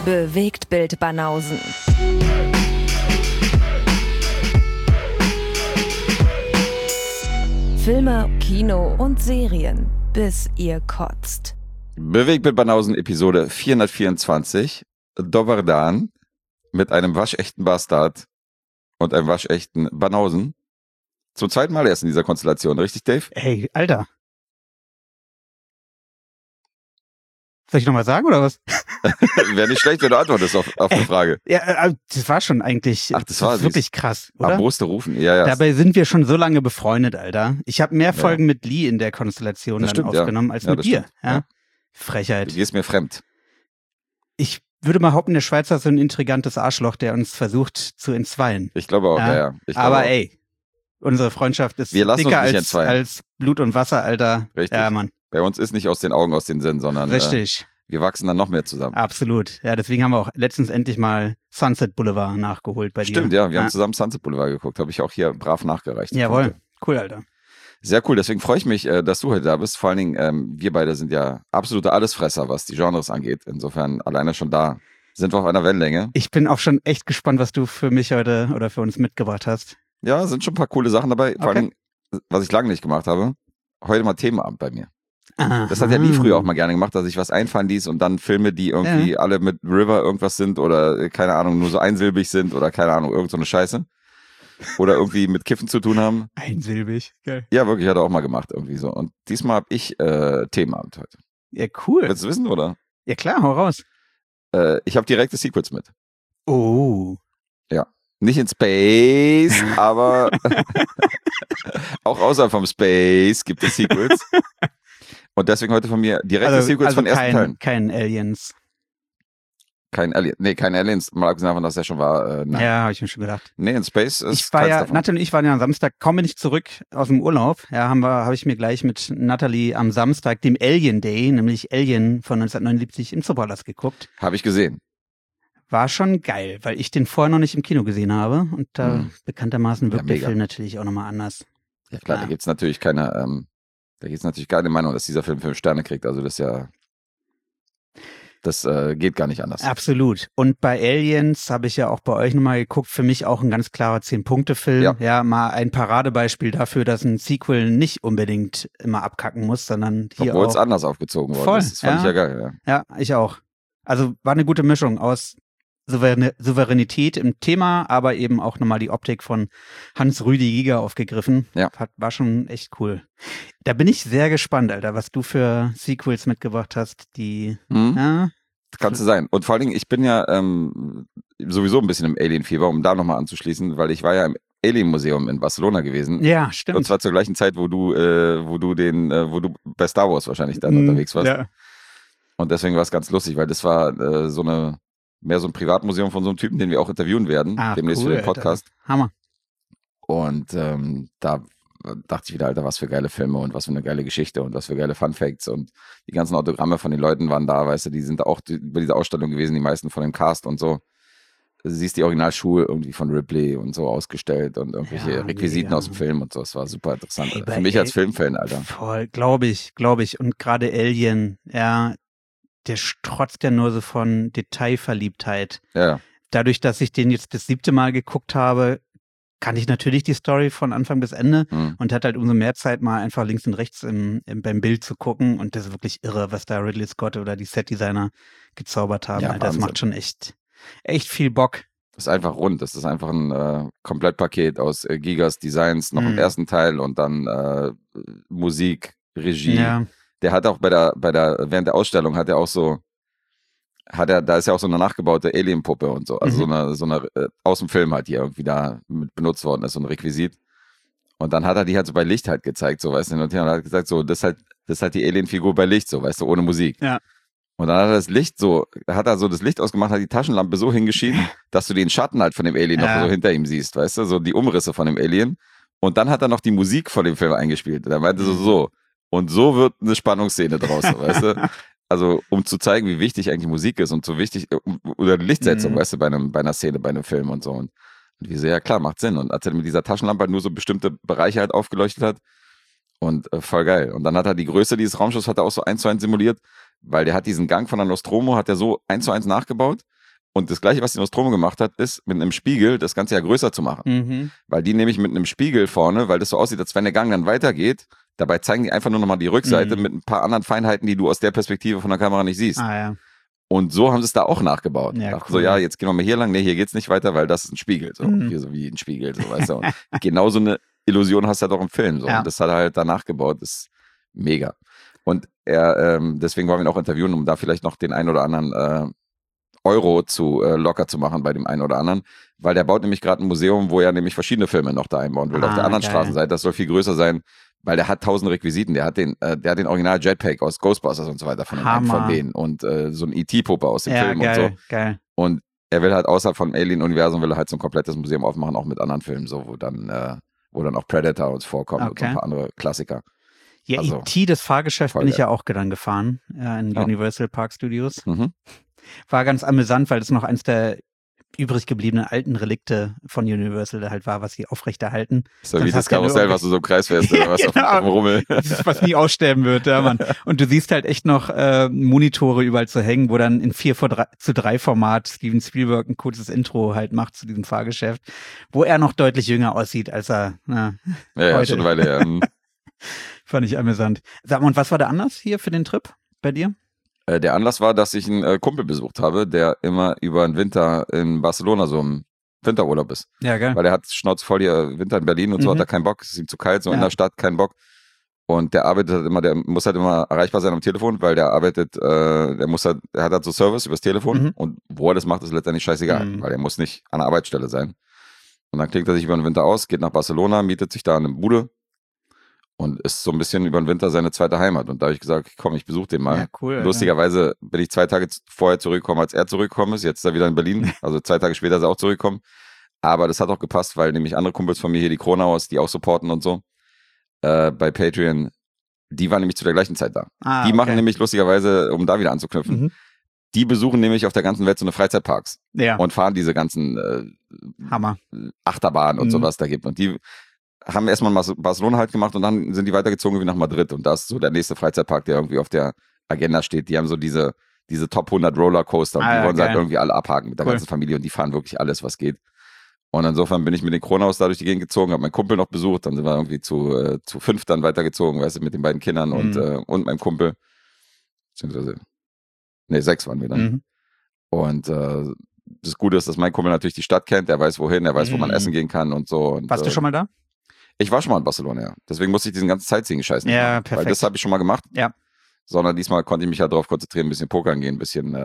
Bewegtbild Banausen. Filme, Kino und Serien, bis ihr kotzt. Bewegtbild Banausen, Episode 424. Dobar Dan mit einem waschechten Bastard und einem waschechten Banausen. Zum zweiten Mal erst in dieser Konstellation, richtig, Dave? Hey, Alter. Soll ich noch mal sagen, oder was? Wäre nicht schlecht, wenn du antwortest auf eine Frage. Ja, das war schon eigentlich das war wirklich krass, oder? Armbrust rufen, ja. Dabei sind wir schon so lange befreundet, Alter. Ich habe mehr Folgen mit Lee in der Konstellation das dann stimmt, aufgenommen als mit dir. Ja? Frechheit. Du gehst mir fremd. Ich würde mal behaupten, der Schweizer ist so ein intrigantes Arschloch, der uns versucht zu entzweien. Ich glaube auch, ja. Aber ey, unsere Freundschaft ist dicker als Blut und Wasser, Alter. Richtig. Ja, Mann. Bei uns ist nicht aus den Augen, aus den Sinn, sondern richtig. Wir wachsen dann noch mehr zusammen. Absolut. Ja, deswegen haben wir auch letztens endlich mal Sunset Boulevard nachgeholt bei dir. Stimmt, ja. Wir haben zusammen Sunset Boulevard geguckt. Habe ich auch hier brav nachgereicht. Jawohl. Cool, Alter. Sehr cool. Deswegen freue ich mich, dass du heute da bist. Vor allen Dingen, wir beide sind ja absolute Allesfresser, was die Genres angeht. Insofern alleine schon da sind wir auf einer Wellenlänge. Ich bin auch schon echt gespannt, was du für mich heute oder für uns mitgebracht hast. Ja, sind schon ein paar coole Sachen dabei. Vor allen Dingen, was ich lange nicht gemacht habe, heute mal Themenabend bei mir. Aha. Das hat ja Lee früher auch mal gerne gemacht, dass ich was einfallen ließ und dann Filme, die irgendwie alle mit River irgendwas sind oder keine Ahnung, nur so einsilbig sind oder keine Ahnung, irgend so eine Scheiße. Oder irgendwie mit Kiffen zu tun haben. Einsilbig, geil. Ja, wirklich, hat er auch mal gemacht irgendwie so. Und diesmal habe ich Themenabend heute. Ja, cool. Willst du wissen, oder? Ja klar, hau raus. Ich habe direkte Sequels mit. Oh. Ja. Nicht in Space, aber auch außerhalb vom Space gibt es Sequels. Und deswegen heute von mir direkte Sequels von ersten Teilen. Kein Aliens. Kein Aliens. Mal abgesehen davon, dass er schon war. Nein. Ja, habe ich mir schon gedacht. Nee, in Space ist Natalie und ich waren ja am Samstag, kaum bin ich zurück aus dem Urlaub. Ja, habe ich mir gleich mit Natalie am Samstag, dem Alien Day, nämlich Alien von 1979 im Zoopalast geguckt. Habe ich gesehen. War schon geil, weil ich den vorher noch nicht im Kino gesehen habe. Und da bekanntermaßen wirkt der Film natürlich auch nochmal anders. Ja klar, da gibt's natürlich keine Meinung, dass dieser Film 5 Sterne kriegt. Also das geht gar nicht anders. Absolut. Und bei Aliens habe ich ja auch bei euch nochmal geguckt, für mich auch ein ganz klarer 10-Punkte-Film. Ja, mal ein Paradebeispiel dafür, dass ein Sequel nicht unbedingt immer abkacken muss, sondern hier obwohl es anders aufgezogen wurde. Das fand ich ja geil. Ja, ich auch. Also war eine gute Mischung aus Souveränität im Thema, aber eben auch nochmal die Optik von Hans-Rüdi Giger aufgegriffen. Ja. War schon echt cool. Da bin ich sehr gespannt, Alter, was du für Sequels mitgebracht hast, die Kannst du sein. Und vor allen Dingen, ich bin ja sowieso ein bisschen im Alien-Fieber, um da nochmal anzuschließen, weil ich war ja im Alien-Museum in Barcelona gewesen. Ja, stimmt. Und zwar zur gleichen Zeit, wo du bei Star Wars wahrscheinlich dann unterwegs warst. Ja. Und deswegen war es ganz lustig, weil das war mehr so ein Privatmuseum von so einem Typen, den wir auch interviewen werden, demnächst für den Podcast. Alter. Hammer. Und da dachte ich wieder, Alter, was für geile Filme und was für eine geile Geschichte und was für geile Funfacts und die ganzen Autogramme von den Leuten waren da, weißt du, die sind auch über diese Ausstellung gewesen, die meisten von dem Cast und so. Du siehst die Originalschuhe irgendwie von Ripley und so ausgestellt und irgendwelche Requisiten aus dem Film und so. Es war super interessant. Für mich als Filmfan, Alter. Voll, glaube ich. Und gerade Alien, ja, der strotzt ja nur so von Detailverliebtheit. Ja. Dadurch, dass ich den jetzt das 7. Mal geguckt habe, kann ich natürlich die Story von Anfang bis Ende und hat halt umso mehr Zeit, mal einfach links und rechts beim Bild zu gucken. Und das ist wirklich irre, was da Ridley Scott oder die Setdesigner gezaubert haben. Ja, Alter, das macht schon echt viel Bock. Das ist einfach rund. Das ist einfach ein Komplettpaket aus Gigas Designs, noch im ersten Teil und dann Musik, Regie. Ja. Der hat auch während der Ausstellung da ist ja auch so eine nachgebaute Alien-Puppe und so, also so eine aus dem Film halt, die irgendwie da mit benutzt worden ist, so ein Requisit. Und dann hat er die halt so bei Licht halt gezeigt, so, weißt du, und er hat gesagt, so, das ist halt die Alien-Figur bei Licht, so, weißt du, ohne Musik. Ja. Und dann hat er das Licht das Licht ausgemacht, hat die Taschenlampe so hingeschieden, dass du den Schatten halt von dem Alien noch so hinter ihm siehst, weißt du, so die Umrisse von dem Alien. Und dann hat er noch die Musik von dem Film eingespielt. Und er meinte so, und so wird eine Spannungsszene draus, weißt du? Also, um zu zeigen, wie wichtig eigentlich Musik ist und so wichtig, oder Lichtsetzung, weißt du, bei einer Szene, bei einem Film und so. Und wie so, ja klar, macht Sinn. Und als er mit dieser Taschenlampe halt nur so bestimmte Bereiche halt aufgeleuchtet hat, und voll geil. Und dann hat er die Größe dieses Raumschiffs hat er auch so 1:1 simuliert, weil der hat diesen Gang von der Nostromo, hat er so 1:1 nachgebaut. Und das Gleiche, was die Nostromo gemacht hat, ist mit einem Spiegel das Ganze ja größer zu machen. Weil die nämlich mit einem Spiegel vorne, weil das so aussieht, als wenn der Gang dann weitergeht, dabei zeigen die einfach nur nochmal die Rückseite mit ein paar anderen Feinheiten, die du aus der Perspektive von der Kamera nicht siehst. Und so haben sie es da auch nachgebaut. Ja, Dachten cool. so, ja, jetzt gehen wir mal hier lang. Nee, hier geht's nicht weiter, weil das ist ein Spiegel. So, hier so wie ein Spiegel, so, weißt du. Und genau so eine Illusion hast du halt auch im Film. So. Ja. Und das hat er halt danach gebaut. Das ist mega. Und er, deswegen wollen wir ihn auch interviewen, um da vielleicht noch den einen oder anderen Euro zu locker zu machen bei dem einen oder anderen, weil der baut nämlich gerade ein Museum, wo er nämlich verschiedene Filme noch da einbauen will. Auf der anderen geil. Straßenseite, das soll viel größer sein, weil der hat 1000 Requisiten. Der hat den Original Jetpack aus Ghostbusters und so weiter von einem von denen und so ein E.T.-Puppe aus dem Film geil, und so. Geil. Und er will halt außerhalb vom Alien-Universum will er halt so ein komplettes Museum aufmachen, auch mit anderen Filmen, so wo dann auch Predator uns vorkommt und so ein paar andere Klassiker. Ja, Also, E.T., das Fahrgeschäft bin ich geil. ja auch dann gefahren, in Universal Park Studios. Mhm. War ganz amüsant, weil das noch eins der übrig gebliebenen alten Relikte von Universal halt war, was sie aufrechterhalten. So wie das Karussell, was du so im Kreis fährst, oder was auf dem Rummel. Was nie aussterben wird, ja, Mann. Und du siehst halt echt noch Monitore überall zu hängen, wo dann in 4:3 Format Steven Spielberg ein kurzes Intro halt macht zu diesem Fahrgeschäft, wo er noch deutlich jünger aussieht, als er ja, heute. schon eine Weile her. Fand ich amüsant. Sag mal, und was war der Anlass hier für den Trip bei dir? Der Anlass war, dass ich einen Kumpel besucht habe, der immer über den Winter in Barcelona so im Winterurlaub ist. Ja, geil. Weil er hat Schnauze voll hier Winter in Berlin und so hat er keinen Bock, es ist ihm zu kalt, so in der Stadt, keinen Bock. Und der arbeitet halt immer, der muss halt immer erreichbar sein am Telefon, weil der arbeitet, er hat halt so Service übers Telefon und wo er das macht, ist letztendlich scheißegal, weil er muss nicht an der Arbeitsstelle sein. Und dann klingt er sich über den Winter aus, geht nach Barcelona, mietet sich da eine Bude und ist so ein bisschen über den Winter seine zweite Heimat. Und da habe ich gesagt, komm, ich besuche den mal. Ja, cool. Lustigerweise bin ich 2 Tage vorher zurückgekommen, als er zurückgekommen ist. Jetzt ist er wieder in Berlin. Also 2 Tage später ist er auch zurückgekommen. Aber das hat auch gepasst, weil nämlich andere Kumpels von mir hier, die Kronauers, die auch supporten und so, bei Patreon, die waren nämlich zu der gleichen Zeit da. Die machen nämlich lustigerweise, um da wieder anzuknüpfen, die besuchen nämlich auf der ganzen Welt so eine Freizeitparks und fahren diese ganzen Hammer. Achterbahnen und sowas da gibt. Und die haben erstmal Barcelona halt gemacht und dann sind die weitergezogen wie nach Madrid. Und das ist so der nächste Freizeitpark, der irgendwie auf der Agenda steht. Die haben so diese Top 100 Rollercoaster und die wollen sie halt irgendwie alle abhaken mit der ganzen Familie und die fahren wirklich alles, was geht. Und insofern bin ich mit den Kronhaus da durch die Gegend gezogen, habe meinen Kumpel noch besucht, dann sind wir irgendwie zu 5 dann weitergezogen, weißt du, mit den beiden Kindern und meinem Kumpel. Beziehungsweise, 6 waren wir dann. Und das Gute ist, dass mein Kumpel natürlich die Stadt kennt, der weiß wohin, er weiß, wo man essen gehen kann und so. Und, warst du schon mal da? Ich war schon mal in Barcelona, ja. Deswegen musste ich diesen ganzen Sightseeing-Scheiß nicht machen. Perfekt. Weil das habe ich schon mal gemacht. Ja. Sondern diesmal konnte ich mich halt darauf konzentrieren, ein bisschen pokern gehen, ein bisschen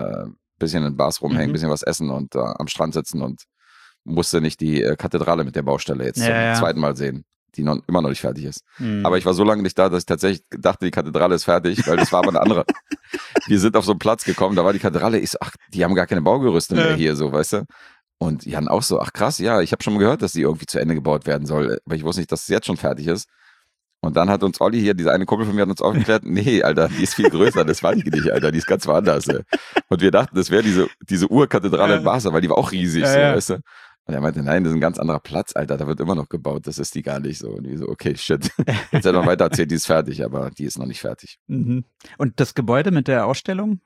in Bars rumhängen, ein bisschen was essen und am Strand sitzen und musste nicht die Kathedrale mit der Baustelle jetzt zum zweiten Mal sehen, die immer noch nicht fertig ist. Aber ich war so lange nicht da, dass ich tatsächlich dachte, die Kathedrale ist fertig, weil das war aber eine andere. Wir sind auf so einen Platz gekommen, da war die Kathedrale, ich so, ach, die haben gar keine Baugerüste mehr hier, so, weißt du? Und die hatten auch so, ach krass, ja, ich habe schon mal gehört, dass die irgendwie zu Ende gebaut werden soll, aber ich wusste nicht, dass es jetzt schon fertig ist. Und dann hat uns Olli hier, dieser eine Kumpel von mir, hat uns aufgeklärt, nee, Alter, die ist viel größer, das war die nicht, Alter, die ist ganz woanders. Ey. Und wir dachten, das wäre diese Urkathedrale in Barca, weil die war auch riesig, so, weißt du? Und er meinte, nein, das ist ein ganz anderer Platz, Alter, da wird immer noch gebaut, das ist die gar nicht so. Und wir so, okay, shit. Jetzt hat er noch weiter erzählt, die ist fertig, aber die ist noch nicht fertig. Und das Gebäude mit der Ausstellung?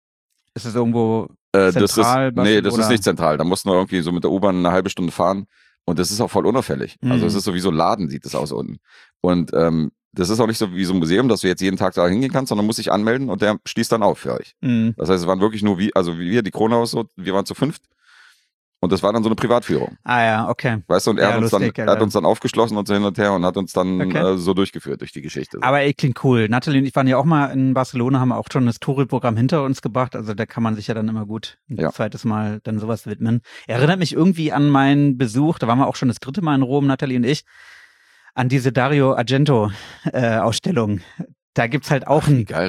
Ist es irgendwo zentral? Das ist nicht zentral. Da mussten wir irgendwie so mit der U-Bahn eine halbe Stunde fahren. Und das ist auch voll unauffällig. Also es ist so wie so ein Laden, sieht das aus unten. Und das ist auch nicht so wie so ein Museum, dass du jetzt jeden Tag da hingehen kannst, sondern musst dich anmelden und der schließt dann auf für euch. Das heißt, es waren wirklich nur wie wir, die Kronhaus, so, wir waren zu 5. Und das war dann so eine Privatführung. Ah ja, okay. Weißt du, und er hat uns dann aufgeschlossen und so hin und her und hat uns dann so durchgeführt durch die Geschichte. So. Aber klingt cool. Nathalie und ich waren ja auch mal in Barcelona, haben auch schon das Touri-Programm hinter uns gebracht. Also da kann man sich ja dann immer gut ein zweites Mal dann sowas widmen. Erinnert mich irgendwie an meinen Besuch, da waren wir auch schon das 3. Mal in Rom, Nathalie und ich, an diese Dario Argento Ausstellung. Da gibt's halt auch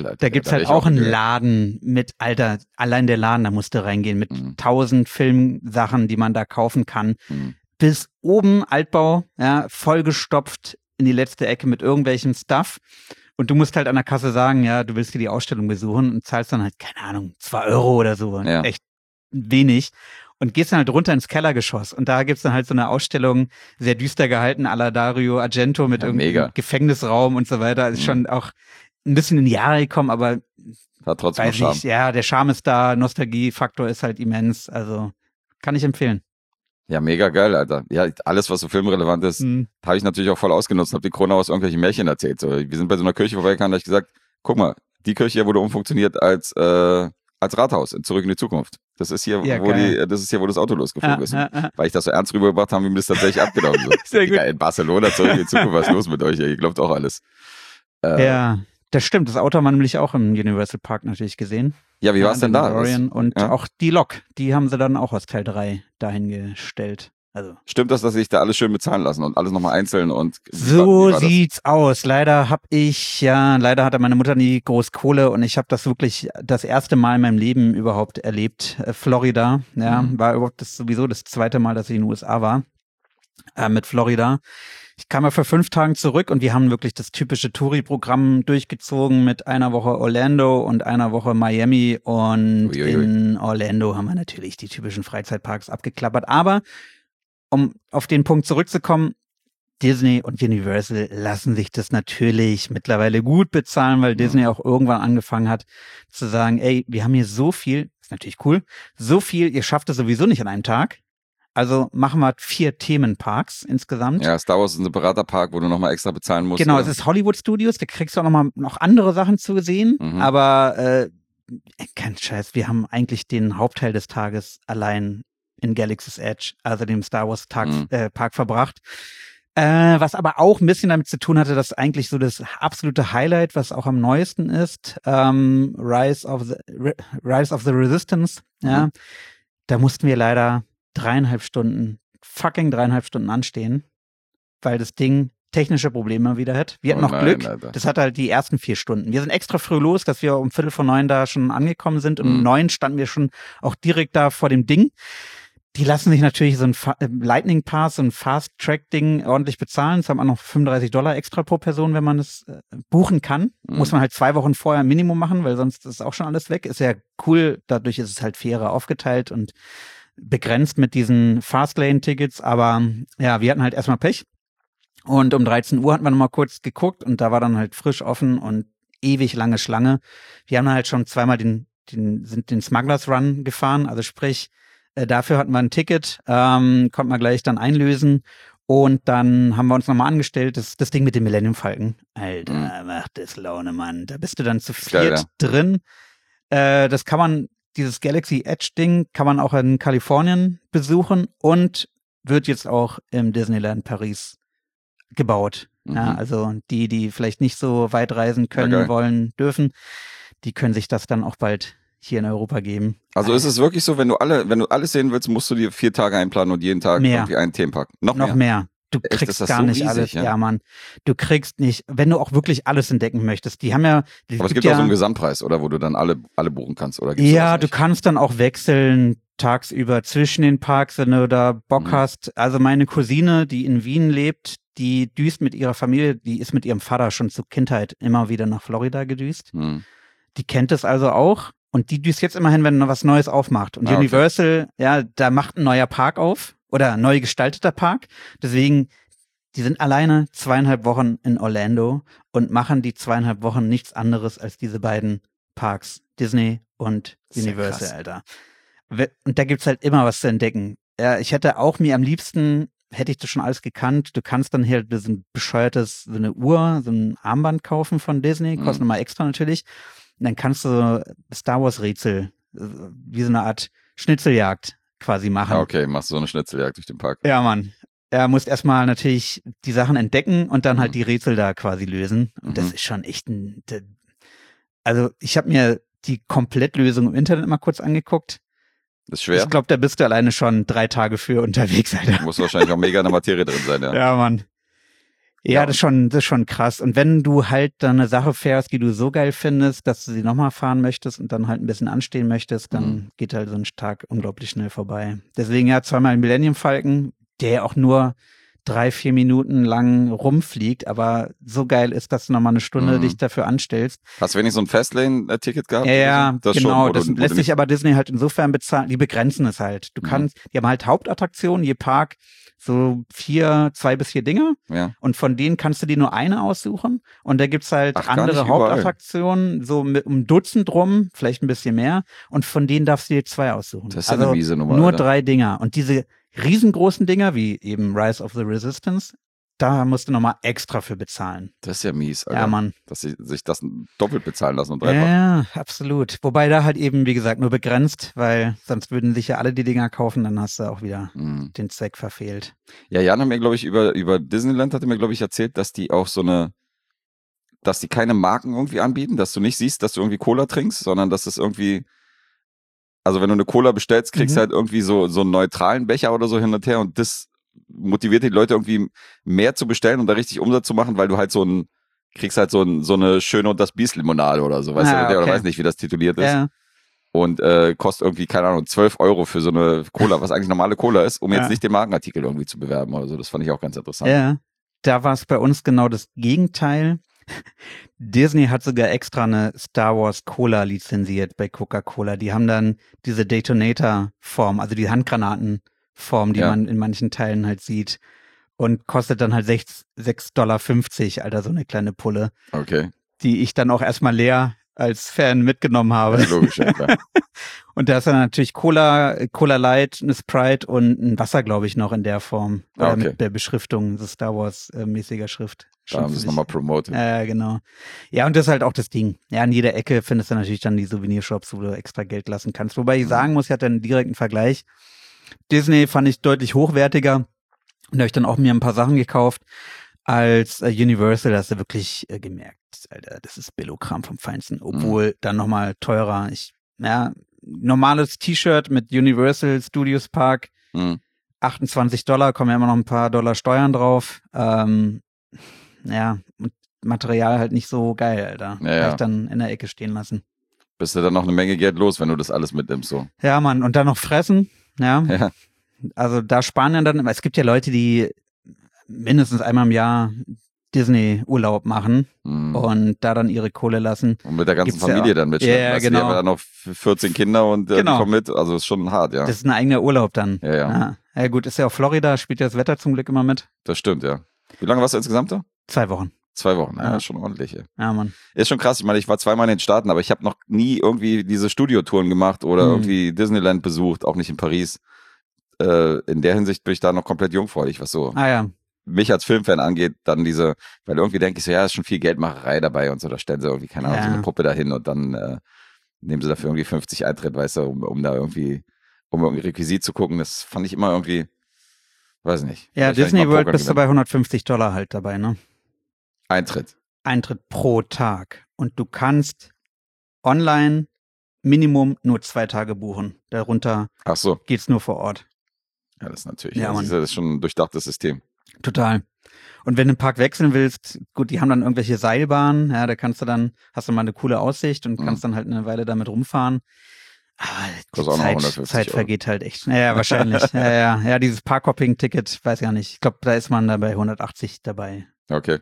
einen Laden mit, Alter, allein der Laden, da musst du reingehen, mit 1000 Filmsachen, die man da kaufen kann. Bis oben Altbau, ja, vollgestopft in die letzte Ecke mit irgendwelchem Stuff. Und du musst halt an der Kasse sagen, ja, du willst dir die Ausstellung besuchen und zahlst dann halt, keine Ahnung, 2 Euro oder so. Ja. Echt wenig. Und gehst dann halt runter ins Kellergeschoss. Und da gibt's dann halt so eine Ausstellung, sehr düster gehalten, à la Dario Argento mit irgendeinem Gefängnisraum und so weiter. Ist schon auch ein bisschen in die Jahre gekommen, aber Hat trotzdem weiß Charme. nicht, ja, der Charme ist da, Nostalgiefaktor ist halt immens, also kann ich empfehlen. Ja, mega geil, Alter. Ja, alles, was so filmrelevant ist, habe ich natürlich auch voll ausgenutzt. Habe die Krone aus irgendwelchen Märchen erzählt. So, wir sind bei so einer Kirche vorbeigekommen, da habe ich gesagt, guck mal, die Kirche hier wurde umfunktioniert als Rathaus in Zurück in die Zukunft. Das ist hier, Ja, wo das Auto losgeflogen ist. Weil ich das so ernst rübergebracht habe, haben wir mir das tatsächlich abgenommen. So. Sehr gut. In Barcelona, Zurück in die Zukunft, was ist los mit euch? Ihr glaubt auch alles. Ja, das stimmt. Das Auto haben wir nämlich auch im Universal Park natürlich gesehen. Ja, wie war es denn da? Und auch die Lok, die haben sie dann auch aus Teil 3 dahingestellt. Also. Stimmt das, dass sie sich da alles schön bezahlen lassen und alles nochmal einzeln und so sieht's aus. Leider hatte meine Mutter nie groß Kohle und ich habe das wirklich das erste Mal in meinem Leben überhaupt erlebt. Florida, war überhaupt sowieso das zweite Mal, dass ich in den USA war. Mit Florida. Ich kam ja vor 5 Tagen zurück und wir haben wirklich das typische Touri-Programm durchgezogen mit einer Woche Orlando und einer Woche Miami und in Orlando haben wir natürlich die typischen Freizeitparks abgeklappert. Aber um auf den Punkt zurückzukommen, Disney und Universal lassen sich das natürlich mittlerweile gut bezahlen, weil Disney auch irgendwann angefangen hat zu sagen, ey, wir haben hier so viel, ist natürlich cool, so viel, ihr schafft es sowieso nicht an einem Tag. Also machen wir 4 Themenparks insgesamt. Ja, Star Wars ist ein separater Park, wo du nochmal extra bezahlen musst. Genau, es ist Hollywood Studios, da kriegst du auch noch andere Sachen zu sehen, aber kein Scheiß, wir haben eigentlich den Hauptteil des Tages allein in Galaxy's Edge, also dem Star Wars Park verbracht. Was aber auch ein bisschen damit zu tun hatte, dass eigentlich so das absolute Highlight, was auch am neuesten ist, Rise of the Resistance, ja, da mussten wir leider 3,5 Stunden anstehen, weil das Ding technische Probleme wieder hat. Wir hatten noch Glück. Alter. Das hat halt die ersten 4 Stunden. Wir sind extra früh los, dass wir um 8:45 da schon angekommen sind. Um 9 standen wir schon auch direkt da vor dem Ding. Die lassen sich natürlich so ein Lightning Pass, so ein Fast-Track-Ding ordentlich bezahlen. Das haben auch noch $35 extra pro Person, wenn man das buchen kann. Muss man halt 2 Wochen vorher ein Minimum machen, weil sonst ist auch schon alles weg. Ist ja cool. Dadurch ist es halt fairer aufgeteilt und begrenzt mit diesen Fastlane-Tickets. Aber ja, wir hatten halt erstmal Pech. Und um 13 Uhr hatten wir nochmal kurz geguckt und da war dann halt frisch offen und ewig lange Schlange. Wir haben halt schon zweimal den Smugglers Run gefahren, also sprich, dafür hatten wir ein Ticket, konnten wir gleich dann einlösen und dann haben wir uns nochmal angestellt, das Ding mit dem Millennium Falcon. Alter, macht das Laune, Mann. Da bist du dann zu viert drin. Dieses Galaxy Edge Ding kann man auch in Kalifornien besuchen und wird jetzt auch im Disneyland Paris gebaut. Ja, also die vielleicht nicht so weit reisen können, wollen, dürfen, die können sich das dann auch bald hier in Europa geben. Also ist es wirklich so, wenn du alles sehen willst, musst du dir 4 Tage einplanen und jeden Tag irgendwie einen Themenpark. Noch mehr. Du kriegst gar nicht riesig, alles. Ja, Mann. Du kriegst nicht, wenn du auch wirklich alles entdecken möchtest. Die haben ja. Aber es gibt auch so einen Gesamtpreis, oder? Wo du dann alle buchen kannst, oder? Ja, du kannst dann auch wechseln tagsüber zwischen den Parks, wenn du da Bock hast. Also meine Cousine, die in Wien lebt, die düst mit ihrer Familie, die ist mit ihrem Vater schon zur Kindheit immer wieder nach Florida gedüst. Die kennt es also auch. Und die düst jetzt immerhin, wenn noch was Neues aufmacht. Und Universal, ja, da macht ein neuer Park auf oder ein neu gestalteter Park. Deswegen, die sind alleine 2,5 Wochen in Orlando und machen die 2,5 Wochen nichts anderes als diese beiden Parks, Disney und Universal, Alter. Und da gibt's halt immer was zu entdecken. Ja, ich hätte auch mir am liebsten, hätte ich das schon alles gekannt, du kannst dann hier so ein bescheuertes, so eine Uhr, so ein Armband kaufen von Disney, kostet nochmal extra natürlich. Und dann kannst du Star Wars Rätsel, wie so eine Art Schnitzeljagd quasi machen. Okay, machst du so eine Schnitzeljagd durch den Park. Ja, Mann. Er muss erstmal natürlich die Sachen entdecken und dann halt die Rätsel da quasi lösen. Und das ist schon echt also ich habe mir die Komplettlösung im Internet mal kurz angeguckt. Das ist schwer. Ich glaube, da bist du alleine schon 3 Tage für unterwegs, Alter. Muss wahrscheinlich auch mega in der Materie drin sein, ja. Ja, Mann. Ja, das ist schon krass. Und wenn du halt dann eine Sache fährst, die du so geil findest, dass du sie nochmal fahren möchtest und dann halt ein bisschen anstehen möchtest, dann geht halt so ein Tag unglaublich schnell vorbei. Deswegen ja, 2-mal Millennium Falcon, der auch nur 3-4 Minuten lang rumfliegt, aber so geil ist, dass du nochmal eine Stunde dich dafür anstellst. Hast du wenig so ein Fastlane-Ticket gehabt? Ja, so? Das genau. Schon, das lässt sich aber Disney halt insofern bezahlen. Die begrenzen es halt. Die haben halt Hauptattraktionen, je Park so 2 bis 4 Dinge. Ja. Und von denen kannst du dir nur eine aussuchen. Und da gibt's halt andere Hauptattraktionen, so mit um Dutzend rum, vielleicht ein bisschen mehr. Und von denen darfst du dir 2 aussuchen. Das ist ja eine miese Nummer. Nur 3 Dinger. Und diese riesengroßen Dinger, wie eben Rise of the Resistance, da musst du nochmal extra für bezahlen. Das ist ja mies, Alter. Ja, Mann. Dass sie sich das doppelt bezahlen lassen und dreifach. Ja, absolut. Wobei da halt eben, wie gesagt, nur begrenzt, weil sonst würden sich ja alle die Dinger kaufen, dann hast du auch wieder den Zweck verfehlt. Ja, Jan hat mir, glaube ich, über Disneyland hatte mir, glaube ich, erzählt, dass die auch dass die keine Marken irgendwie anbieten, dass du nicht siehst, dass du irgendwie Cola trinkst, sondern dass es irgendwie, also wenn du eine Cola bestellst, kriegst du halt irgendwie so einen neutralen Becher oder so hin und her und das motiviert die Leute irgendwie mehr zu bestellen und da richtig Umsatz zu machen, weil du halt kriegst halt so eine Schöne und das Biest Limonade oder so, weißt du, okay. Oder weiß nicht, wie das tituliert ist. Ja. Und kostet irgendwie, keine Ahnung, 12 € für so eine Cola, was eigentlich normale Cola ist, um jetzt nicht den Markenartikel irgendwie zu bewerben oder so. Das fand ich auch ganz interessant. Ja, da war es bei uns genau das Gegenteil. Disney hat sogar extra eine Star Wars Cola lizenziert bei Coca-Cola. Die haben dann diese Detonator-Form, also die Handgranaten-Form, die man in manchen Teilen halt sieht. Und kostet dann halt $6,50, Alter, so eine kleine Pulle. Okay. Die ich dann auch erstmal leer als Fan mitgenommen habe. Ja, logisch, ja, klar. Und da ist dann natürlich Cola Light, eine Sprite und ein Wasser, glaube ich, noch in der Form. Okay. Mit der Beschriftung, so Star Wars-mäßiger Schrift. Da haben sie es nochmal promotet. Ja, genau. Ja, und das ist halt auch das Ding. Ja, an jeder Ecke findest du natürlich dann die Souvenirshops, wo du extra Geld lassen kannst. Wobei ich sagen muss, ich hatte einen direkten Vergleich. Disney fand ich deutlich hochwertiger. Und da habe ich dann auch mir ein paar Sachen gekauft. Als Universal hast du wirklich gemerkt, Alter, das ist Billo-Kram vom Feinsten. Obwohl dann nochmal teurer. Normales T-Shirt mit Universal Studios Park, $28, kommen ja immer noch ein paar Dollar Steuern drauf. Und Material halt nicht so geil, Alter. Ja. Hab ich dann in der Ecke stehen lassen. Bist du dann noch eine Menge Geld los, wenn du das alles mitnimmst, so. Ja, Mann, und dann noch fressen, ja. Also da sparen ja dann, es gibt ja Leute, die mindestens einmal im Jahr Disney-Urlaub machen und da dann ihre Kohle lassen. Und mit der ganzen Familie dann mitschleppen. Ja, genau. Die haben ja dann noch 14 Kinder und die kommen mit, also ist schon hart, ja. Das ist ein eigener Urlaub dann. Ja. Ja gut, ist ja auch Florida, spielt ja das Wetter zum Glück immer mit. Das stimmt, ja. Wie lange warst du insgesamt da? 2 Wochen. 2 Wochen, ja, schon ordentlich. Ja. Ja, Mann. Ist schon krass, ich meine, ich war 2-mal in den Staaten, aber ich habe noch nie irgendwie diese Studiotouren gemacht oder irgendwie Disneyland besucht, auch nicht in Paris. In der Hinsicht bin ich da noch komplett jungfräulich, was so mich als Filmfan angeht, dann weil irgendwie denke ich so, ja, ist schon viel Geldmacherei dabei und so, da stellen sie irgendwie, keine Ahnung, so eine Puppe dahin und dann nehmen sie dafür irgendwie 50 Eintritt, weißt du, um da irgendwie Requisit zu gucken, das fand ich immer irgendwie, weiß nicht. Ja, Disney World bist du bei $150 halt dabei, ne? Eintritt pro Tag. Und du kannst online Minimum nur 2 Tage buchen. Darunter geht's nur vor Ort. Ja, das ist natürlich, das ist schon ein durchdachtes System. Total. Und wenn du den Park wechseln willst, gut, die haben dann irgendwelche Seilbahnen, ja, da hast du mal eine coole Aussicht und kannst dann halt eine Weile damit rumfahren. Aber die Zeit vergeht halt echt. Ja, wahrscheinlich. ja, dieses Parkhopping-Ticket, weiß gar nicht. Ich glaube, da ist man da bei 180 dabei. Okay.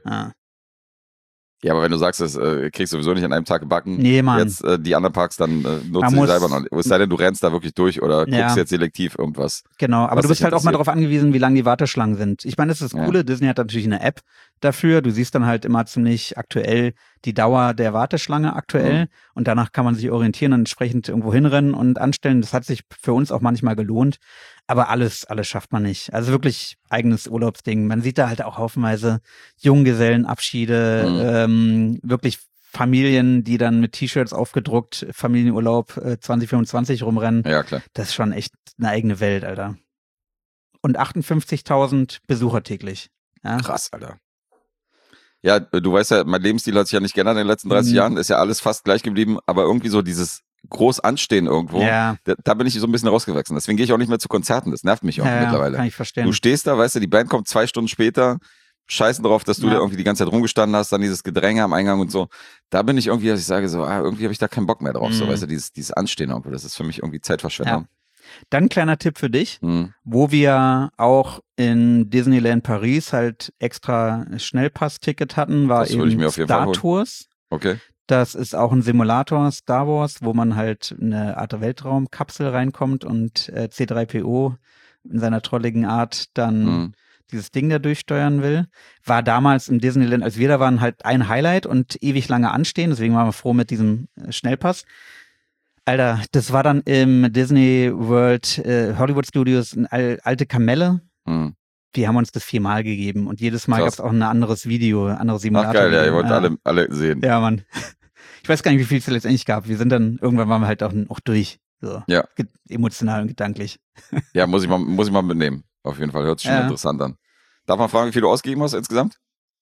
Ja, aber wenn du sagst, das kriegst du sowieso nicht an einem Tag gebacken, jetzt die anderen Parks, dann nutzt du die selber noch. Es sei denn, du rennst da wirklich durch oder guckst jetzt selektiv irgendwas. Genau, aber du bist halt auch mal darauf angewiesen, wie lang die Warteschlangen sind. Ich meine, das ist das Coole, Disney hat natürlich eine App dafür. Du siehst dann halt immer ziemlich aktuell die Dauer der Warteschlange aktuell und danach kann man sich orientieren und entsprechend irgendwo hinrennen und anstellen. Das hat sich für uns auch manchmal gelohnt. Aber alles schafft man nicht. Also wirklich eigenes Urlaubsding. Man sieht da halt auch haufenweise Junggesellenabschiede, wirklich Familien, die dann mit T-Shirts aufgedruckt Familienurlaub 2025 rumrennen. Ja, klar. Das ist schon echt eine eigene Welt, Alter. Und 58.000 Besucher täglich. Ja? Krass, Alter. Ja, du weißt ja, mein Lebensstil hat sich ja nicht geändert in den letzten 30 Jahren. Ist ja alles fast gleich geblieben. Aber irgendwie so dieses groß anstehen irgendwo, da bin ich so ein bisschen rausgewachsen. Deswegen gehe ich auch nicht mehr zu Konzerten. Das nervt mich auch mittlerweile. Kann ich verstehen. Du stehst da, weißt du, die Band kommt 2 Stunden später, scheißen drauf, dass du da irgendwie die ganze Zeit rumgestanden hast, dann dieses Gedränge am Eingang und so. Da bin ich irgendwie, dass ich sage so, irgendwie habe ich da keinen Bock mehr drauf. So, weißt du, dieses Anstehen irgendwo, das ist für mich irgendwie Zeitverschwendung. Dann kleiner Tipp für dich, wo wir auch in Disneyland Paris halt extra Schnellpass-Ticket hatten, war eben Star Tours. Okay. Das ist auch ein Simulator, Star Wars, wo man halt in eine Art Weltraumkapsel reinkommt und C3PO in seiner trolligen Art dann dieses Ding da durchsteuern will. War damals im Disneyland, als wir da waren, halt ein Highlight und ewig lange anstehen. Deswegen waren wir froh mit diesem Schnellpass. Alter, das war dann im Disney World Hollywood Studios eine alte Kamelle. Wir haben uns das 4-mal gegeben und jedes Mal gab es auch ein anderes Video, andere Simulator. Ach geil, ja, ihr wollt alle sehen. Ja, Mann. Ich weiß gar nicht, wie viel es letztendlich gab. Wir sind dann, irgendwann waren wir halt auch durch. So. Ja. Emotional und gedanklich. Ja, muss ich mal mitnehmen. Auf jeden Fall, hört sich schon interessant an. Darf man fragen, wie viel du ausgegeben hast insgesamt?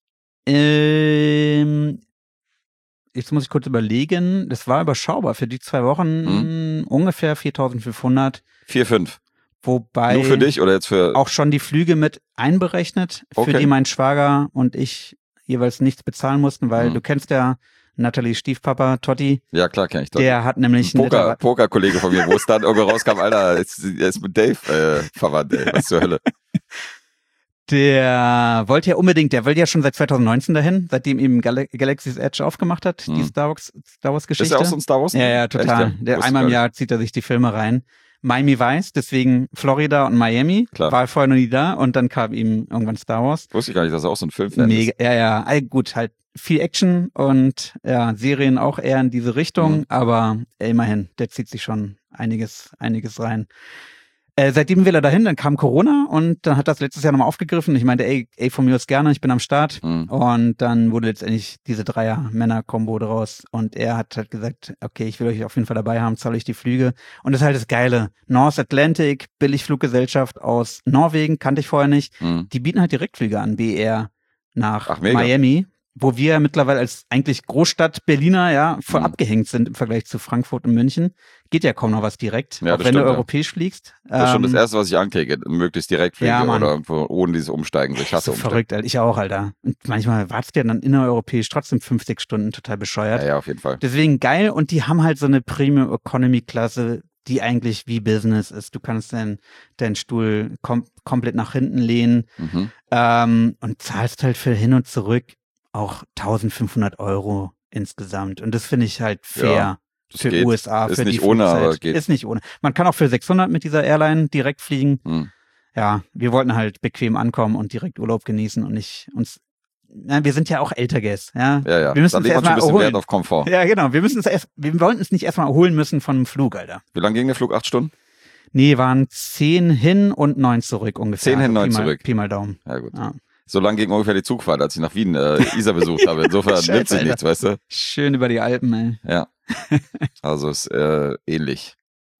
Jetzt muss ich kurz überlegen. Das war überschaubar für die 2 Wochen ungefähr 4.500. 4,5. Wobei nur für dich oder jetzt für auch schon die Flüge mit einberechnet, für die mein Schwager und ich jeweils nichts bezahlen mussten, weil du kennst ja Nathalies Stiefpapa, Totti. Ja, klar, kenn ich Totti. Der hat nämlich Poker-Kollege von mir, wo es dann irgendwo rauskam, Alter, er ist mit Dave verwandt, ey, was zur Hölle. Der wollte ja schon seit 2019 dahin, seitdem ihm Galaxy's Edge aufgemacht hat, die Star Wars-Geschichte. Ist ja auch so ein Star Wars? Ja, total. Echt, ja? Einmal im Jahr zieht er sich die Filme rein. Miami Vice, deswegen Florida und Miami. Klar. War vorher noch nie da und dann kam ihm irgendwann Star Wars. Wusste ich gar nicht, dass er auch so ein Filmfan ist. Ja. Gut, halt viel Action und ja, Serien auch eher in diese Richtung, aber immerhin, der zieht sich schon einiges rein. Seitdem will er dahin, dann kam Corona und dann hat das letztes Jahr nochmal aufgegriffen. Ich meinte, ey, von mir aus gerne, ich bin am Start. Und dann wurde letztendlich diese Dreier-Männer-Kombo draus. Und er hat halt gesagt, okay, ich will euch auf jeden Fall dabei haben, zahle ich die Flüge. Und das ist halt das Geile. North Atlantic, Billigfluggesellschaft aus Norwegen, kannte ich vorher nicht. Die bieten halt Direktflüge an, BR nach Miami. Wo wir mittlerweile als eigentlich Großstadt Berliner voll abgehängt sind im Vergleich zu Frankfurt und München. Geht ja kaum noch was direkt, ja, auch wenn du europäisch fliegst. Das ist schon das Erste, was ich anklicke, möglichst direkt fliege oder irgendwo ohne dieses Umsteigen. Ich hasse so verrückt, Alter. Ich auch, Alter. Und manchmal wartest du ja dann innereuropäisch trotzdem 5-6 Stunden, total bescheuert. Ja, auf jeden Fall. Deswegen geil und die haben halt so eine Premium Economy Klasse, die eigentlich wie Business ist. Du kannst deinen Stuhl komplett nach hinten lehnen und zahlst halt für hin und zurück auch 1.500 € insgesamt. Und das finde ich halt fair. Ja, für geht. USA. Ist für nicht die ohne, aber geht. Ist nicht ohne. Man kann auch für 600 mit dieser Airline direkt fliegen. Ja, wir wollten halt bequem ankommen und direkt Urlaub genießen und nicht uns. Ja, wir sind ja auch Ältergäs. Ja. Wir müssen uns erstmal erholen. Wert auf Komfort. Ja, genau. Wir wollten uns nicht erstmal erholen müssen von einem Flug, Alter. Wie lange ging der Flug? 8 Stunden? Nee, waren 10 hin und 9 zurück ungefähr. 10 hin, 9 zurück. Pi mal Daumen. Ja, gut. Ja. So lang ging ungefähr die Zugfahrt, als ich nach Wien Isar besucht habe. Insofern nimmt sich nichts, weißt du? Schön über die Alpen, ey. Ja. Also ist ähnlich.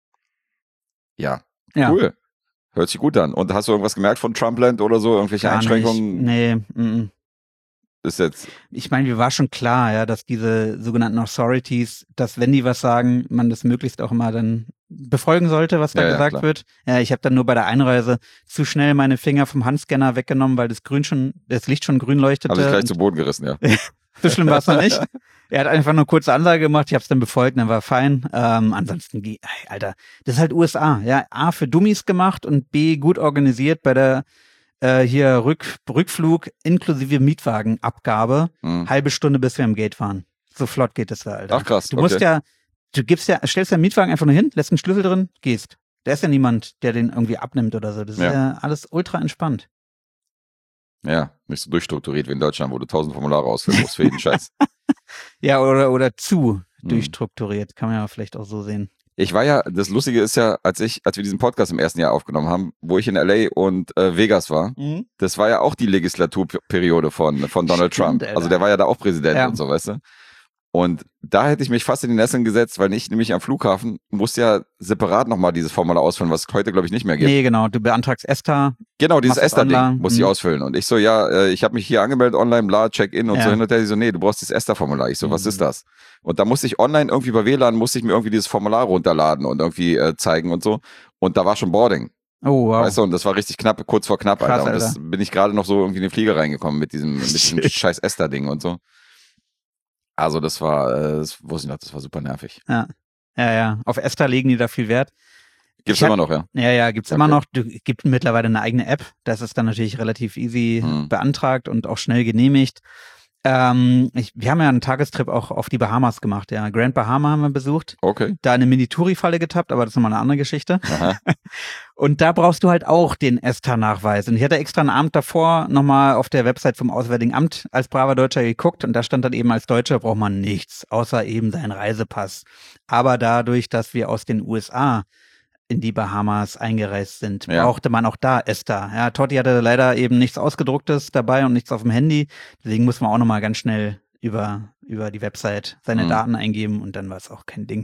Ja. Cool. Hört sich gut an. Und hast du irgendwas gemerkt von Trumpland oder so? Irgendwelche Gar Einschränkungen? Nicht. Nee. Ist jetzt. Ich meine, mir war schon klar, dass diese sogenannten Authorities, dass wenn die was sagen, man das möglichst auch immer dann befolgen sollte, was da gesagt wird. Ja, ich habe dann nur bei der Einreise zu schnell meine Finger vom Handscanner weggenommen, weil das Licht schon grün leuchtete. Habe ich gleich zu Boden gerissen, ja. So schlimm war es noch nicht. Er hat einfach nur kurze Ansage gemacht, ich habe es dann befolgt, dann war fein. Ansonsten, Alter, das ist halt USA. Ja, A, für Dummies gemacht und B, gut organisiert bei der hier Rückflug inklusive Mietwagenabgabe. Halbe Stunde, bis wir am Gate waren. So flott geht das da, Alter. Ach krass, stellst den Mietwagen einfach nur hin, lässt einen Schlüssel drin, gehst. Da ist ja niemand, der den irgendwie abnimmt oder so. Das ist ja alles ultra entspannt. Ja, nicht so durchstrukturiert wie in Deutschland, wo du 1000 Formulare ausfüllen musst für jeden Scheiß. Ja, oder zu durchstrukturiert, kann man ja vielleicht auch so sehen. Ich war ja, das Lustige ist ja, als wir diesen Podcast im ersten Jahr aufgenommen haben, wo ich in LA und Vegas war, das war ja auch die Legislaturperiode von Donald Trump. Alter. Also der war ja da auch Präsident und so, weißt du? Und da hätte ich mich fast in die Nesseln gesetzt, weil ich nämlich am Flughafen musste ja separat nochmal dieses Formular ausfüllen, was es heute, glaube ich, nicht mehr gibt. Nee, genau, du beantragst ESTA. Genau, dieses ESTA-Ding musste ich ausfüllen. Und ich so, ich habe mich hier angemeldet online, bla, Check-in und so hin und her. Die so, nee, du brauchst dieses ESTA-Formular. Ich so, was ist das? Und da musste ich online irgendwie bei WLAN, musste ich mir irgendwie dieses Formular runterladen und irgendwie zeigen und so. Und da war schon Boarding. Oh, wow. Weißt du, und das war richtig knapp, kurz vor knapp, Krass, Alter. Und das bin ich gerade noch so irgendwie in den Flieger reingekommen mit diesem scheiß ESTA-Ding und so. Also das war, das wusste ich noch, das war super nervig. Ja. Auf ESTA legen die da viel Wert. Gibt's immer noch, ja? Ja, gibt's immer noch. Gibt mittlerweile eine eigene App. Das ist dann natürlich relativ easy beantragt und auch schnell genehmigt. Wir haben ja einen Tagestrip auch auf die Bahamas gemacht, ja. Grand Bahama haben wir besucht. Okay. Da eine Mini-Touri-Falle getappt, aber das ist nochmal eine andere Geschichte. Aha. Und da brauchst du halt auch den ESTA-Nachweis. Und ich hatte extra einen Abend davor nochmal auf der Website vom Auswärtigen Amt als braver Deutscher geguckt und da stand dann eben, als Deutscher braucht man nichts, außer eben seinen Reisepass. Aber dadurch, dass wir aus den USA in die Bahamas eingereist sind, brauchte man auch da ESTA. Ja, Totti hatte leider eben nichts Ausgedrucktes dabei und nichts auf dem Handy. Deswegen muss man auch nochmal ganz schnell über die Website seine Daten eingeben und dann war es auch kein Ding.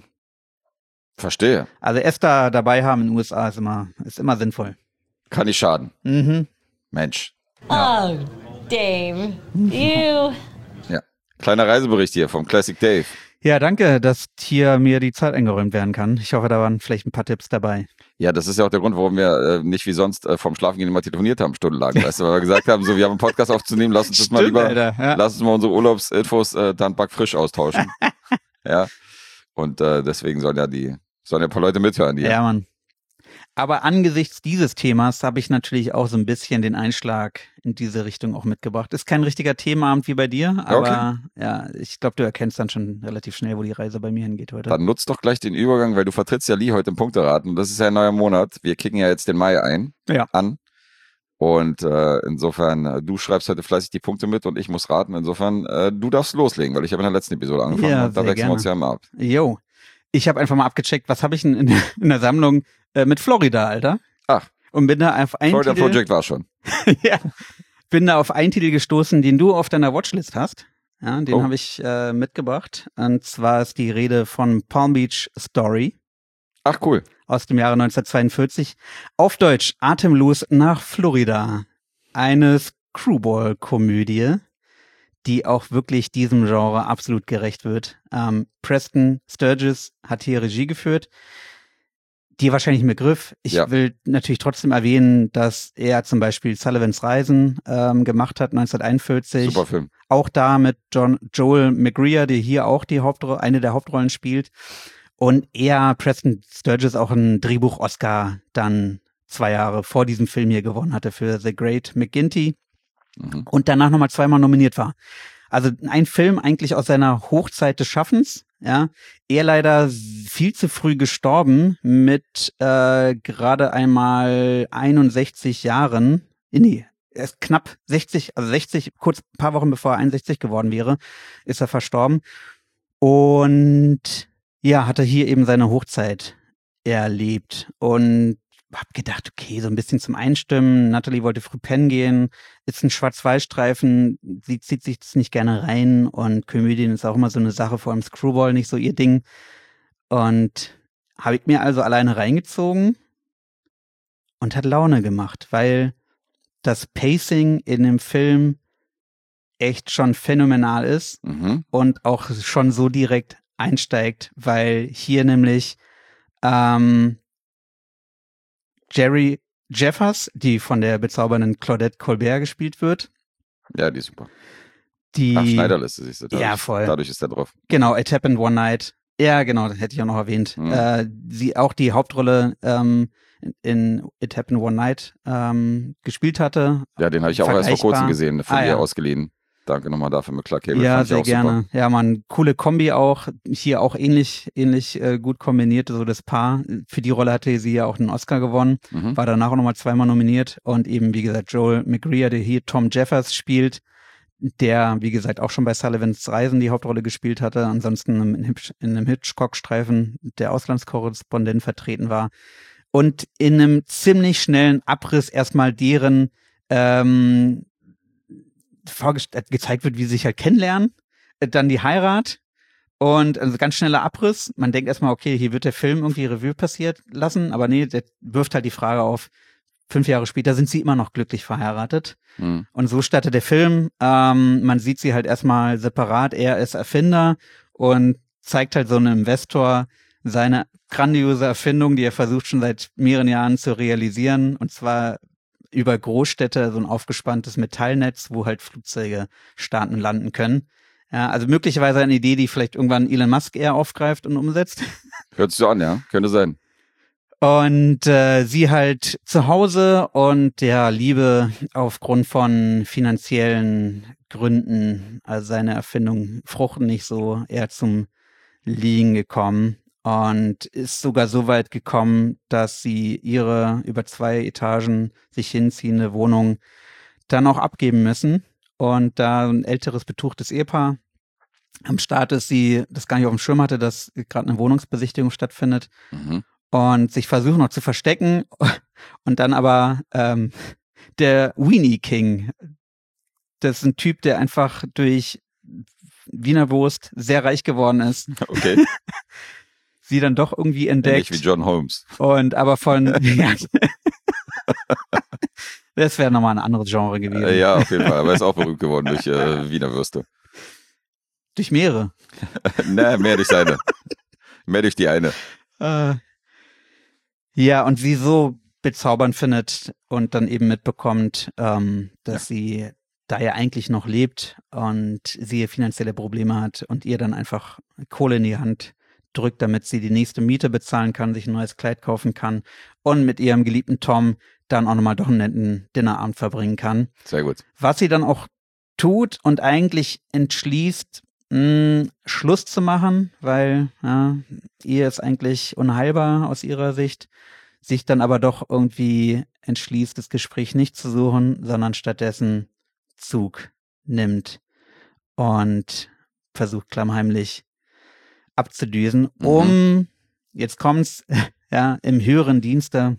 Verstehe. Also ESTA dabei haben in den USA ist immer sinnvoll. Kann nicht schaden. Mhm. Mensch. Oh, Dave. You. Ja. Kleiner Reisebericht hier vom Classic Dave. Ja, danke, dass hier mir die Zeit eingeräumt werden kann. Ich hoffe, da waren vielleicht ein paar Tipps dabei. Ja, das ist ja auch der Grund, warum wir nicht wie sonst vorm Schlafengehen immer telefoniert haben, stundenlang. Weißt du, weil wir gesagt haben, so, wir haben einen Podcast aufzunehmen, lass uns das mal lieber, lass uns mal unsere Urlaubsinfos dann backfrisch austauschen. Ja. Und deswegen sollen ja ein paar Leute mithören. Ja, Mann. Aber angesichts dieses Themas habe ich natürlich auch so ein bisschen den Einschlag in diese Richtung auch mitgebracht. Ist kein richtiger Themaabend wie bei dir, aber ja, ich glaube, du erkennst dann schon relativ schnell, wo die Reise bei mir hingeht heute. Dann nutzt doch gleich den Übergang, weil du vertrittst ja Lee heute im Punkteraten. Das ist ja ein neuer Monat. Wir kicken ja jetzt den Mai an. Und insofern, du schreibst heute fleißig die Punkte mit und ich muss raten. Insofern, du darfst loslegen, weil ich habe in der letzten Episode angefangen. Ja, und da wechseln wir uns ja immer ab. Jo. Ich habe einfach mal abgecheckt, was habe ich in der Sammlung mit Florida, Alter. Ach. Und bin da auf einen Florida Project war schon. Ja. Bin da auf einen Titel gestoßen, den du auf deiner Watchlist hast. Ja, den habe ich mitgebracht. Und zwar ist die Rede von Palm Beach Story. Ach, cool. Aus dem Jahre 1942. Auf Deutsch, Atemlos nach Florida. Eine Screwball-Komödie, die auch wirklich diesem Genre absolut gerecht wird. Preston Sturges hat hier Regie geführt. Dir wahrscheinlich ein Begriff. Ich will natürlich trotzdem erwähnen, dass er zum Beispiel Sullivans Reisen gemacht hat, 1941. Super Film. Auch da mit Joel McGreer, der hier auch eine der Hauptrollen spielt. Und Preston Sturges, auch einen Drehbuch-Oscar dann 2 Jahre vor diesem Film hier gewonnen hatte für The Great McGinty. Und danach nochmal 2-mal nominiert war. Also ein Film eigentlich aus seiner Hochzeit des Schaffens, ja. Er leider viel zu früh gestorben mit gerade einmal 61 Jahren. Nee, er ist knapp 60, also 60, kurz ein paar Wochen bevor er 61 geworden wäre, ist er verstorben. Und ja, hatte hier eben seine Hochzeit erlebt und hab gedacht, okay, so ein bisschen zum Einstimmen. Natalie wollte früh pennen gehen, ist ein Schwarz-Weiß-Streifen, sie zieht sich das nicht gerne rein und Komödien ist auch immer so eine Sache, vor allem Screwball nicht so ihr Ding. Und habe ich mir also alleine reingezogen und hat Laune gemacht, weil das Pacing in dem Film echt schon phänomenal ist und auch schon so direkt einsteigt, weil hier nämlich Jerry Jeffers, die von der bezaubernden Claudette Colbert gespielt wird. Ja, die ist super. Schneiderliste, siehst du. Ja, voll. Dadurch ist der drauf. Genau, It Happened One Night. Ja, genau, das hätte ich auch noch erwähnt. Sie auch die Hauptrolle in It Happened One Night gespielt hatte. Ja, den habe ich auch erst vor kurzem gesehen, von ihr ausgeliehen. Danke nochmal dafür mit Clark Gable. Ja, sehr gerne. Super. Ja, man, coole Kombi auch. Hier auch ähnlich gut kombiniert, so das Paar. Für die Rolle hatte sie ja auch einen Oscar gewonnen. War danach auch nochmal 2-mal nominiert. Und eben, wie gesagt, Joel McGreer, der hier Tom Jeffers spielt, der, wie gesagt, auch schon bei Sullivans Reisen die Hauptrolle gespielt hatte. Ansonsten in einem Hitchcock-Streifen der Auslandskorrespondent vertreten war. Und in einem ziemlich schnellen Abriss erstmal deren gezeigt wird, wie sie sich halt kennenlernen, dann die Heirat und also ganz schneller Abriss. Man denkt erstmal, okay, hier wird der Film irgendwie Revue passiert lassen, aber nee, der wirft halt die Frage auf, 5 Jahre später sind sie immer noch glücklich verheiratet. Und so startet der Film. Man sieht sie halt erstmal separat, er ist Erfinder und zeigt halt so einem Investor seine grandiose Erfindung, die er versucht schon seit mehreren Jahren zu realisieren, und zwar über Großstädte, so ein aufgespanntes Metallnetz, wo halt Flugzeuge starten und landen können. Ja, also möglicherweise eine Idee, die vielleicht irgendwann Elon Musk eher aufgreift und umsetzt. Hört sich so an, ja. Könnte sein. Und sie halt zu Hause und der Liebe aufgrund von finanziellen Gründen, also seine Erfindung fruchten nicht so, eher zum Liegen gekommen und ist sogar so weit gekommen, dass sie ihre über 2 Etagen sich hinziehende Wohnung dann auch abgeben müssen. Und da ein älteres, betuchtes Ehepaar am Start ist, sie das gar nicht auf dem Schirm hatte, dass gerade eine Wohnungsbesichtigung stattfindet. Mhm. Und sich versuchen noch zu verstecken und dann aber der Weenie King, das ist ein Typ, der einfach durch Wiener Wurst sehr reich geworden ist. Okay. Sie dann doch irgendwie entdeckt. Ähnlich wie John Holmes. Und aber von ja, das wäre nochmal ein anderes Genre gewesen. Ja, auf jeden Fall. Aber er ist auch berühmt geworden durch Wiener Würste. Durch mehrere. Ne, mehr durch seine. Mehr durch die eine. Ja, und sie so bezaubernd findet und dann eben mitbekommt, dass sie da ja eigentlich noch lebt und sie finanzielle Probleme hat und ihr dann einfach Kohle in die Hand drückt, damit sie die nächste Miete bezahlen kann, sich ein neues Kleid kaufen kann und mit ihrem geliebten Tom dann auch nochmal doch einen netten Dinnerabend verbringen kann. Sehr gut. Was sie dann auch tut und eigentlich entschließt, Schluss zu machen, weil Ehe ist eigentlich unheilbar aus ihrer Sicht, sich dann aber doch irgendwie entschließt, das Gespräch nicht zu suchen, sondern stattdessen Zug nimmt und versucht klammheimlich abzudüsen, um, jetzt kommt's, im höheren Dienste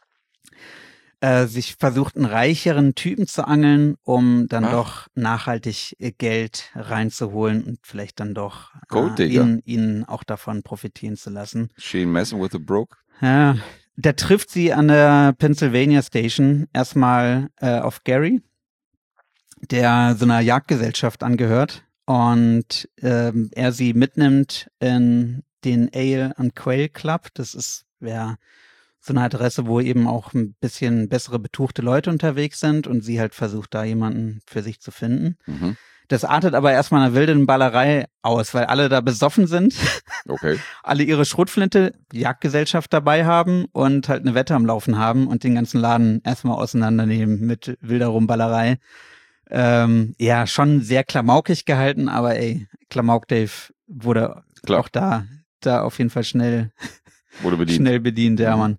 sich versucht, einen reicheren Typen zu angeln, um dann doch nachhaltig Geld reinzuholen und vielleicht dann doch ihn auch davon profitieren zu lassen. She messing with the broke? Ja, der trifft sie an der Pennsylvania Station erstmal auf Gary, der so einer Jagdgesellschaft angehört und er sie mitnimmt in den Ale and Quail Club. Das ist so eine Adresse, wo eben auch ein bisschen bessere betuchte Leute unterwegs sind und sie halt versucht, da jemanden für sich zu finden. Mhm. Das artet aber erstmal einer wilden Ballerei aus, weil alle da besoffen sind. Okay. Alle ihre Schrotflinte, Jagdgesellschaft dabei haben und halt eine Wette am Laufen haben und den ganzen Laden erstmal auseinandernehmen mit wilder Rumballerei. Schon sehr klamaukig gehalten, aber Klamauk Dave wurde auch da auf jeden Fall schnell bedient, ja, Mann.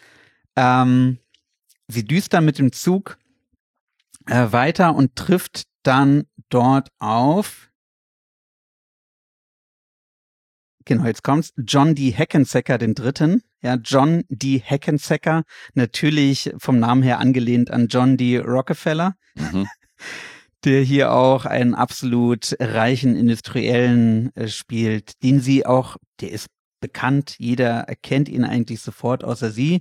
Sie düst dann mit dem Zug weiter und trifft dann dort auf, genau, jetzt kommt's, John D. Hackensacker den Dritten. Ja, John D. Hackensacker, natürlich vom Namen her angelehnt an John D. Rockefeller, der hier auch einen absolut reichen Industriellen spielt, den sie auch, der ist bekannt, jeder erkennt ihn eigentlich sofort, außer sie.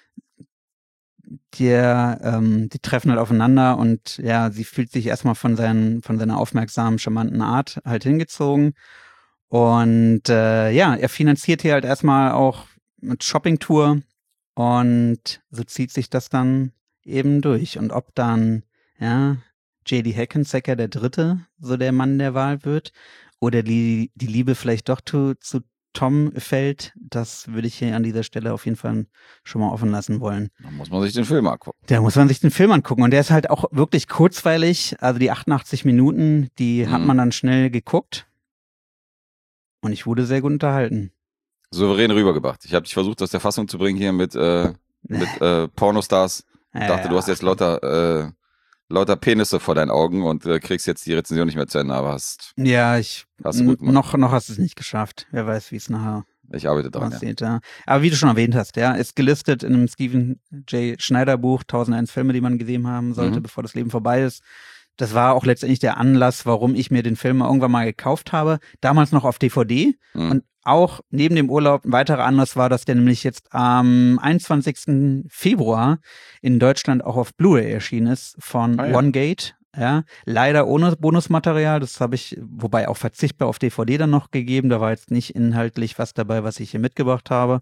Die treffen halt aufeinander und ja, sie fühlt sich erstmal von seiner aufmerksamen, charmanten Art halt hingezogen. Und er finanziert hier halt erstmal auch mit Shoppingtour und so zieht sich das dann eben durch. Und ob dann, J.D. Hackensacker der Dritte so der Mann der Wahl wird oder die Liebe vielleicht doch zu Tom fällt, das würde ich hier an dieser Stelle auf jeden Fall schon mal offen lassen wollen. Da muss man sich den Film angucken. Da muss man sich den Film angucken und der ist halt auch wirklich kurzweilig, also die 88 Minuten, die hat man dann schnell geguckt und ich wurde sehr gut unterhalten. Souverän rübergebracht. Ich habe dich versucht aus der Fassung zu bringen hier mit Pornostars. Ich dachte, du hast jetzt lauter Penisse vor deinen Augen und kriegst jetzt die Rezension nicht mehr zu Ende, aber hast du gut gemacht. Noch hast du es nicht geschafft. Wer weiß, wie es nachher Ich arbeite dran, aussieht. Ja. Aber wie du schon erwähnt hast, ist gelistet in einem Stephen J. Schneider Buch, 1001 Filme, die man gesehen haben sollte, bevor das Leben vorbei ist. Das war auch letztendlich der Anlass, warum ich mir den Film irgendwann mal gekauft habe. Damals noch auf DVD und auch neben dem Urlaub ein weiterer Anlass war, dass der nämlich jetzt am 21. Februar in Deutschland auch auf Blu-ray erschienen ist von OneGate. Ja, leider ohne Bonusmaterial, das habe ich, wobei auch verzichtbar auf DVD dann noch gegeben. Da war jetzt nicht inhaltlich was dabei, was ich hier mitgebracht habe.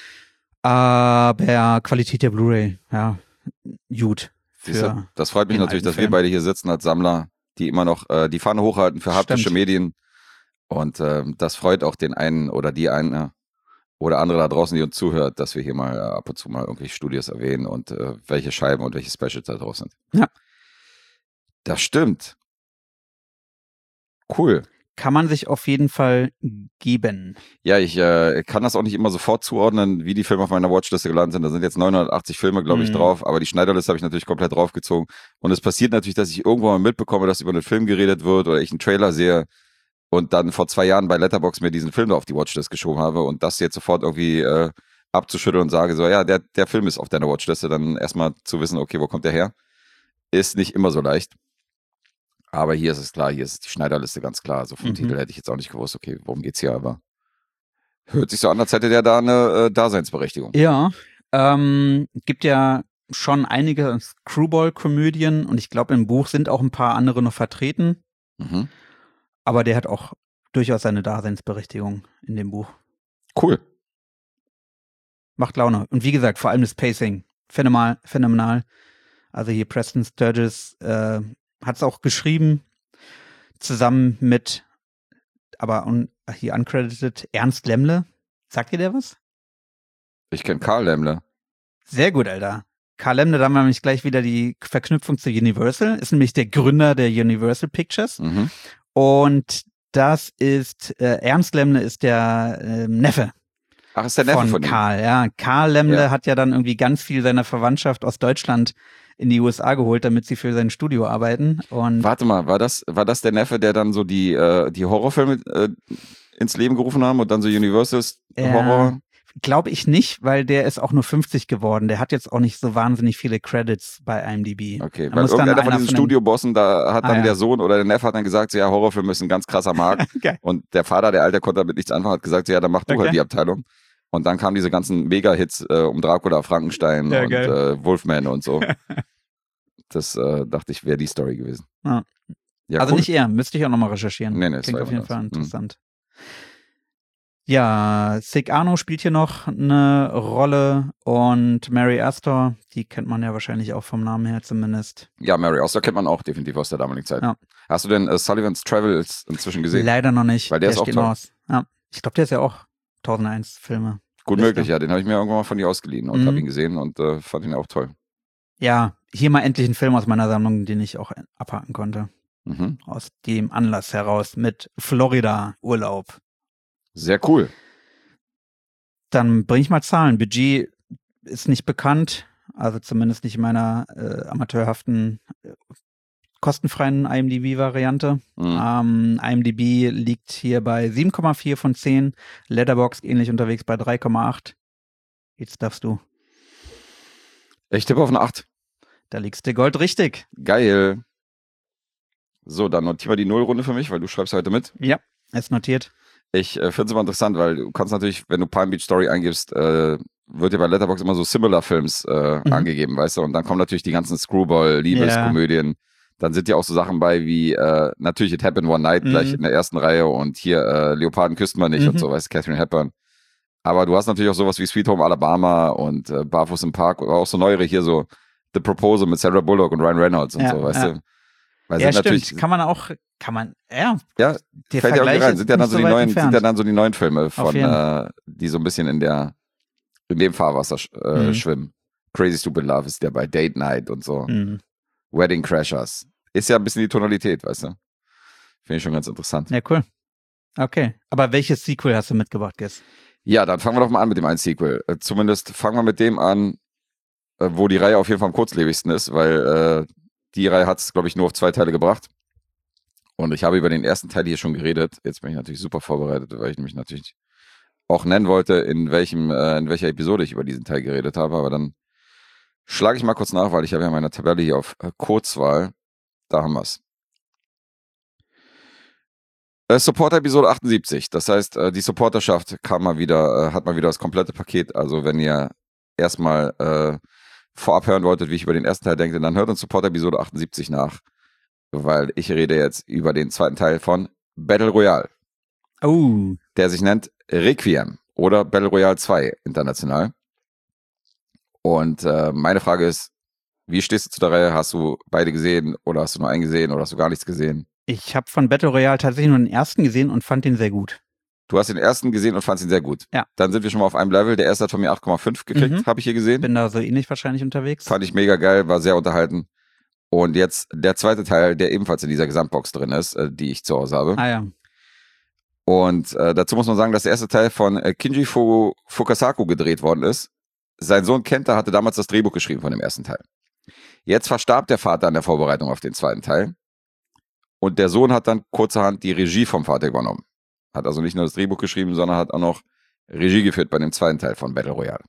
Aber Qualität der Blu-ray, gut. Das freut mich natürlich, dass wir beide hier sitzen als Sammler, die immer noch die Fahne hochhalten für haptische Medien. Und das freut auch den einen oder die eine oder andere da draußen, die uns zuhört, dass wir hier mal ab und zu mal irgendwelche Studios erwähnen und welche Scheiben und welche Specials da drauf sind. Ja. Das stimmt. Cool. Kann man sich auf jeden Fall geben. Ja, ich kann das auch nicht immer sofort zuordnen, wie die Filme auf meiner Watchliste gelandet sind. Da sind jetzt 980 Filme, glaube ich, drauf, aber die Schneiderliste habe ich natürlich komplett draufgezogen. Und es passiert natürlich, dass ich irgendwann mal mitbekomme, dass über einen Film geredet wird oder ich einen Trailer sehe und dann vor 2 Jahren bei Letterboxd mir diesen Film da auf die Watchlist geschoben habe und das jetzt sofort irgendwie abzuschütteln und sage so, ja, der Film ist auf deiner Watchliste, dann erstmal zu wissen, okay, wo kommt der her? Ist nicht immer so leicht. Aber hier ist es klar, hier ist die Schneiderliste ganz klar. So vom Titel hätte ich jetzt auch nicht gewusst, okay, worum geht's hier, aber hört sich so an, als hätte der da eine Daseinsberechtigung. Ja, gibt ja schon einige Screwball-Komödien und ich glaube, im Buch sind auch ein paar andere noch vertreten. Mhm. Aber der hat auch durchaus seine Daseinsberechtigung in dem Buch. Cool. Macht Laune. Und wie gesagt, vor allem das Pacing. Phänomenal. Also hier Preston Sturges hat es auch geschrieben, zusammen mit, aber hier uncredited, Ernst Lemmle. Sagt ihr der was? Ich kenne Karl Lemmle. Sehr gut, Alter. Karl Lemmle, da haben wir nämlich gleich wieder die Verknüpfung zu Universal. Ist nämlich der Gründer der Universal Pictures. Mhm. Und das ist, Ernst Lemmle ist der Neffe. Ach, ist der Neffe von ihm? Karl, ja. Karl Lemmle hat ja dann irgendwie ganz viel seiner Verwandtschaft aus Deutschland in die USA geholt, damit sie für sein Studio arbeiten. Und warte mal, war das der Neffe, der dann so die Horrorfilme ins Leben gerufen haben und dann so Universals Horror? Glaube ich nicht, weil der ist auch nur 50 geworden. Der hat jetzt auch nicht so wahnsinnig viele Credits bei IMDb. Okay, weil irgendeiner von diesen Studiobossen, da hat dann der Sohn oder der Neffe hat dann gesagt, so, ja, Horrorfilm ist ein ganz krasser Markt. Okay. Und der Vater, der Alte, konnte damit nichts anfangen, hat gesagt, so, ja, dann mach du halt die Abteilung. Und dann kamen diese ganzen Mega-Hits um Dracula, Frankenstein und Wolfman und so. Das dachte ich, wäre die Story gewesen. Ja. Ja, also cool. nicht er, müsste ich auch nochmal recherchieren. Nee, klingt auf jeden Fall das. interessant. Ja, Sig Arno spielt hier noch eine Rolle und Mary Astor, die kennt man ja wahrscheinlich auch vom Namen her zumindest. Ja, Mary Astor kennt man auch definitiv aus der damaligen Zeit. Ja. Hast du denn Sullivan's Travels inzwischen gesehen? Leider noch nicht. Weil der ist auch steht toll. noch aus. Ja, ich glaube, der ist ja auch 1001 Filme. Gut Liste. möglich, ja. Den habe ich mir irgendwann mal von dir ausgeliehen und habe ihn gesehen und fand ihn auch toll. Ja, hier mal endlich ein Film aus meiner Sammlung, den ich auch abhaken konnte. Mhm. Aus dem Anlass heraus mit Florida-Urlaub. Sehr cool. Dann bringe ich mal Zahlen. Budget ist nicht bekannt, also zumindest nicht in meiner amateurhaften, kostenfreien IMDb-Variante. IMDb liegt hier bei 7,4 von 10, Letterboxd ähnlich unterwegs bei 3,8. Jetzt darfst du. Ich tippe auf eine 8. Da liegst du Gold richtig. Geil. So, dann notieren wir die Nullrunde für mich, weil du schreibst heute mit. Ja, ist notiert. Ich finde es immer interessant, weil du kannst natürlich, wenn du Palm Beach Story eingibst, wird dir bei Letterboxd immer so Similar-Films angegeben, weißt du? Und dann kommen natürlich die ganzen Screwball-Liebeskomödien. Dann sind ja auch so Sachen bei wie, natürlich It Happened One Night gleich in der ersten Reihe und hier Leoparden küsst man nicht und so, weißt du, Catherine Hepburn. Aber du hast natürlich auch sowas wie Sweet Home Alabama und Barfuß im Park oder auch so neuere hier so The Proposal mit Sandra Bullock und Ryan Reynolds und so, weißt du? Weil Ja, sind stimmt. Kann man, ja. Ja, Der fällt ja Vergleich auch rein. ist Sind ja dann nicht so die weit neuen, entfernt. sind ja dann so die neuen Filme Auf von, jeden. die so ein bisschen in dem Fahrwasser schwimmen. Crazy Stupid Love ist der bei Date Night und so. Wedding Crashers. Ist ja ein bisschen die Tonalität, weißt du? Finde ich schon ganz interessant. Ja, cool. Okay. Aber welches Sequel hast du mitgebracht, Guess? Ja, dann fangen wir doch mal an mit dem einen Sequel. Zumindest fangen wir mit dem an, wo die Reihe auf jeden Fall am kurzlebigsten ist, weil die Reihe hat es, glaube ich, nur auf 2 Teile gebracht. Und ich habe über den ersten Teil hier schon geredet. Jetzt bin ich natürlich super vorbereitet, weil ich nämlich natürlich auch nennen wollte, in welcher Episode ich über diesen Teil geredet habe. Aber dann schlage ich mal kurz nach, weil ich habe ja meine Tabelle hier auf Kurzwahl. Da haben wir es. Supporter-Episode 78. Das heißt, die Supporterschaft hat mal wieder das komplette Paket. Also wenn ihr erstmal vorab hören wolltet, wie ich über den ersten Teil denke, dann hört uns Supporter-Episode 78 nach. Weil ich rede jetzt über den zweiten Teil von Battle Royale. Oh. Der sich nennt Requiem oder Battle Royale 2 international. Und meine Frage ist, wie stehst du zu der Reihe? Hast du beide gesehen oder hast du nur einen gesehen oder hast du gar nichts gesehen? Ich habe von Battle Royale tatsächlich nur den ersten gesehen und fand den sehr gut. Du hast den ersten gesehen und fandst ihn sehr gut. Ja. Dann sind wir schon mal auf einem Level. Der erste hat von mir 8,5 gekriegt, habe ich hier gesehen. Bin da so ähnlich wahrscheinlich unterwegs. Fand ich mega geil, war sehr unterhalten. Und jetzt der zweite Teil, der ebenfalls in dieser Gesamtbox drin ist, die ich zu Hause habe. Ah ja. Und dazu muss man sagen, dass der erste Teil von Kinji Fukasaku gedreht worden ist. Sein Sohn Kenta hatte damals das Drehbuch geschrieben von dem ersten Teil. Jetzt verstarb der Vater an der Vorbereitung auf den zweiten Teil. Und der Sohn hat dann kurzerhand die Regie vom Vater übernommen. Hat also nicht nur das Drehbuch geschrieben, sondern hat auch noch Regie geführt bei dem zweiten Teil von Battle Royale.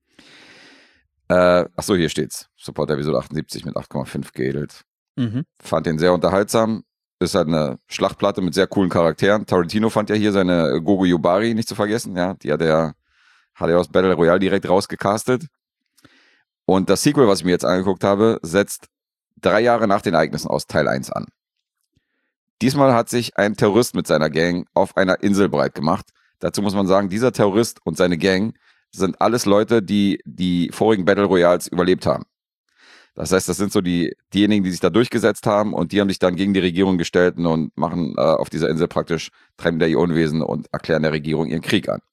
Achso, hier steht's. Support Episode 78 mit 8,5 geedelt. Fand den sehr unterhaltsam. Ist halt eine Schlachtplatte mit sehr coolen Charakteren. Tarantino fand ja hier seine Gogo Yubari nicht zu vergessen. Ja, die hat er aus Battle Royale direkt rausgecastet. Und das Sequel, was ich mir jetzt angeguckt habe, setzt 3 Jahre nach den Ereignissen aus Teil 1 an. Diesmal hat sich ein Terrorist mit seiner Gang auf einer Insel breit gemacht. Dazu muss man sagen, dieser Terrorist und seine Gang sind alles Leute, die die vorigen Battle Royals überlebt haben. Das heißt, das sind so diejenigen, die sich da durchgesetzt haben und die haben sich dann gegen die Regierung gestellt und machen auf dieser Insel praktisch, treiben da ihr Unwesen und erklären der Regierung ihren Krieg an.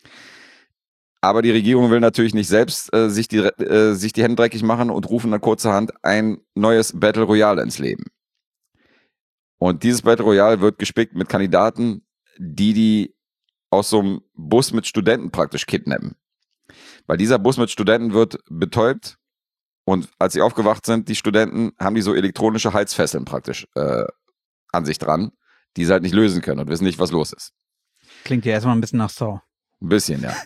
Aber die Regierung will natürlich nicht selbst sich die Hände dreckig machen und rufen dann kurzerhand ein neues Battle Royale ins Leben. Und dieses Battle Royale wird gespickt mit Kandidaten, die aus so einem Bus mit Studenten praktisch kidnappen. Weil dieser Bus mit Studenten wird betäubt und als sie aufgewacht sind, die Studenten, haben die so elektronische Halsfesseln praktisch an sich dran, die sie halt nicht lösen können und wissen nicht, was los ist. Klingt ja erstmal ein bisschen nach Saw. Ein bisschen, ja.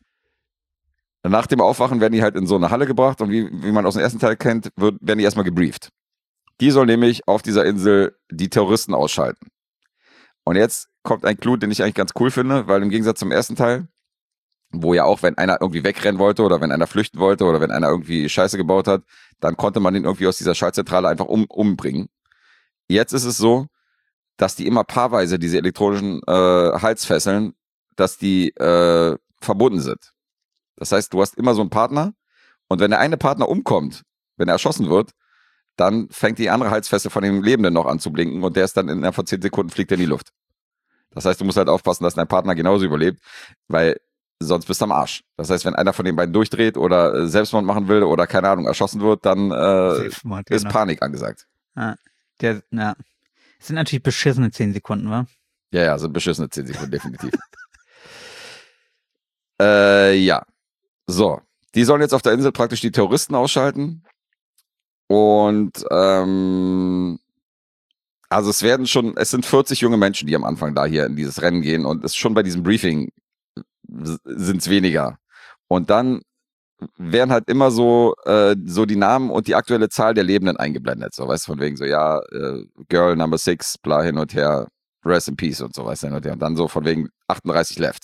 Nach dem Aufwachen werden die halt in so eine Halle gebracht und wie man aus dem ersten Teil kennt, werden die erstmal gebrieft. Die soll nämlich auf dieser Insel die Terroristen ausschalten. Und jetzt kommt ein Clou, den ich eigentlich ganz cool finde, weil im Gegensatz zum ersten Teil, wo ja auch, wenn einer irgendwie wegrennen wollte oder wenn einer flüchten wollte oder wenn einer irgendwie Scheiße gebaut hat, dann konnte man den irgendwie aus dieser Schaltzentrale einfach umbringen. Jetzt ist es so, dass die immer paarweise diese elektronischen Halsfesseln, dass die verbunden sind. Das heißt, du hast immer so einen Partner und wenn der eine Partner umkommt, wenn er erschossen wird, dann fängt die andere Halsfessel von dem Lebenden noch an zu blinken und der ist dann innerhalb von 10 Sekunden fliegt er in die Luft. Das heißt, du musst halt aufpassen, dass dein Partner genauso überlebt, weil sonst bist du am Arsch. Das heißt, wenn einer von den beiden durchdreht oder Selbstmord machen will oder keine Ahnung, erschossen wird, dann ist Panik angesagt. Es sind natürlich beschissene 10 Sekunden, wa? Ja, sind beschissene 10 Sekunden, definitiv. Ja. So. Die sollen jetzt auf der Insel praktisch die Terroristen ausschalten. Und also es sind 40 junge Menschen, die am Anfang da hier in dieses Rennen gehen und es schon bei diesem Briefing sind es weniger. Und dann werden halt immer so die Namen und die aktuelle Zahl der Lebenden eingeblendet. So, weißt du, von wegen so, ja, Girl Number 6, bla hin und her, Rest in Peace und so, weißt du, hin und her. Und dann so von wegen 38 left.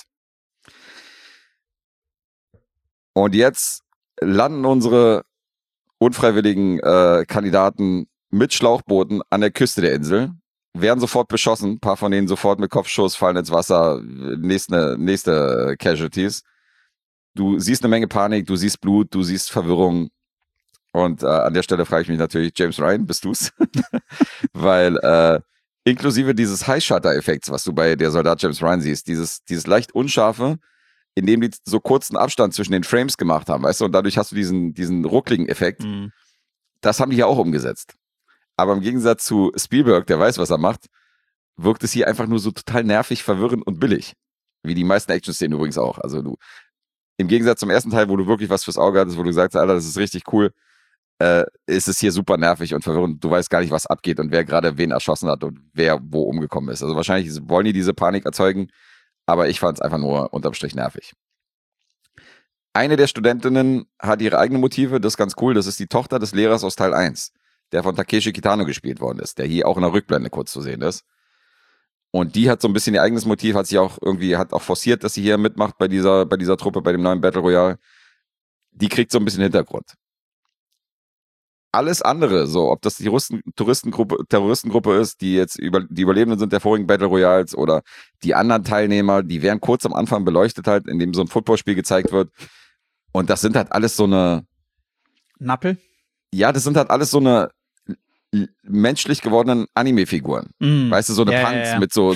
Und jetzt landen unsere unfreiwilligen Kandidaten mit Schlauchbooten an der Küste der Insel, werden sofort beschossen, ein paar von denen sofort mit Kopfschuss fallen ins Wasser, nächste Casualties. Du siehst eine Menge Panik, du siehst Blut, du siehst Verwirrung und an der Stelle frage ich mich natürlich, James Ryan, bist du's? Weil inklusive dieses High-Shutter-Effekts, was du bei der Soldat James Ryan siehst, dieses leicht unscharfe, in dem die so kurzen Abstand zwischen den Frames gemacht haben, weißt du, und dadurch hast du diesen ruckligen Effekt. Mhm. Das haben die hier auch umgesetzt. Aber im Gegensatz zu Spielberg, der weiß, was er macht, wirkt es hier einfach nur so total nervig, verwirrend und billig. Wie die meisten Action-Szenen übrigens auch. Also im Gegensatz zum ersten Teil, wo du wirklich was fürs Auge hattest, wo du sagst, Alter, das ist richtig cool, ist es hier super nervig und verwirrend. Du weißt gar nicht, was abgeht und wer gerade wen erschossen hat und wer wo umgekommen ist. Also wahrscheinlich wollen die diese Panik erzeugen, aber ich fand es einfach nur unterm Strich nervig. Eine der Studentinnen hat ihre eigenen Motive, das ist ganz cool, das ist die Tochter des Lehrers aus Teil 1, der von Takeshi Kitano gespielt worden ist, der hier auch in der Rückblende kurz zu sehen ist. Und die hat so ein bisschen ihr eigenes Motiv, hat auch forciert, dass sie hier mitmacht bei dieser Truppe, bei dem neuen Battle Royale. Die kriegt so ein bisschen Hintergrund. Alles andere, so, ob das die Terroristengruppe ist, die jetzt die Überlebenden sind der vorigen Battle Royals oder die anderen Teilnehmer, die werden kurz am Anfang beleuchtet halt, indem so ein Footballspiel gezeigt wird. Und das sind halt alles so eine Nappel? Ja, das sind halt alles so eine menschlich gewordenen Anime-Figuren. Weißt du, so eine Punks mit so, weißt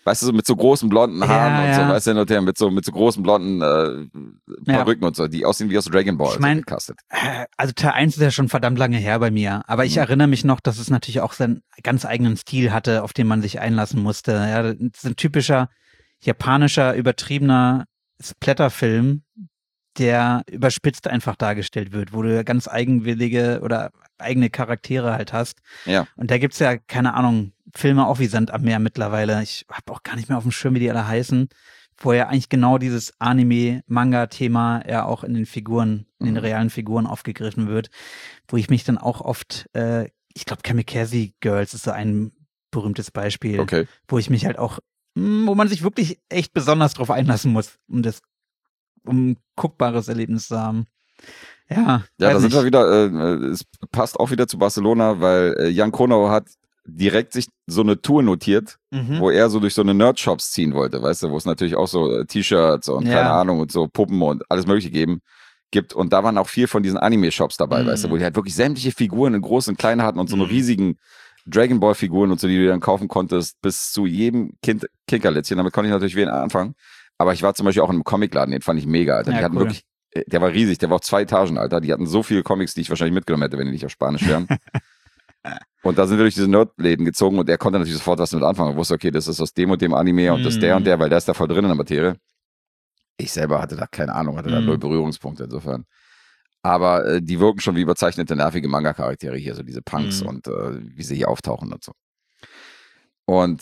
weißt du, so mit so großen blonden Haaren und so, ja. weißt du, mit so großen blonden Perücken und so, die aussehen wie aus Dragon Ball. Ich mein, gecastet. Also Teil 1 ist ja schon verdammt lange her bei mir, aber ich erinnere mich noch, dass es natürlich auch seinen ganz eigenen Stil hatte, auf den man sich einlassen musste. Ja, das ist ein typischer japanischer, übertriebener Splatterfilm, der überspitzt einfach dargestellt wird, wo du ganz eigenwillige oder eigene Charaktere halt hast. Ja. Und da gibt's ja, keine Ahnung, Filme auch wie Sand am Meer mittlerweile. Ich habe auch gar nicht mehr auf dem Schirm, wie die alle heißen, wo ja eigentlich genau dieses Anime-Manga-Thema ja auch in den Figuren, in den realen Figuren aufgegriffen wird, wo ich mich dann auch oft, ich glaube Kamikaze Girls ist so ein berühmtes Beispiel, Okay. wo ich mich halt auch, wo man sich wirklich echt besonders drauf einlassen muss, um ein guckbares Erlebnis zu haben. Ja, da sind wir wieder, es passt auch wieder zu Barcelona, weil Jan Konau hat direkt sich so eine Tour notiert, wo er so durch so eine Nerd-Shops ziehen wollte, weißt du, wo es natürlich auch so T-Shirts und keine Ahnung und so Puppen und alles mögliche gibt. Und da waren auch viel von diesen Anime-Shops dabei, weißt du, wo die halt wirklich sämtliche Figuren in groß und klein hatten und so eine riesigen Dragon Ball Figuren und so, die du dann kaufen konntest, bis zu jedem Kinkerlitzchen. Damit konnte ich natürlich wenig anfangen. Aber ich war zum Beispiel auch in einem Comicladen, den fand ich mega, Alter. Die hatten wirklich, der war riesig, der war auf 2 Etagen, Alter. Die hatten so viele Comics, die ich wahrscheinlich mitgenommen hätte, wenn die nicht auf Spanisch wären. Und da sind wir durch diese Nerdläden gezogen und er konnte natürlich sofort was damit anfangen. Er wusste, okay, das ist aus dem und dem Anime und das der und der, weil der ist da voll drin in der Materie. Ich selber hatte da keine Ahnung, hatte da 0 Berührungspunkte insofern. Aber die wirken schon wie überzeichnete, nervige Manga-Charaktere hier, so diese Punks und wie sie hier auftauchen und so. Und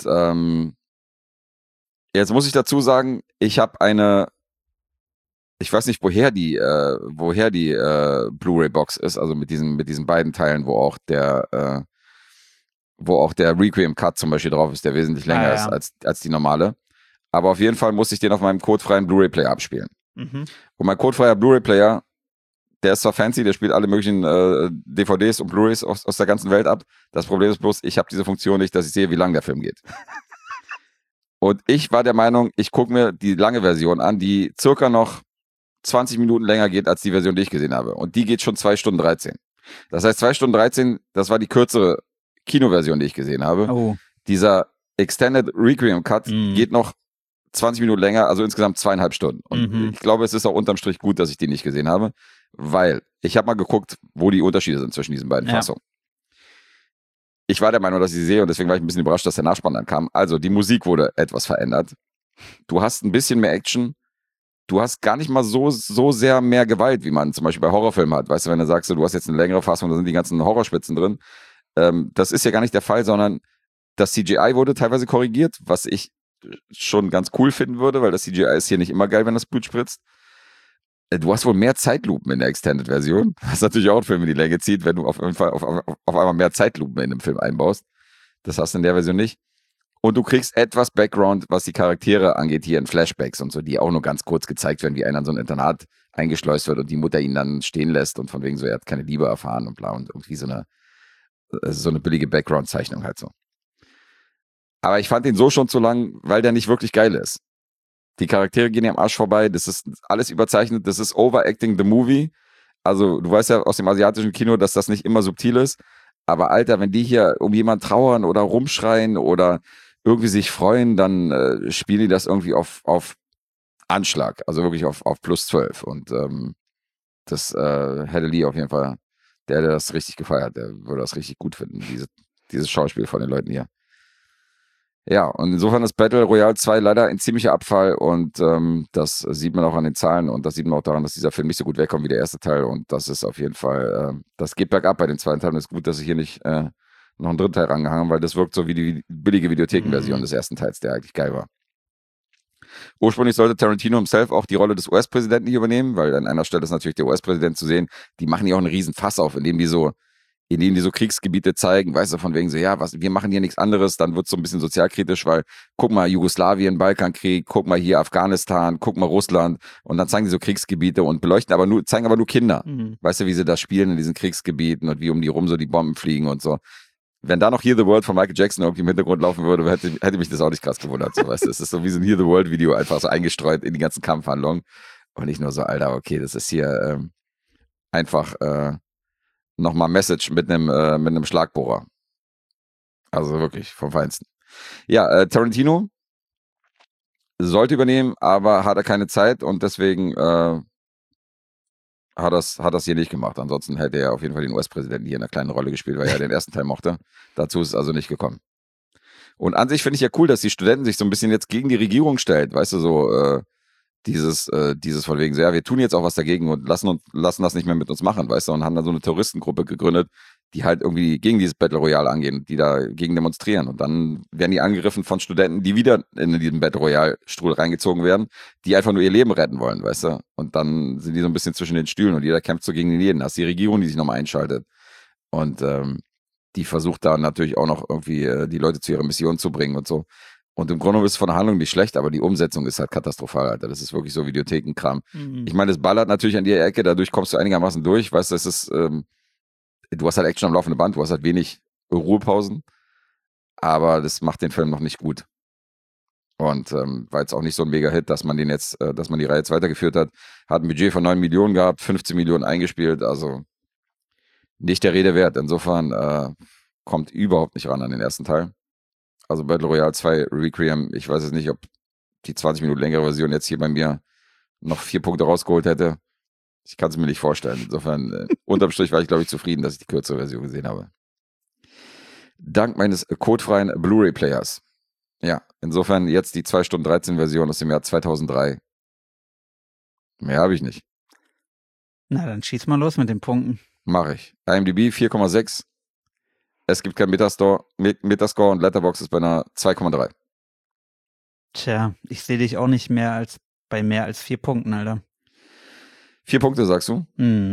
jetzt muss ich dazu sagen, ich habe ich weiß nicht, woher die Blu-ray-Box ist, also mit diesen beiden Teilen, wo auch der Requiem-Cut zum Beispiel drauf ist, der wesentlich länger ist als die normale. Aber auf jeden Fall musste ich den auf meinem codefreien Blu-ray-Player abspielen. Und mein codefreier Blu-ray-Player, der ist zwar fancy, der spielt alle möglichen DVDs und Blu-rays aus der ganzen Welt ab. Das Problem ist bloß, ich habe diese Funktion nicht, dass ich sehe, wie lang der Film geht. Und ich war der Meinung, ich gucke mir die lange Version an, die circa noch 20 Minuten länger geht als die Version, die ich gesehen habe. Und die geht schon 2 Stunden 13. Das heißt, 2 Stunden 13, das war die kürzere Kinoversion, die ich gesehen habe. Oh. Dieser Extended Requiem Cut geht noch 20 Minuten länger, also insgesamt 2,5 Stunden. Und ich glaube, es ist auch unterm Strich gut, dass ich die nicht gesehen habe, weil ich habe mal geguckt, wo die Unterschiede sind zwischen diesen beiden Fassungen. Ich war der Meinung, dass ich sie sehe und deswegen war ich ein bisschen überrascht, dass der Nachspann dann kam. Also, die Musik wurde etwas verändert. Du hast ein bisschen mehr Action. Du hast gar nicht mal so sehr mehr Gewalt, wie man zum Beispiel bei Horrorfilmen hat. Weißt du, wenn du sagst, du hast jetzt eine längere Fassung, da sind die ganzen Horrorspitzen drin. Das ist ja gar nicht der Fall, sondern das CGI wurde teilweise korrigiert, was ich schon ganz cool finden würde, weil das CGI ist hier nicht immer geil, wenn das Blut spritzt. Du hast wohl mehr Zeitlupen in der Extended-Version, was natürlich auch einen Film in die Länge zieht, wenn du auf jeden Fall auf einmal mehr Zeitlupen in dem Film einbaust. Das hast du in der Version nicht. Und du kriegst etwas Background, was die Charaktere angeht, hier in Flashbacks und so, die auch nur ganz kurz gezeigt werden, wie einer in so ein Internat eingeschleust wird und die Mutter ihn dann stehen lässt und von wegen so, er hat keine Liebe erfahren und bla und irgendwie so eine billige Background-Zeichnung halt so. Aber ich fand den so schon zu lang, weil der nicht wirklich geil ist. Die Charaktere gehen ja am Arsch vorbei, das ist alles überzeichnet, das ist Overacting the Movie. Also du weißt ja aus dem asiatischen Kino, dass das nicht immer subtil ist. Aber Alter, wenn die hier um jemanden trauern oder rumschreien oder irgendwie sich freuen, dann spielen die das irgendwie auf Anschlag, also wirklich auf plus 12. Und das hätte Lee auf jeden Fall, der hätte das richtig gefeiert, der würde das richtig gut finden, dieses Schauspiel von den Leuten hier. Ja, und insofern ist Battle Royale 2 leider ein ziemlicher Abfall und das sieht man auch an den Zahlen und das sieht man auch daran, dass dieser Film nicht so gut wegkommt wie der erste Teil und das ist auf jeden Fall, das geht bergab bei den zweiten Teilen. Es ist gut, dass ich hier nicht noch einen dritten Teil rangehangen habe, weil das wirkt so wie die billige Videothekenversion des ersten Teils, der eigentlich geil war. Ursprünglich sollte Tarantino himself auch die Rolle des US-Präsidenten hier übernehmen, weil an einer Stelle ist natürlich der US-Präsident zu sehen, die machen hier auch einen riesen Fass auf, indem die so Kriegsgebiete zeigen, weißt du, von wegen so, ja, wir machen hier nichts anderes, dann wird es so ein bisschen sozialkritisch, weil guck mal Jugoslawien, Balkankrieg, guck mal hier Afghanistan, guck mal Russland und dann zeigen die so Kriegsgebiete und zeigen aber nur Kinder. Weißt du, wie sie da spielen in diesen Kriegsgebieten und wie um die rum so die Bomben fliegen und so. Wenn da noch Hear the World von Michael Jackson irgendwie im Hintergrund laufen würde, hätte mich das auch nicht krass gewundert, so, weißt du. Es ist so wie so ein Hear the World Video einfach so eingestreut in die ganzen Kampfhandlungen und nicht nur so, Alter, okay, das ist hier einfach nochmal Message mit einem Schlagbohrer. Also wirklich vom Feinsten. Ja, Tarantino sollte übernehmen, aber hat er keine Zeit und deswegen hat das hier nicht gemacht. Ansonsten hätte er auf jeden Fall den US-Präsidenten hier in einer kleinen Rolle gespielt, weil er den ersten Teil mochte. Dazu ist es also nicht gekommen. Und an sich finde ich ja cool, dass die Studenten sich so ein bisschen jetzt gegen die Regierung stellt, weißt du, so dieses von wegen so, ja, wir tun jetzt auch was dagegen und lassen das nicht mehr mit uns machen, weißt du, und haben dann so eine Terroristengruppe gegründet, die halt irgendwie gegen dieses Battle Royale angehen, die dagegen demonstrieren. Und dann werden die angegriffen von Studenten, die wieder in diesen Battle Royale-Strudel reingezogen werden, die einfach nur ihr Leben retten wollen, weißt du. Und dann sind die so ein bisschen zwischen den Stühlen und jeder kämpft so gegen jeden. Das ist die Regierung, die sich nochmal einschaltet. Und die versucht da natürlich auch noch irgendwie die Leute zu ihrer Mission zu bringen und so. Und im Grunde ist es von der Handlung nicht schlecht, aber die Umsetzung ist halt katastrophal, Alter. Das ist wirklich so Videothekenkram. Ich meine, es ballert natürlich an die Ecke, dadurch kommst du einigermaßen durch, weißt du, es ist du hast halt Action am laufenden Band, du hast halt wenig Ruhepausen, aber das macht den Film noch nicht gut. Und war jetzt auch nicht so ein Mega-Hit, dass man die Reihe jetzt weitergeführt hat. Hat ein Budget von 9 Millionen gehabt, 15 Millionen eingespielt, also nicht der Rede wert. Insofern kommt überhaupt nicht ran an den ersten Teil. Also Battle Royale 2 Requiem, ich weiß jetzt nicht, ob die 20 Minuten längere Version jetzt hier bei mir noch 4 Punkte rausgeholt hätte. Ich kann es mir nicht vorstellen. Insofern, unterm Strich war ich, glaube ich, zufrieden, dass ich die kürzere Version gesehen habe. Dank meines codefreien Blu-ray-Players. Ja, insofern jetzt die 2 Stunden 13 Version aus dem Jahr 2003. Mehr habe ich nicht. Na, dann schieß mal los mit den Punkten. Mache ich. IMDb 4,6. Es gibt kein Metascore und Letterboxd ist bei einer 2,3. Tja, ich sehe dich auch nicht mehr als bei mehr als 4 Punkten, Alter. 4 Punkte, sagst du?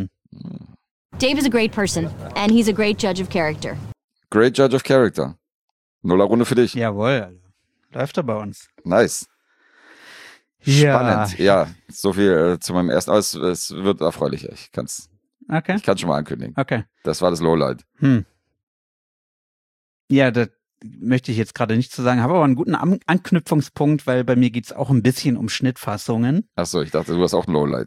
Dave is a great person, and he's a great judge of character. Great Judge of Character. Nuller-Runde für dich. Jawohl, Alter. Läuft er bei uns. Nice. Spannend. Ja, so viel zu meinem ersten. Aber es wird erfreulicher. Ich kann es schon mal ankündigen. Okay. Das war das Lowlight. Ja, das möchte ich jetzt gerade nicht zu sagen. Habe aber einen guten Anknüpfungspunkt, weil bei mir geht es auch ein bisschen um Schnittfassungen. Achso, ich dachte, du hast auch ein Lowlight.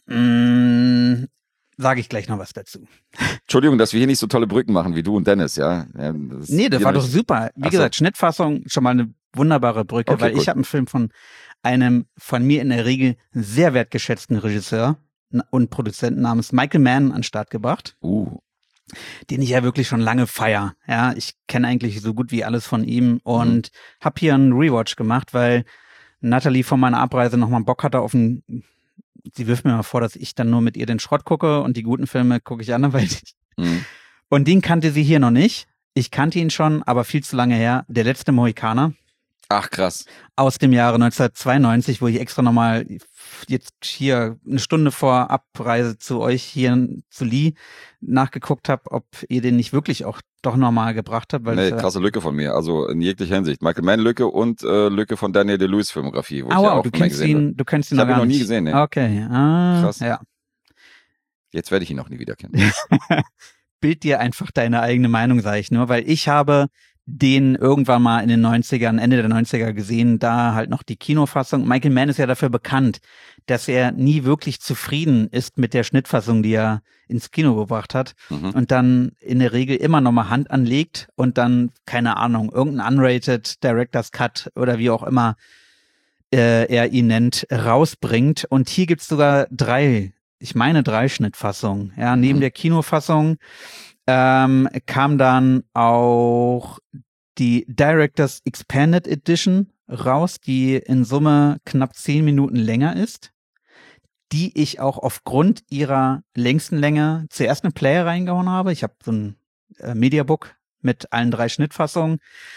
Sage ich gleich noch was dazu. Entschuldigung, dass wir hier nicht so tolle Brücken machen wie du und Dennis, ja? Das war doch super. Wie gesagt, Schnittfassung, schon mal eine wunderbare Brücke, Okay, weil ich habe einen Film von einem von mir in der Regel sehr wertgeschätzten Regisseur und Produzenten namens Michael Mann an den Start gebracht. Den ich ja wirklich schon lange feier. Ja, ich kenne eigentlich so gut wie alles von ihm und habe hier einen Rewatch gemacht, weil Natalie von meiner Abreise nochmal Bock hatte auf sie wirft mir mal vor, dass ich dann nur mit ihr den Schrott gucke und die guten Filme gucke ich anderweitig. Und den kannte sie hier noch nicht. Ich kannte ihn schon, aber viel zu lange her. Der letzte Mohikaner. Ach, krass. Aus dem Jahre 1992, wo ich extra nochmal jetzt hier eine Stunde vor Abreise zu euch hier zu Lee nachgeguckt habe, ob ihr den nicht wirklich auch doch nochmal gebracht habt. Nee, krasse Lücke von mir, also in jeglicher Hinsicht. Michael Mann Lücke und Lücke von Daniel Day-Lewis Filmografie, wo ich ja auch du kennst ihn ich noch habe ihn gar noch nie nicht. gesehen, ne? Okay, Krass. Ja. Jetzt werde ich ihn auch nie wieder kennen. Bild dir einfach deine eigene Meinung, sage ich nur, weil ich habe den irgendwann mal in den 90ern, Ende der 90er gesehen, da halt noch die Kinofassung. Michael Mann ist ja dafür bekannt, dass er nie wirklich zufrieden ist mit der Schnittfassung, die er ins Kino gebracht hat und dann in der Regel immer noch mal Hand anlegt und dann, keine Ahnung, irgendein unrated Director's Cut oder wie auch immer er ihn nennt, rausbringt. Und hier gibt's sogar 3 Schnittfassungen. Ja, neben der Kinofassung kam dann auch die Director's Expanded Edition raus, die in Summe knapp 10 Minuten länger ist, die ich auch aufgrund ihrer längsten Länge zuerst einen Player reingehauen habe. Ich habe so ein Mediabook mit allen 3 Schnittfassungen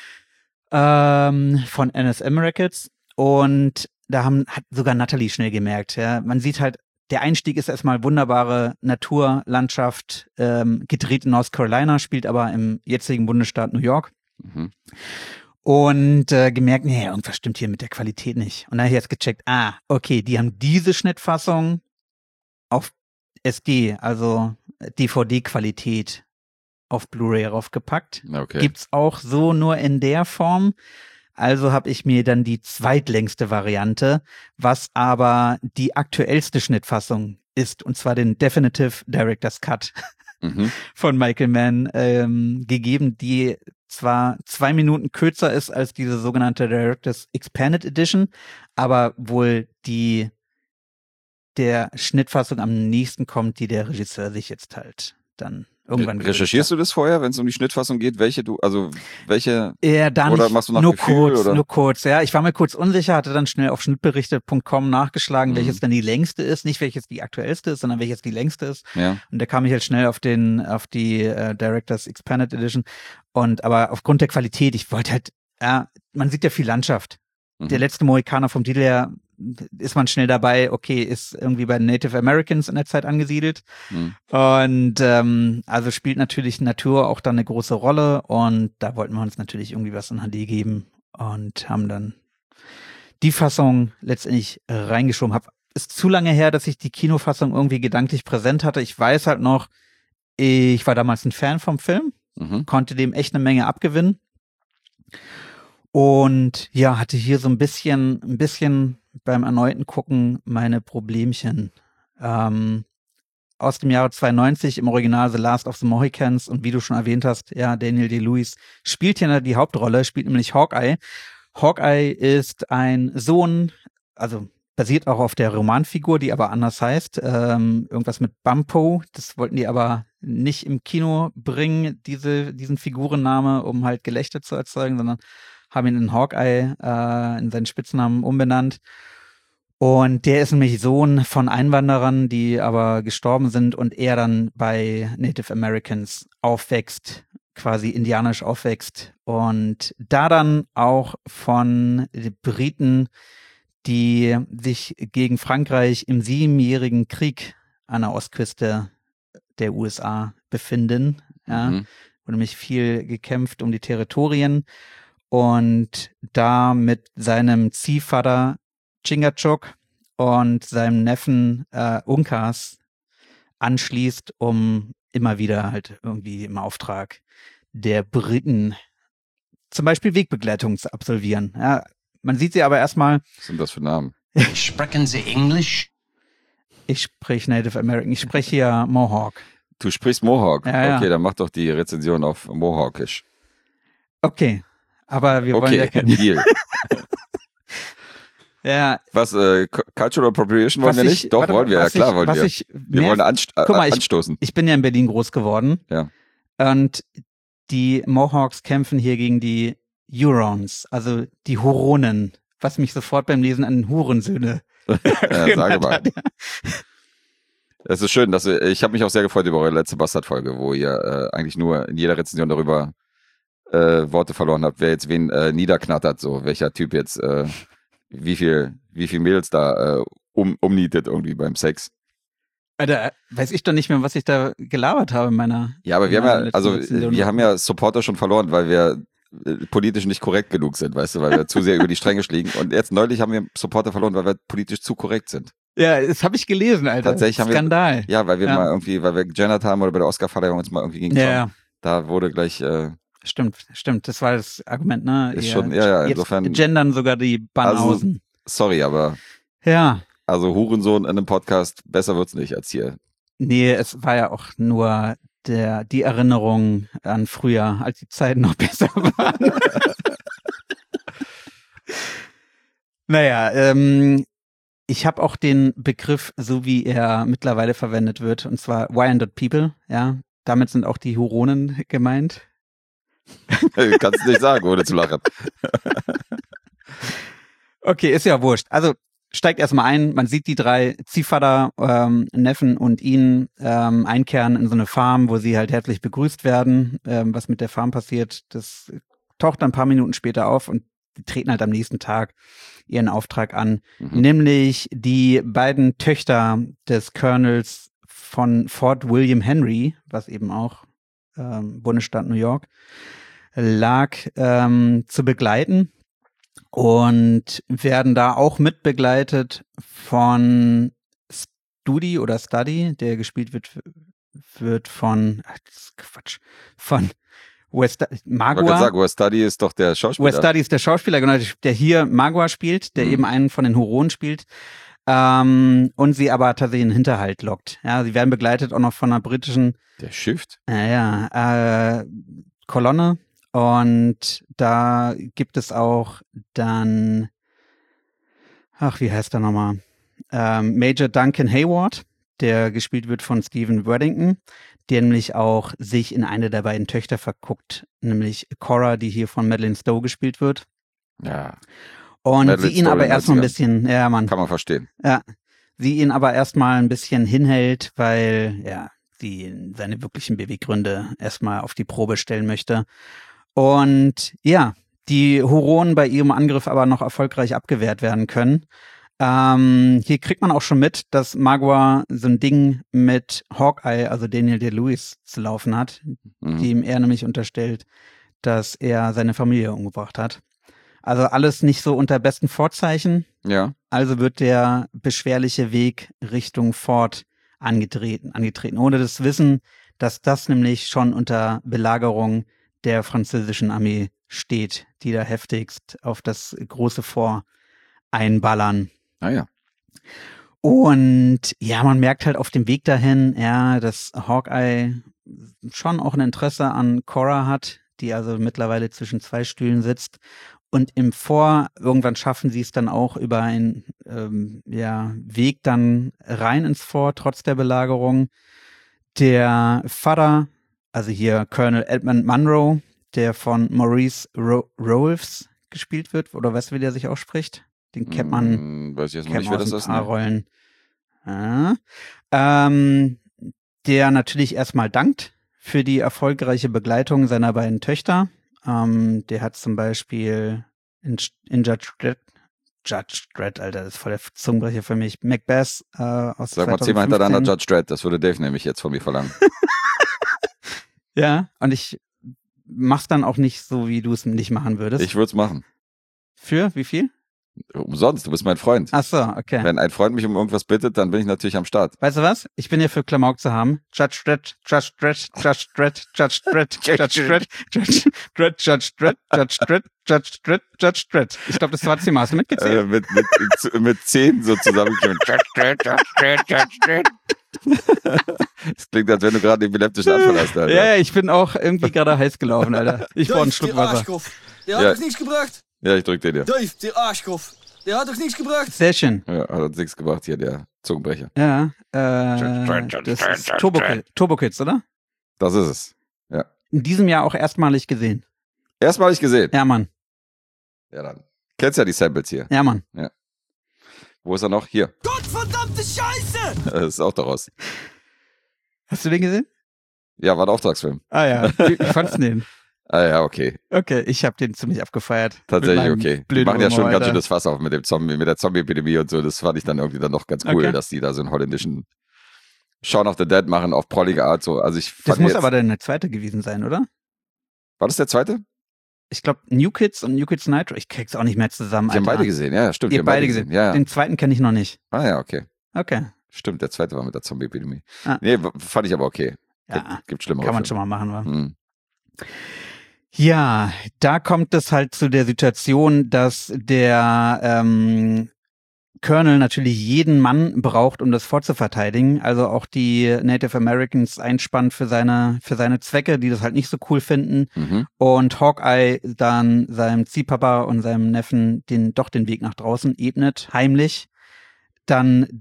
von NSM Records und da hat sogar Natalie schnell gemerkt, ja, man sieht halt, der Einstieg ist erstmal wunderbare Naturlandschaft, gedreht in North Carolina, spielt aber im jetzigen Bundesstaat New York. Und gemerkt, nee, irgendwas stimmt hier mit der Qualität nicht. Und dann habe ich jetzt gecheckt, okay, die haben diese Schnittfassung auf SD, also DVD-Qualität auf Blu-ray raufgepackt. Okay. Gibt's auch so nur in der Form. Also habe ich mir dann die zweitlängste Variante, was aber die aktuellste Schnittfassung ist, und zwar den Definitive Director's Cut von Michael Mann gegeben, die zwar 2 Minuten kürzer ist als diese sogenannte Director's Expanded Edition, aber wohl der Schnittfassung am nächsten kommt, die der Regisseur sich jetzt halt dann irgendwann recherchierst du das vorher, wenn es um die Schnittfassung geht? Welche? Ja, dann oder machst du nach nur Gefühl, kurz, oder? nur kurz. Ja, ich war mir kurz unsicher, hatte dann schnell auf schnittberichte.com nachgeschlagen, welches denn die längste ist, nicht welches die aktuellste ist, sondern welches die längste ist. Ja. Und da kam ich halt schnell auf die Director's Expanded Edition. Aber aufgrund der Qualität, ich wollte halt, man sieht ja viel Landschaft. Der letzte Mohikaner vom Titel her ist man schnell dabei, okay, ist irgendwie bei den Native Americans in der Zeit angesiedelt. Und also spielt natürlich Natur auch dann eine große Rolle und da wollten wir uns natürlich irgendwie was in HD geben und haben dann die Fassung letztendlich reingeschoben. Ist zu lange her, dass ich die Kinofassung irgendwie gedanklich präsent hatte. Ich weiß halt noch, ich war damals ein Fan vom Film, konnte dem echt eine Menge abgewinnen. Und ja, hatte hier so ein bisschen beim erneuten Gucken meine Problemchen. Aus dem Jahre 92 im Original The Last of the Mohicans und wie du schon erwähnt hast, ja, Daniel Day-Lewis spielt hier die Hauptrolle, spielt nämlich Hawkeye. Hawkeye ist ein Sohn, also basiert auch auf der Romanfigur, die aber anders heißt. Irgendwas mit Bumpo, das wollten die aber nicht im Kino bringen, diesen Figurenname, um halt Gelächter zu erzeugen, sondern haben ihn in Hawkeye in seinen Spitznamen umbenannt. Und der ist nämlich Sohn von Einwanderern, die aber gestorben sind und er dann bei Native Americans aufwächst, quasi indianisch aufwächst. Und da dann auch von Briten, die sich gegen Frankreich im 7-jährigen Krieg an der Ostküste der USA befinden. Ja, wurde nämlich viel gekämpft um die Territorien. Und da mit seinem Ziehvater Chingachgook und seinem Neffen Uncas anschließt, um immer wieder halt irgendwie im Auftrag der Briten zum Beispiel Wegbegleitung zu absolvieren. Ja, man sieht sie aber erstmal. Was sind das für Namen? Sprechen Sie Englisch? Ich spreche Native American, ich spreche hier Mohawk. Du sprichst Mohawk? Ja, okay, dann mach doch die Rezension auf Mohawkisch. Okay. Aber wir wollen ja Deal. Ja. Was, Cultural Appropriation wollen wir nicht? Doch, wollen wir, ja klar wollen wir. Wir wollen anstoßen. Ich bin ja in Berlin groß geworden. Ja. Und die Mohawks kämpfen hier gegen die Hurons, also die Huronen, was mich sofort beim Lesen an Hurensöhne sage mal. Es ist schön, ich habe mich auch sehr gefreut über eure letzte Bastard-Folge, wo ihr eigentlich nur in jeder Rezension darüber Worte verloren habt, wer jetzt wen niederknattert, so welcher Typ jetzt wie viel Mädels da umnietet irgendwie beim Sex. Alter, weiß ich doch nicht mehr, was ich da gelabert habe in meiner. Ja, aber wir haben ja Supporter schon verloren, weil wir politisch nicht korrekt genug sind, weißt du, weil wir zu sehr über die Stränge schlägen. Und jetzt neulich haben wir Supporter verloren, weil wir politisch zu korrekt sind. Ja, das habe ich gelesen, Alter. Tatsächlich Skandal. Weil wir mal irgendwie, weil wir gegendert haben oder bei der Oscar-Verleihung uns mal irgendwie gegen ja. Da wurde gleich Stimmt, das war das Argument, ne? Ist schon, insofern. Jetzt gendern sogar die Banausen. Also, sorry, aber. Ja. Also Hurensohn in einem Podcast, besser wird's nicht als hier. Nee, es war ja auch nur die Erinnerung an früher, als die Zeiten noch besser waren. Naja, ich habe auch den Begriff, so wie er mittlerweile verwendet wird, und zwar Wyandotte People, ja. Damit sind auch die Huronen gemeint. Kannst du nicht sagen, ohne zu lachen. Okay, ist ja wurscht. Also steigt erstmal ein, man sieht die 3 Ziehvater, Neffen und ihn einkehren in so eine Farm, wo sie halt herzlich begrüßt werden. Was mit der Farm passiert, das taucht dann ein paar Minuten später auf und die treten halt am nächsten Tag ihren Auftrag an. Nämlich die beiden Töchter des Colonels von Fort William Henry, was eben auch Bundesstaat New York lag, zu begleiten und werden da auch mitbegleitet von Study, der gespielt wird von Wes Magua. Ich wollte sagen, Wes Study ist doch der Schauspieler. Wes Study ist der Schauspieler, genau, der hier Magua spielt, der eben einen von den Huronen spielt. Und sie aber tatsächlich in den Hinterhalt lockt. Ja, sie werden begleitet auch noch von einer britischen Der Shift? Kolonne Und da gibt es auch dann, wie heißt er nochmal? Major Duncan Hayward, der gespielt wird von Stephen Worthington, der nämlich auch sich in eine der beiden Töchter verguckt, nämlich Cora, die hier von Madeleine Stowe gespielt wird. Ja. Und Madeleine sie ihn Stowe aber in erstmal ein 90ern. bisschen, ja Mann, Kann man verstehen. ja, sie ihn aber erstmal ein bisschen hinhält, weil, ja, sie seine wirklichen Beweggründe erstmal auf die Probe stellen möchte. Und ja, die Huronen bei ihrem Angriff aber noch erfolgreich abgewehrt werden können. Hier kriegt man auch schon mit, dass Magua so ein Ding mit Hawkeye, also Daniel Day-Lewis, zu laufen hat, dem er nämlich unterstellt, dass er seine Familie umgebracht hat. Also alles nicht so unter besten Vorzeichen. Ja. Also wird der beschwerliche Weg Richtung Fort angetreten, ohne das Wissen, dass das nämlich schon unter Belagerung der französischen Armee steht, die da heftigst auf das große Fort einballern. Ah ja. Und ja, man merkt halt auf dem Weg dahin, ja, dass Hawkeye schon auch ein Interesse an Cora hat, die also mittlerweile zwischen zwei Stühlen sitzt. Und im Fort, irgendwann schaffen sie es dann auch über einen Weg dann rein ins Fort, trotz der Belagerung. Der Vater, also hier Colonel Edmund Munro, der von Maurice Rolfs gespielt wird, oder weißt du, wie der sich ausspricht? Den kennt man, weiß ich jetzt mal nicht, wer das ist. Ne? Rollen. Ja. Der natürlich erstmal dankt für die erfolgreiche Begleitung seiner beiden Töchter. Der hat zum Beispiel in Judge Dredd, Alter, das ist voll der Zungenbrecher für mich, Macbeth aus Sag mal 10-mal hintereinander Judge Dredd, das würde Dave nämlich jetzt von mir verlangen. Ja, und ich mach's dann auch nicht so, wie du es nicht machen würdest. Ich würde es machen. Für wie viel? Umsonst, du bist mein Freund. Ach so, okay. Wenn ein Freund mich um irgendwas bittet, dann bin ich natürlich am Start. Weißt du was? Ich bin hier für Klamauk zu haben. Judge Dredd, Judge Dredd, Judge Dredd, Judge Dredd, Judge Dredd, Judge Dredd, Judge Dredd, Judge Dredd, Judge Dredd, Judge Dredd. Ich glaube, das war 10 Mal. Hast du mitgezählt? Mit 10 so zusammengekommen. Judge Dredd, Judge Dredd, Judge Dredd. Das klingt, als wenn du gerade den epileptischen Anfall hast, Alter. Ja, ich bin auch irgendwie gerade heiß gelaufen, Alter. Ich brauche einen Schluck Wasser. Der hat doch nichts gebracht. Ja, ich drück den dir. Dave, der Arschkopf. Der hat doch nichts gebracht. Sehr schön. Ja, hat uns nichts gebracht hier, der Zungenbrecher. Ja, das ist Turbo Kids, oder? Das ist es. Ja. In diesem Jahr auch erstmalig gesehen. Erstmalig gesehen. Ja, Mann. Ja, dann. Kennst ja die Samples hier. Ja, Mann. Ja. Wo ist er noch? Hier. Gottverdammte Scheiße! Das ist auch daraus. Hast du den gesehen? Ja, war ein Auftragsfilm. Ah ja, wie fandst du den? Ah ja, okay. Okay, ich habe den ziemlich abgefeiert. Tatsächlich okay. Die machen ja schon Humor, ganz Alter. schön das Fass auf mit dem Zombie, mit der Zombie-Epidemie und so. Das fand ich dann irgendwie dann noch ganz cool, Okay. dass die da so einen holländischen Shaun of the Dead machen auf prollige Art. So. Also ich Das fand muss jetzt, aber dann der zweite gewesen sein, oder? war das der zweite? Ich glaube, New Kids und New Kids Nitro, ich krieg's auch nicht mehr zusammen. Die haben Alter. beide gesehen, ja, stimmt. Ihr beide gesehen. Ja, ja. Den zweiten kenne ich noch nicht. Ah ja, okay. Okay. Stimmt, der zweite war mit der Zombie-Epidemie. Ah. Nee, fand ich aber okay. Ja, Gibt schlimmere kann man Filme. schon mal machen, wa? Hm. Ja, da kommt es halt zu der Situation, dass der Colonel natürlich jeden Mann braucht, um das Fort zu verteidigen. Also auch die Native Americans einspannt für seine Zwecke, die das halt nicht so cool finden. Mhm. Und Hawkeye dann seinem Ziehpapa und seinem Neffen den Weg nach draußen ebnet, heimlich. Dann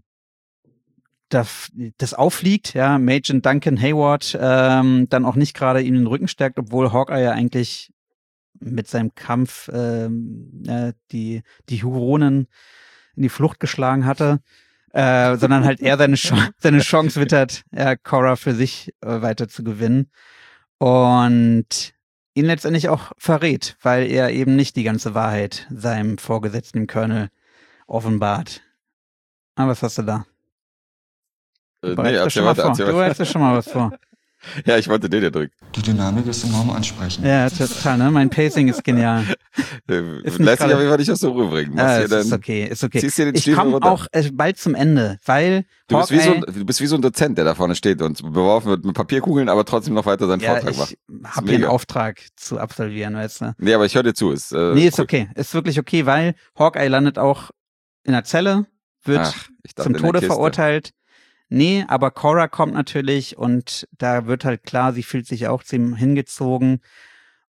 das auffliegt, ja, Major Duncan Hayward dann auch nicht gerade ihm den Rücken stärkt, obwohl Hawkeye ja eigentlich mit seinem Kampf die Huronen in die Flucht geschlagen hatte, sondern halt er seine Chance wittert, Cora für sich weiter zu gewinnen und ihn letztendlich auch verrät, weil er eben nicht die ganze Wahrheit seinem Vorgesetzten, dem Colonel, offenbart. Aber was hast du da? Nee, erzähl weiter. Du bereitest dir schon mal was vor. Ja, ich wollte den ja drücken. Die Dynamik ist enorm ansprechend. Ja, total, ne? Mein Pacing ist genial. Ist nicht Lässt sich gerade- auf jeden Fall nicht aus der Ruhe bringen. Ist okay. Ziehst dir den Ich Stiefel komme runter. auch bald zum Ende, weil Du bist, Hawkeye- du bist wie so ein Dozent, der da vorne steht und beworfen wird mit Papierkugeln, aber trotzdem noch weiter seinen Vortrag macht. ich habe hier einen mega. Auftrag zu absolvieren, weißt du? Nee, aber ich höre dir zu. Ist Ist cool. okay. Ist wirklich okay, weil Hawkeye landet auch in der Zelle, wird Ach, ich dachte, zum in der Tode Kiste. verurteilt. Nee, aber Cora kommt natürlich und da wird halt klar, sie fühlt sich auch zu ihm hingezogen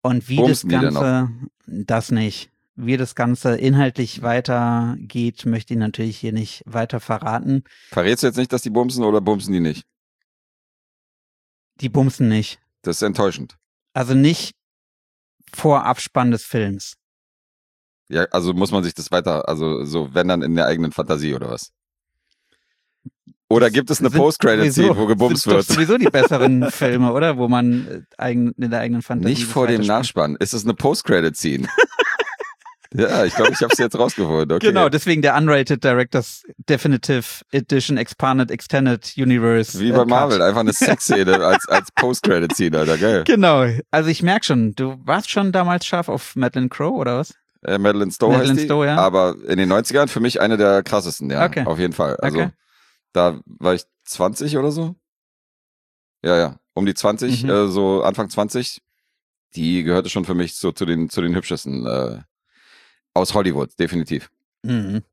Und wie Bumsen das die denn Ganze, das nicht. Wie das Ganze inhaltlich weitergeht, möchte ich natürlich hier nicht weiter verraten. Verrätst du jetzt nicht, dass die bumsen oder bumsen die nicht? Die bumsen nicht. Das ist enttäuschend. Also nicht vor Abspann des Films. Ja, also muss man sich das weiter, also so, wenn dann in der eigenen Fantasie oder was? Oder gibt es eine Post-Credit-Scene, wo gebumst wird? Das sind sowieso die besseren Filme, oder? Wo man in der eigenen Fantasie... Nicht vor dem Nachspann. Ist es eine Post-Credit-Scene? Ja, ich glaube, ich habe es jetzt rausgeholt. Okay. Genau, deswegen der Unrated Directors Definitive Edition Expanded Extended Universe. Wie bei Marvel, einfach eine Sexszene als Post-Credit-Scene, Alter, geil. Genau, also ich merke schon, du warst schon damals scharf auf Madeleine Crowe, oder was? Madeleine Stowe heißt die, ja. Aber in den 90ern für mich eine der krassesten, ja, okay. Auf jeden Fall. Also da war ich 20 oder so. Ja, um die 20, so Anfang 20. Die gehörte schon für mich so zu den hübschesten aus Hollywood, definitiv. Mhm.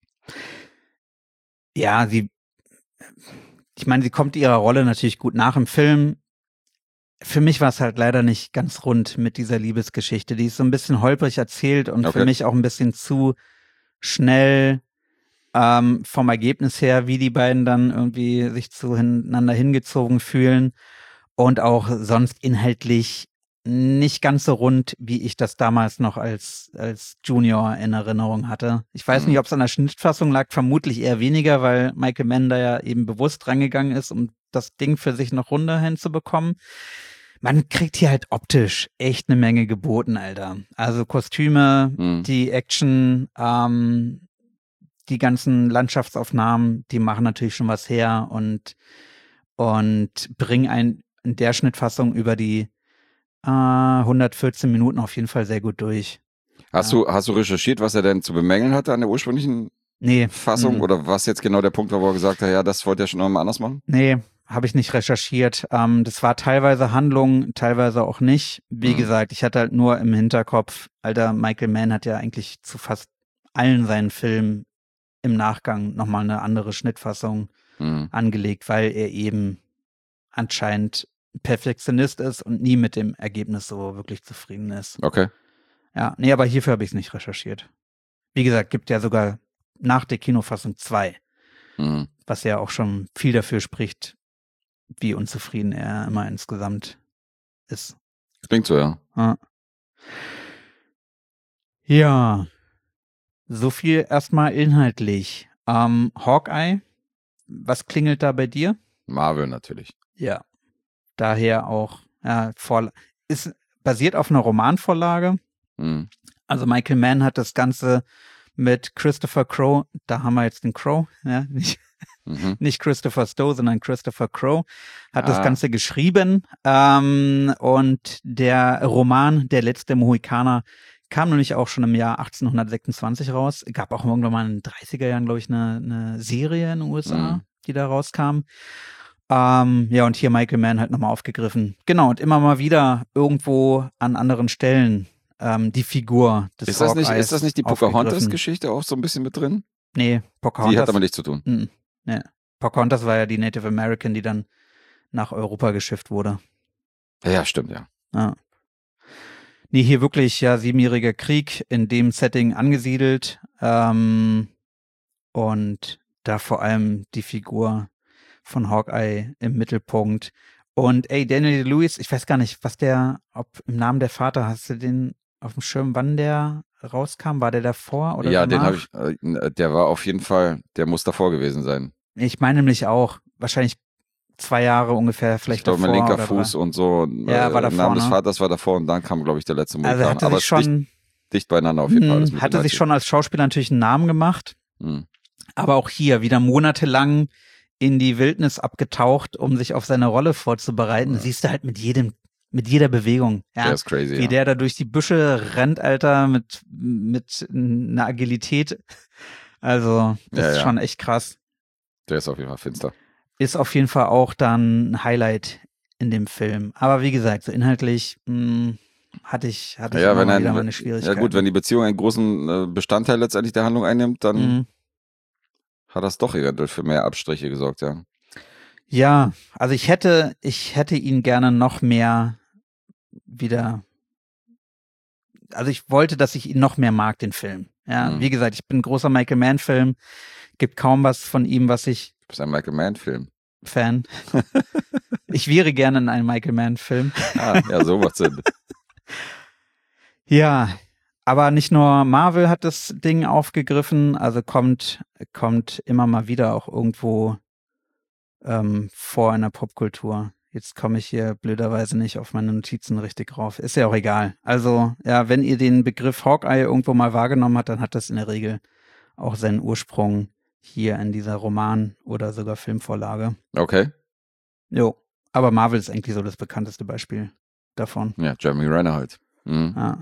Ja, ich meine, sie kommt ihrer Rolle natürlich gut nach im Film. Für mich war es halt leider nicht ganz rund mit dieser Liebesgeschichte. Die ist so ein bisschen holprig erzählt und für mich auch ein bisschen zu schnell vom Ergebnis her, wie die beiden dann irgendwie sich zueinander hingezogen fühlen und auch sonst inhaltlich nicht ganz so rund, wie ich das damals noch als Junior in Erinnerung hatte. Ich weiß nicht, ob es an der Schnittfassung lag, vermutlich eher weniger, weil Michael Mann da ja eben bewusst rangegangen ist, um das Ding für sich noch runder hinzubekommen. Man kriegt hier halt optisch echt eine Menge geboten, Alter. Also Kostüme, die Action, die ganzen Landschaftsaufnahmen, die machen natürlich schon was her und bringen einen in der Schnittfassung über die 114 Minuten auf jeden Fall sehr gut durch. Hast du recherchiert, was er denn zu bemängeln hatte an der ursprünglichen Fassung? Oder was jetzt genau der Punkt war, wo er gesagt hat, ja, das wollte er schon nochmal anders machen? Nee, habe ich nicht recherchiert. Das war teilweise Handlung, teilweise auch nicht. Wie gesagt, ich hatte halt nur im Hinterkopf, Alter, Michael Mann hat ja eigentlich zu fast allen seinen Filmen im Nachgang nochmal eine andere Schnittfassung angelegt, weil er eben anscheinend Perfektionist ist und nie mit dem Ergebnis so wirklich zufrieden ist. Okay. Ja, nee, aber hierfür habe ich es nicht recherchiert. Wie gesagt, gibt ja sogar nach der Kinofassung 2, was ja auch schon viel dafür spricht, wie unzufrieden er immer insgesamt ist. Klingt so, ja. Ja, so viel erstmal inhaltlich. Hawkeye, was klingelt da bei dir? Marvel natürlich. Ja. Daher auch, ist basiert auf einer Romanvorlage. Also Michael Mann hat das Ganze mit Christopher Crowe, da haben wir jetzt den Crowe, ja, nicht Christopher Stowe, sondern Christopher Crowe, hat das Ganze geschrieben. Und der Roman Der letzte Mohikaner kam nämlich auch schon im Jahr 1826 raus. Gab auch irgendwann mal in den 30er Jahren, glaube ich, eine Serie in den USA, die da rauskam. Ja, und hier Michael Mann halt nochmal aufgegriffen. Genau, und immer mal wieder irgendwo an anderen Stellen die Figur des Hawkeyes. Ist das nicht die Pocahontas-Geschichte auch so ein bisschen mit drin? Nee, Pocahontas. Die hat aber nichts zu tun. Nee. Pocahontas war ja die Native American, die dann nach Europa geschifft wurde. Ja, stimmt, ja. Nee, hier wirklich ja 7-jähriger Krieg in dem Setting angesiedelt. Und da vor allem die Figur von Hawkeye im Mittelpunkt. Und Daniel Day-Lewis, ich weiß gar nicht, ob im Namen der Vater, hast du den auf dem Schirm, wann der rauskam? War der davor oder danach? Den habe ich, der war auf jeden Fall, der muss davor gewesen sein. Ich meine nämlich auch, wahrscheinlich 2 Jahre ungefähr, vielleicht davor. Ich glaube, mein linker Fuß und so. Ja, war davor, Namen des Vaters war davor und dann kam, glaube ich, der letzte Mohikaner. Also hatte sich schon dicht beieinander auf jeden Fall. Hatte sich schon als Schauspieler natürlich einen Namen gemacht, aber auch hier wieder monatelang in die Wildnis abgetaucht, um sich auf seine Rolle vorzubereiten. Ja. Siehst du halt mit jeder Bewegung. Ja, der ist crazy, wie der da durch die Büsche rennt, Alter, mit einer Agilität. Also, das ist schon echt krass. Der ist auf jeden Fall finster. Ist auf jeden Fall auch dann ein Highlight in dem Film. Aber wie gesagt, so inhaltlich hatte ich wieder meine Schwierigkeiten. Ja gut, wenn die Beziehung einen großen Bestandteil letztendlich der Handlung einnimmt, dann hat das doch eventuell für mehr Abstriche gesorgt, ja. Ja, also ich hätte ihn gerne noch mehr wieder also ich wollte, dass ich ihn noch mehr mag, den Film. Ja, wie gesagt, ich bin ein großer Michael Mann-Film. Gibt kaum was von ihm, was ich. Du bist ein Michael Mann-Film. Fan. Ich wäre gerne in einem Michael Mann-Film. Ja, so macht Sinn. Ja, aber nicht nur Marvel hat das Ding aufgegriffen, also kommt immer mal wieder auch irgendwo vor in der Popkultur. Jetzt komme ich hier blöderweise nicht auf meine Notizen richtig rauf. Ist ja auch egal. Also, ja, wenn ihr den Begriff Hawkeye irgendwo mal wahrgenommen habt, dann hat das in der Regel auch seinen Ursprung hier in dieser Roman- oder sogar Filmvorlage. Okay. Jo, aber Marvel ist eigentlich so das bekannteste Beispiel davon. Ja, Jeremy Renner halt. Mhm. Ja.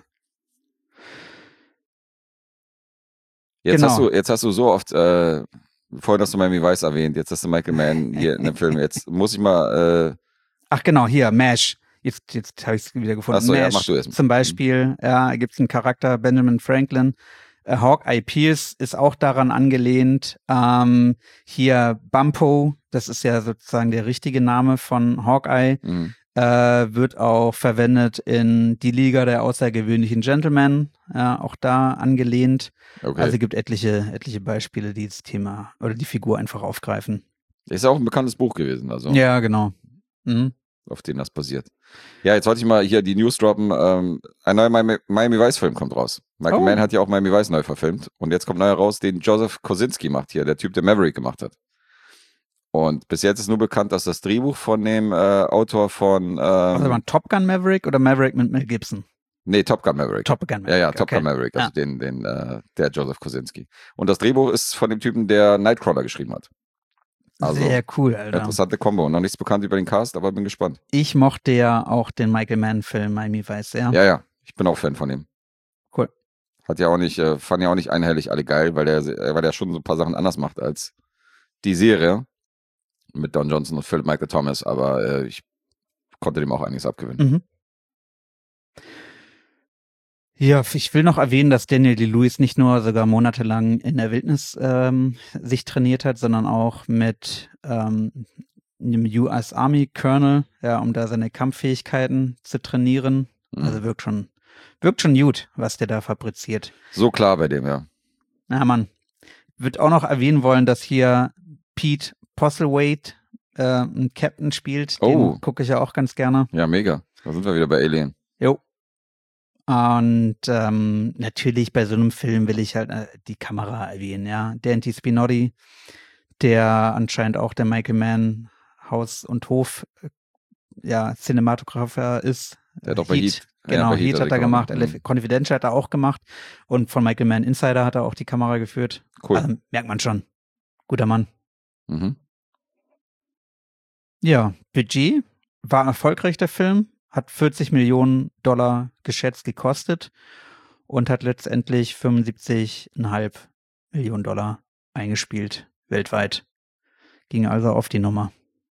Jetzt, Genau. hast du so oft, vorhin hast du Miami Vice erwähnt, jetzt hast du Michael Mann hier in dem Film. Jetzt muss ich mal. Ach genau, hier, MASH. Jetzt habe ich es wieder gefunden. Ach so, MASH, ja, mach du erst mal. zum Beispiel, gibt es einen Charakter, Benjamin Franklin. Hawkeye Pierce ist auch daran angelehnt. Hier Bumpo, das ist ja sozusagen der richtige Name von Hawkeye, wird auch verwendet in Die Liga der außergewöhnlichen Gentlemen, auch da angelehnt. Okay. Also gibt etliche Beispiele, die das Thema oder die Figur einfach aufgreifen. Ist ja auch ein bekanntes Buch gewesen, also. Ja, genau. Mhm. Auf den das basiert. Ja, jetzt wollte ich mal hier die News droppen. Ein neuer Miami Vice-Film kommt raus. Michael Mann hat ja auch Miami Vice neu verfilmt. Und jetzt kommt neuer raus, den Joseph Kosinski macht hier, der Typ, der Maverick gemacht hat. Und bis jetzt ist nur bekannt, dass das Drehbuch von dem Autor von Also war Top Gun Maverick oder Maverick mit Mel Gibson? Nee, Top Gun Maverick. Top Gun Maverick. Ja, Top Gun Maverick, also der Joseph Kosinski. Und das Drehbuch ist von dem Typen, der Nightcrawler geschrieben hat. Also, sehr cool, Alter. Interessante Kombo. Noch nichts bekannt über den Cast, aber bin gespannt. Ich mochte ja auch den Michael Mann-Film Miami Vice sehr. Ja. Ich bin auch Fan von ihm. Cool. Hat ja auch nicht, fand ja auch nicht einhellig alle geil, weil der schon so ein paar Sachen anders macht als die Serie mit Don Johnson und Philip Michael Thomas, aber ich konnte dem auch einiges abgewinnen. Mhm. Ja, ich will noch erwähnen, dass Daniel Day-Lewis nicht nur sogar monatelang in der Wildnis sich trainiert hat, sondern auch mit einem US Army Colonel, um da seine Kampffähigkeiten zu trainieren. Also wirkt schon gut, was der da fabriziert. So klar bei dem, ja. Ja, Mann. Würde auch noch erwähnen wollen, dass hier Pete Postlethwaite einen Captain spielt. Den gucke ich ja auch ganz gerne. Ja, mega. Da sind wir wieder bei Alien. Jo. Und natürlich bei so einem Film will ich halt die Kamera erwähnen, ja. Dante Spinotti, der anscheinend auch der Michael Mann Haus- und Hof Cinematografer ist. Der hat auch bei Heat. Genau, bei Heat hat er gemacht, Confidential hat er auch gemacht und von Michael Mann Insider hat er auch die Kamera geführt. Cool. Also, merkt man schon. Guter Mann. Mhm. Ja, Budget war erfolgreich, der Film. Hat $40 Millionen geschätzt gekostet und hat letztendlich $75,5 Millionen eingespielt weltweit. Ging also auf die Nummer.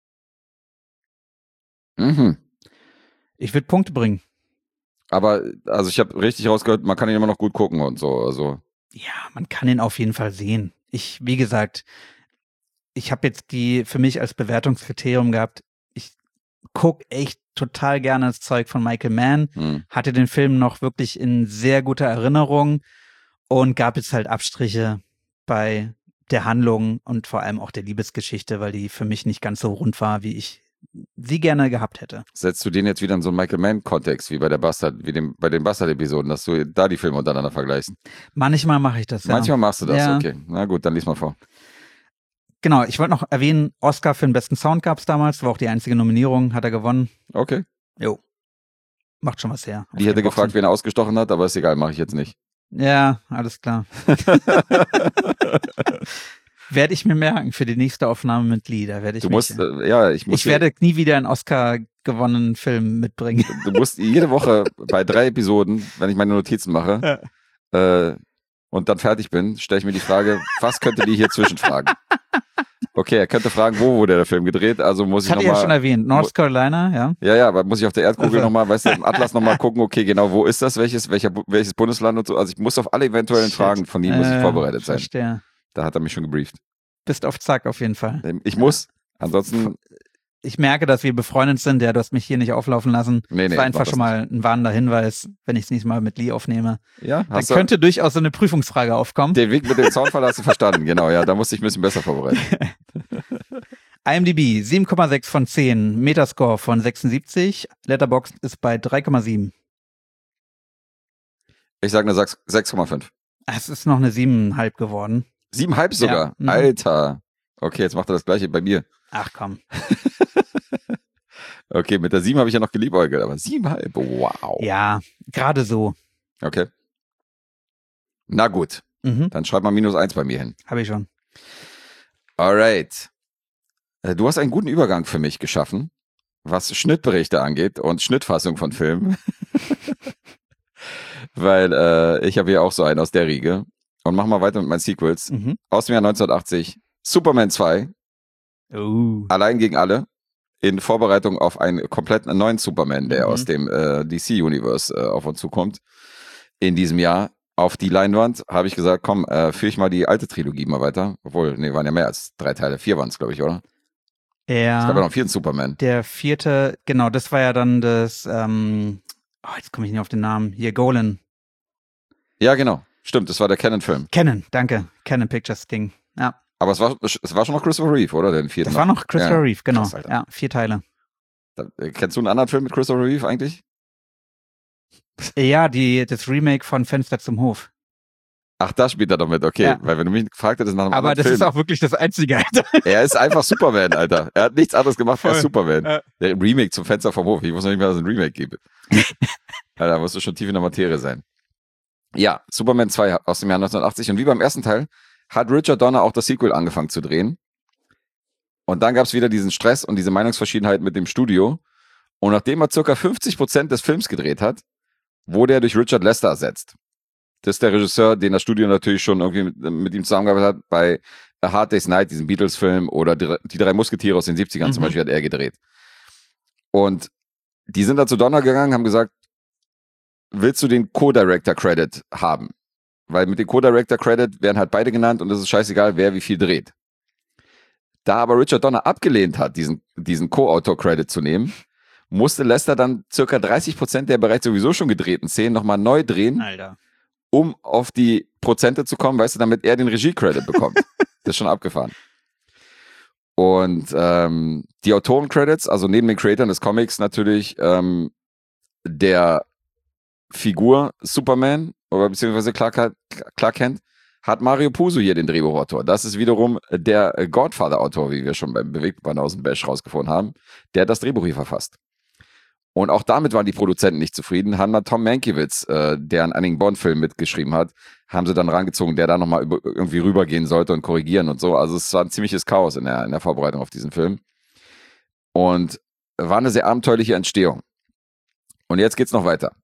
Mhm. Ich würde Punkte bringen. Aber, also ich habe richtig rausgehört, man kann ihn immer noch gut gucken und so. Also. Ja, man kann ihn auf jeden Fall sehen. Wie gesagt, ich habe jetzt die für mich als Bewertungskriterium gehabt, ich gucke echt total gerne das Zeug von Michael Mann, hatte den Film noch wirklich in sehr guter Erinnerung und gab jetzt halt Abstriche bei der Handlung und vor allem auch der Liebesgeschichte, weil die für mich nicht ganz so rund war, wie ich sie gerne gehabt hätte. Setzt du den jetzt wieder in so einen Michael Mann-Kontext, wie bei der Bastard, bei den Bastard-Episoden, dass du da die Filme untereinander vergleichst? Manchmal mache ich das, ja. Manchmal machst du das, ja. Okay. Na gut, dann lies mal vor. Genau, ich wollte noch erwähnen, Oscar für den besten Sound gab es damals, war auch die einzige Nominierung, hat er gewonnen. Okay. Jo. Macht schon was her. Die hätte gefragt, wen er ausgestochen hat, aber ist egal, mache ich jetzt nicht. Ja, alles klar. Werde ich mir merken für die nächste Aufnahme mit Lee. Da werde ich ich werde nie wieder einen Oscar gewonnenen Film mitbringen. Du musst jede Woche bei 3 Episoden, wenn ich meine Notizen mache, und dann fertig bin, stelle ich mir die Frage, was könnte die hier zwischenfragen? Okay, er könnte fragen, wo wurde der Film gedreht, also muss ich nochmal... Das hatte ich ja schon erwähnt, North Carolina, ja. Ja, aber muss ich auf der Erdkugel nochmal, weißt du, im Atlas nochmal gucken, okay, genau, wo ist das, welches Bundesland und so, also ich muss auf alle eventuellen Fragen von ihm muss ich vorbereitet sein. Verstehe. Da hat er mich schon gebrieft. Bist auf Zack auf jeden Fall. Ich muss, ansonsten ich merke, dass wir befreundet sind. Du hast mich hier nicht auflaufen lassen. Nee, das war einfach schon mal ein warnender Hinweis, wenn ich es nächstes Mal mit Lee aufnehme. Ja, dann könnte durchaus so eine Prüfungsfrage aufkommen. Den Weg mit dem Zaunfall hast du verstanden, genau. Ja, da musste ich ein bisschen besser vorbereiten. IMDb 7,6 von 10, Metascore von 76, Letterboxd ist bei 3,7. Ich sage eine 6,5. Es ist noch eine 7,5 geworden. 7,5 sogar? Ja. Alter. Okay, jetzt macht er das gleiche bei mir. Ach komm. Okay, mit der 7 habe ich ja noch geliebäugelt, aber 7,5, wow. Ja, gerade so. Okay. Na gut, dann schreib mal -1 bei mir hin. Habe ich schon. Alright. Du hast einen guten Übergang für mich geschaffen, was Schnittberichte angeht und Schnittfassung von Filmen. Weil ich habe hier auch so einen aus der Riege. Und mach mal weiter mit meinen Sequels. Aus dem Jahr 1980, Superman 2, Allein gegen alle, in Vorbereitung auf einen komplett neuen Superman, der aus dem DC-Universe auf uns zukommt. In diesem Jahr auf die Leinwand habe ich gesagt, komm, führe ich mal die alte Trilogie mal weiter. Obwohl, nee, waren ja mehr als 3 Teile. 4 waren es, glaube ich, oder? Ja. Es gab ja noch 4 Superman. Der 4., genau, das war ja dann das, jetzt komme ich nicht auf den Namen, hier, Golan. Ja, genau. Stimmt, das war der Canon-Film. Canon, danke. Canon Pictures Ding, ja. Aber es war schon noch Christopher Reeve, oder? Den 4. Das war noch Christopher Reeve, genau. Krass, ja, 4 Teile. Kennst du einen anderen Film mit Christopher Reeve eigentlich? Ja, das Remake von Fenster zum Hof. Ach, da spielt er doch mit, okay. Ja. Weil wenn du mich gefragt hättest nach einem Aber anderen das Film, ist auch wirklich das Einzige, Alter. Er ist einfach Superman, Alter. Er hat nichts anderes gemacht als Superman. Ja. Der Remake zum Fenster vom Hof. Ich wusste noch nicht mehr, dass es ein Remake gibt. Da musst du schon tief in der Materie sein. Ja, Superman 2 aus dem Jahr 1980. Und wie beim ersten Teil hat Richard Donner auch das Sequel angefangen zu drehen. Und dann gab es wieder diesen Stress und diese Meinungsverschiedenheit mit dem Studio. Und nachdem er ca. 50% des Films gedreht hat, wurde er durch Richard Lester ersetzt. Das ist der Regisseur, den das Studio natürlich schon irgendwie mit ihm zusammengearbeitet hat bei A Hard Day's Night, diesem Beatles-Film, oder die 3 Musketiere aus den 70ern zum Beispiel hat er gedreht. Und die sind dann zu Donner gegangen, haben gesagt, willst du den Co-Director-Credit haben? Weil mit dem Co-Director-Credit werden halt beide genannt und es ist scheißegal, wer wie viel dreht. Da aber Richard Donner abgelehnt hat, diesen Co-Autor-Credit zu nehmen, musste Lester dann circa 30% der bereits sowieso schon gedrehten Szenen nochmal neu drehen, Alter, um auf die Prozente zu kommen, weißt du, damit er den Regie-Credit bekommt. Das ist schon abgefahren. Und die Autoren-Credits, also neben den Creatoren des Comics natürlich der Figur Superman oder beziehungsweise Clark Kent, hat Mario Puzo hier den Drehbuchautor. Das ist wiederum der Godfather-Autor, wie wir schon beim Bewegtbanausen-Bash rausgefunden haben. Der hat das Drehbuch hier verfasst. Und auch damit waren die Produzenten nicht zufrieden. Haben dann Tom Mankiewicz, der einen einigen Bond-Film mitgeschrieben hat, haben sie dann rangezogen, der da nochmal irgendwie rübergehen sollte und korrigieren und so. Also es war ein ziemliches Chaos in der Vorbereitung auf diesen Film. Und war eine sehr abenteuerliche Entstehung. Und jetzt geht's noch weiter.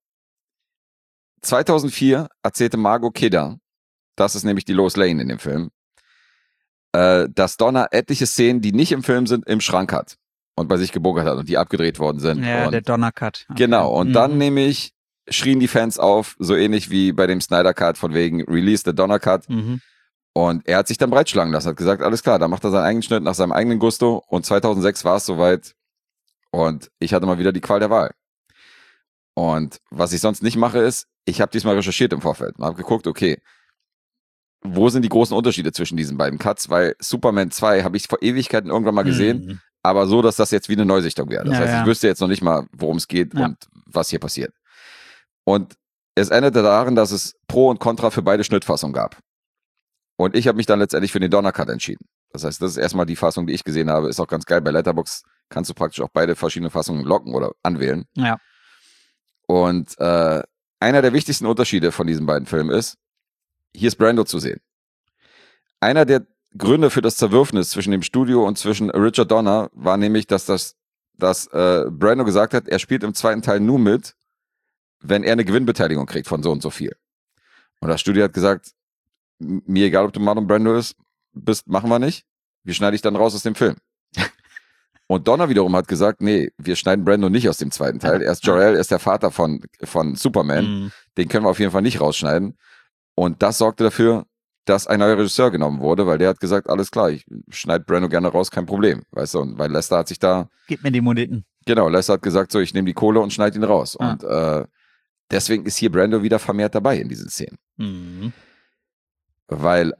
2004 erzählte Margot Kidder, das ist nämlich die Lois Lane in dem Film, dass Donner etliche Szenen, die nicht im Film sind, im Schrank hat und bei sich gebunkert hat und die abgedreht worden sind. Ja, und der Donner-Cut. Okay. Genau, und dann nämlich schrien die Fans auf, so ähnlich wie bei dem Snyder-Cut von wegen Release the Donner-Cut. Und er hat sich dann breitschlagen lassen, hat gesagt, alles klar, da macht er seinen eigenen Schnitt nach seinem eigenen Gusto und 2006 war es soweit und ich hatte mal wieder die Qual der Wahl. Und was ich sonst nicht mache ist, ich habe diesmal recherchiert im Vorfeld und habe geguckt, okay, wo sind die großen Unterschiede zwischen diesen beiden Cuts, weil Superman 2 habe ich vor Ewigkeiten irgendwann mal gesehen, aber so, dass das jetzt wie eine Neusichtung wäre. Das heißt, ich wüsste jetzt noch nicht mal, worum es geht und was hier passiert. Und es endete darin, dass es Pro und Contra für beide Schnittfassungen gab. Und ich habe mich dann letztendlich für den Donner-Cut entschieden. Das heißt, das ist erstmal die Fassung, die ich gesehen habe. Ist auch ganz geil. Bei Letterboxd kannst du praktisch auch beide verschiedene Fassungen locken oder anwählen. Ja. Und einer der wichtigsten Unterschiede von diesen beiden Filmen ist, hier ist Brando zu sehen. Einer der Gründe für das Zerwürfnis zwischen dem Studio und zwischen Richard Donner war nämlich, dass Brando gesagt hat, er spielt im zweiten Teil nur mit, wenn er eine Gewinnbeteiligung kriegt von so und so viel. Und das Studio hat gesagt, mir egal, ob du Marlon Brando bist, machen wir nicht. Wir schneiden dich dann raus aus dem Film. Und Donner wiederum hat gesagt, nee, wir schneiden Brando nicht aus dem zweiten Teil. Er ist Jor-El, er ist der Vater von Superman. Den können wir auf jeden Fall nicht rausschneiden. Und das sorgte dafür, dass ein neuer Regisseur genommen wurde, weil der hat gesagt, alles klar, ich schneide Brando gerne raus, kein Problem, weißt du, und weil Lester hat sich da... Gib mir die Moneten. Genau, Lester hat gesagt, so, ich nehme die Kohle und schneide ihn raus. Und deswegen ist hier Brando wieder vermehrt dabei in diesen Szenen. Mhm. Weil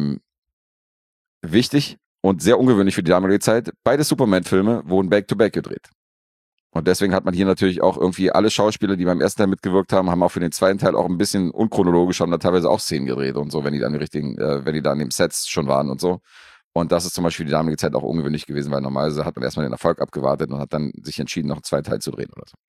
wichtig und sehr ungewöhnlich für die damalige Zeit, beide Superman-Filme wurden back-to-back gedreht. Und deswegen hat man hier natürlich auch irgendwie alle Schauspieler, die beim ersten Teil mitgewirkt haben, haben auch für den zweiten Teil auch ein bisschen unchronologisch, haben da teilweise auch Szenen gedreht und so, wenn die dann wenn die da an den Sets schon waren und so. Und das ist zum Beispiel die damalige Zeit auch ungewöhnlich gewesen, weil normalerweise hat man erstmal den Erfolg abgewartet und hat dann sich entschieden, noch einen zweiten Teil zu drehen oder so.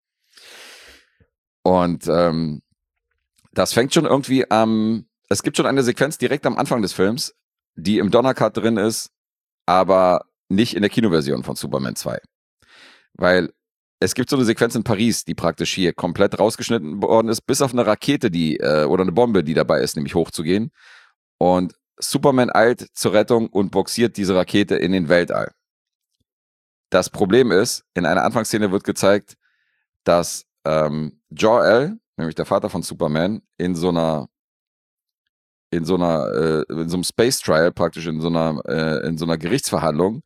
Und das fängt schon irgendwie es gibt schon eine Sequenz direkt am Anfang des Films, die im Donner-Cut drin ist, aber nicht in der Kinoversion von Superman 2. Weil es gibt so eine Sequenz in Paris, die praktisch hier komplett rausgeschnitten worden ist, bis auf eine Rakete, oder eine Bombe, die dabei ist, nämlich hochzugehen. Und Superman eilt zur Rettung und boxiert diese Rakete in den Weltall. Das Problem ist, in einer Anfangsszene wird gezeigt, dass Jor-El, nämlich der Vater von Superman, in so einem Space Trial, praktisch in so einer Gerichtsverhandlung,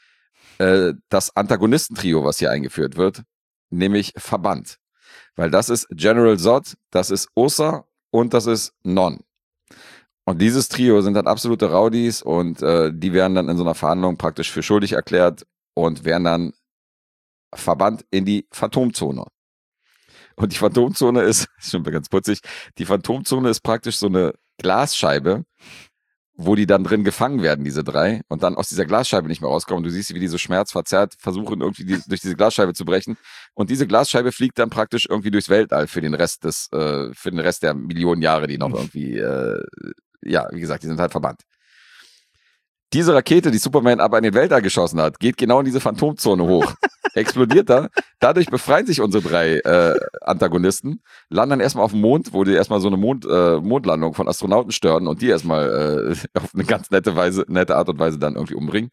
das Antagonistentrio, was hier eingeführt wird, nämlich verbannt. Weil das ist General Zod, das ist Osa und das ist Non. Und dieses Trio sind dann absolute Rowdies und die werden dann in so einer Verhandlung praktisch für schuldig erklärt und werden dann verbannt in die Phantomzone. Und die Phantomzone ist schon ganz putzig, die Phantomzone ist praktisch so eine Glasscheibe, wo die dann drin gefangen werden, diese drei, und dann aus dieser Glasscheibe nicht mehr rauskommen. Du siehst, wie die so schmerzverzerrt versuchen, irgendwie durch diese Glasscheibe zu brechen. Und diese Glasscheibe fliegt dann praktisch irgendwie durchs Weltall für den Rest der Millionen Jahre, die noch irgendwie, wie gesagt, die sind halt verbannt. Diese Rakete, die Superman aber in den Weltall geschossen hat, geht genau in diese Phantomzone hoch. Explodiert da. Dadurch befreien sich unsere drei Antagonisten, landen dann erstmal auf dem Mond, wo die erstmal so eine Mondlandung von Astronauten stören und die erstmal auf eine ganz nette Art und Weise dann irgendwie umbringen.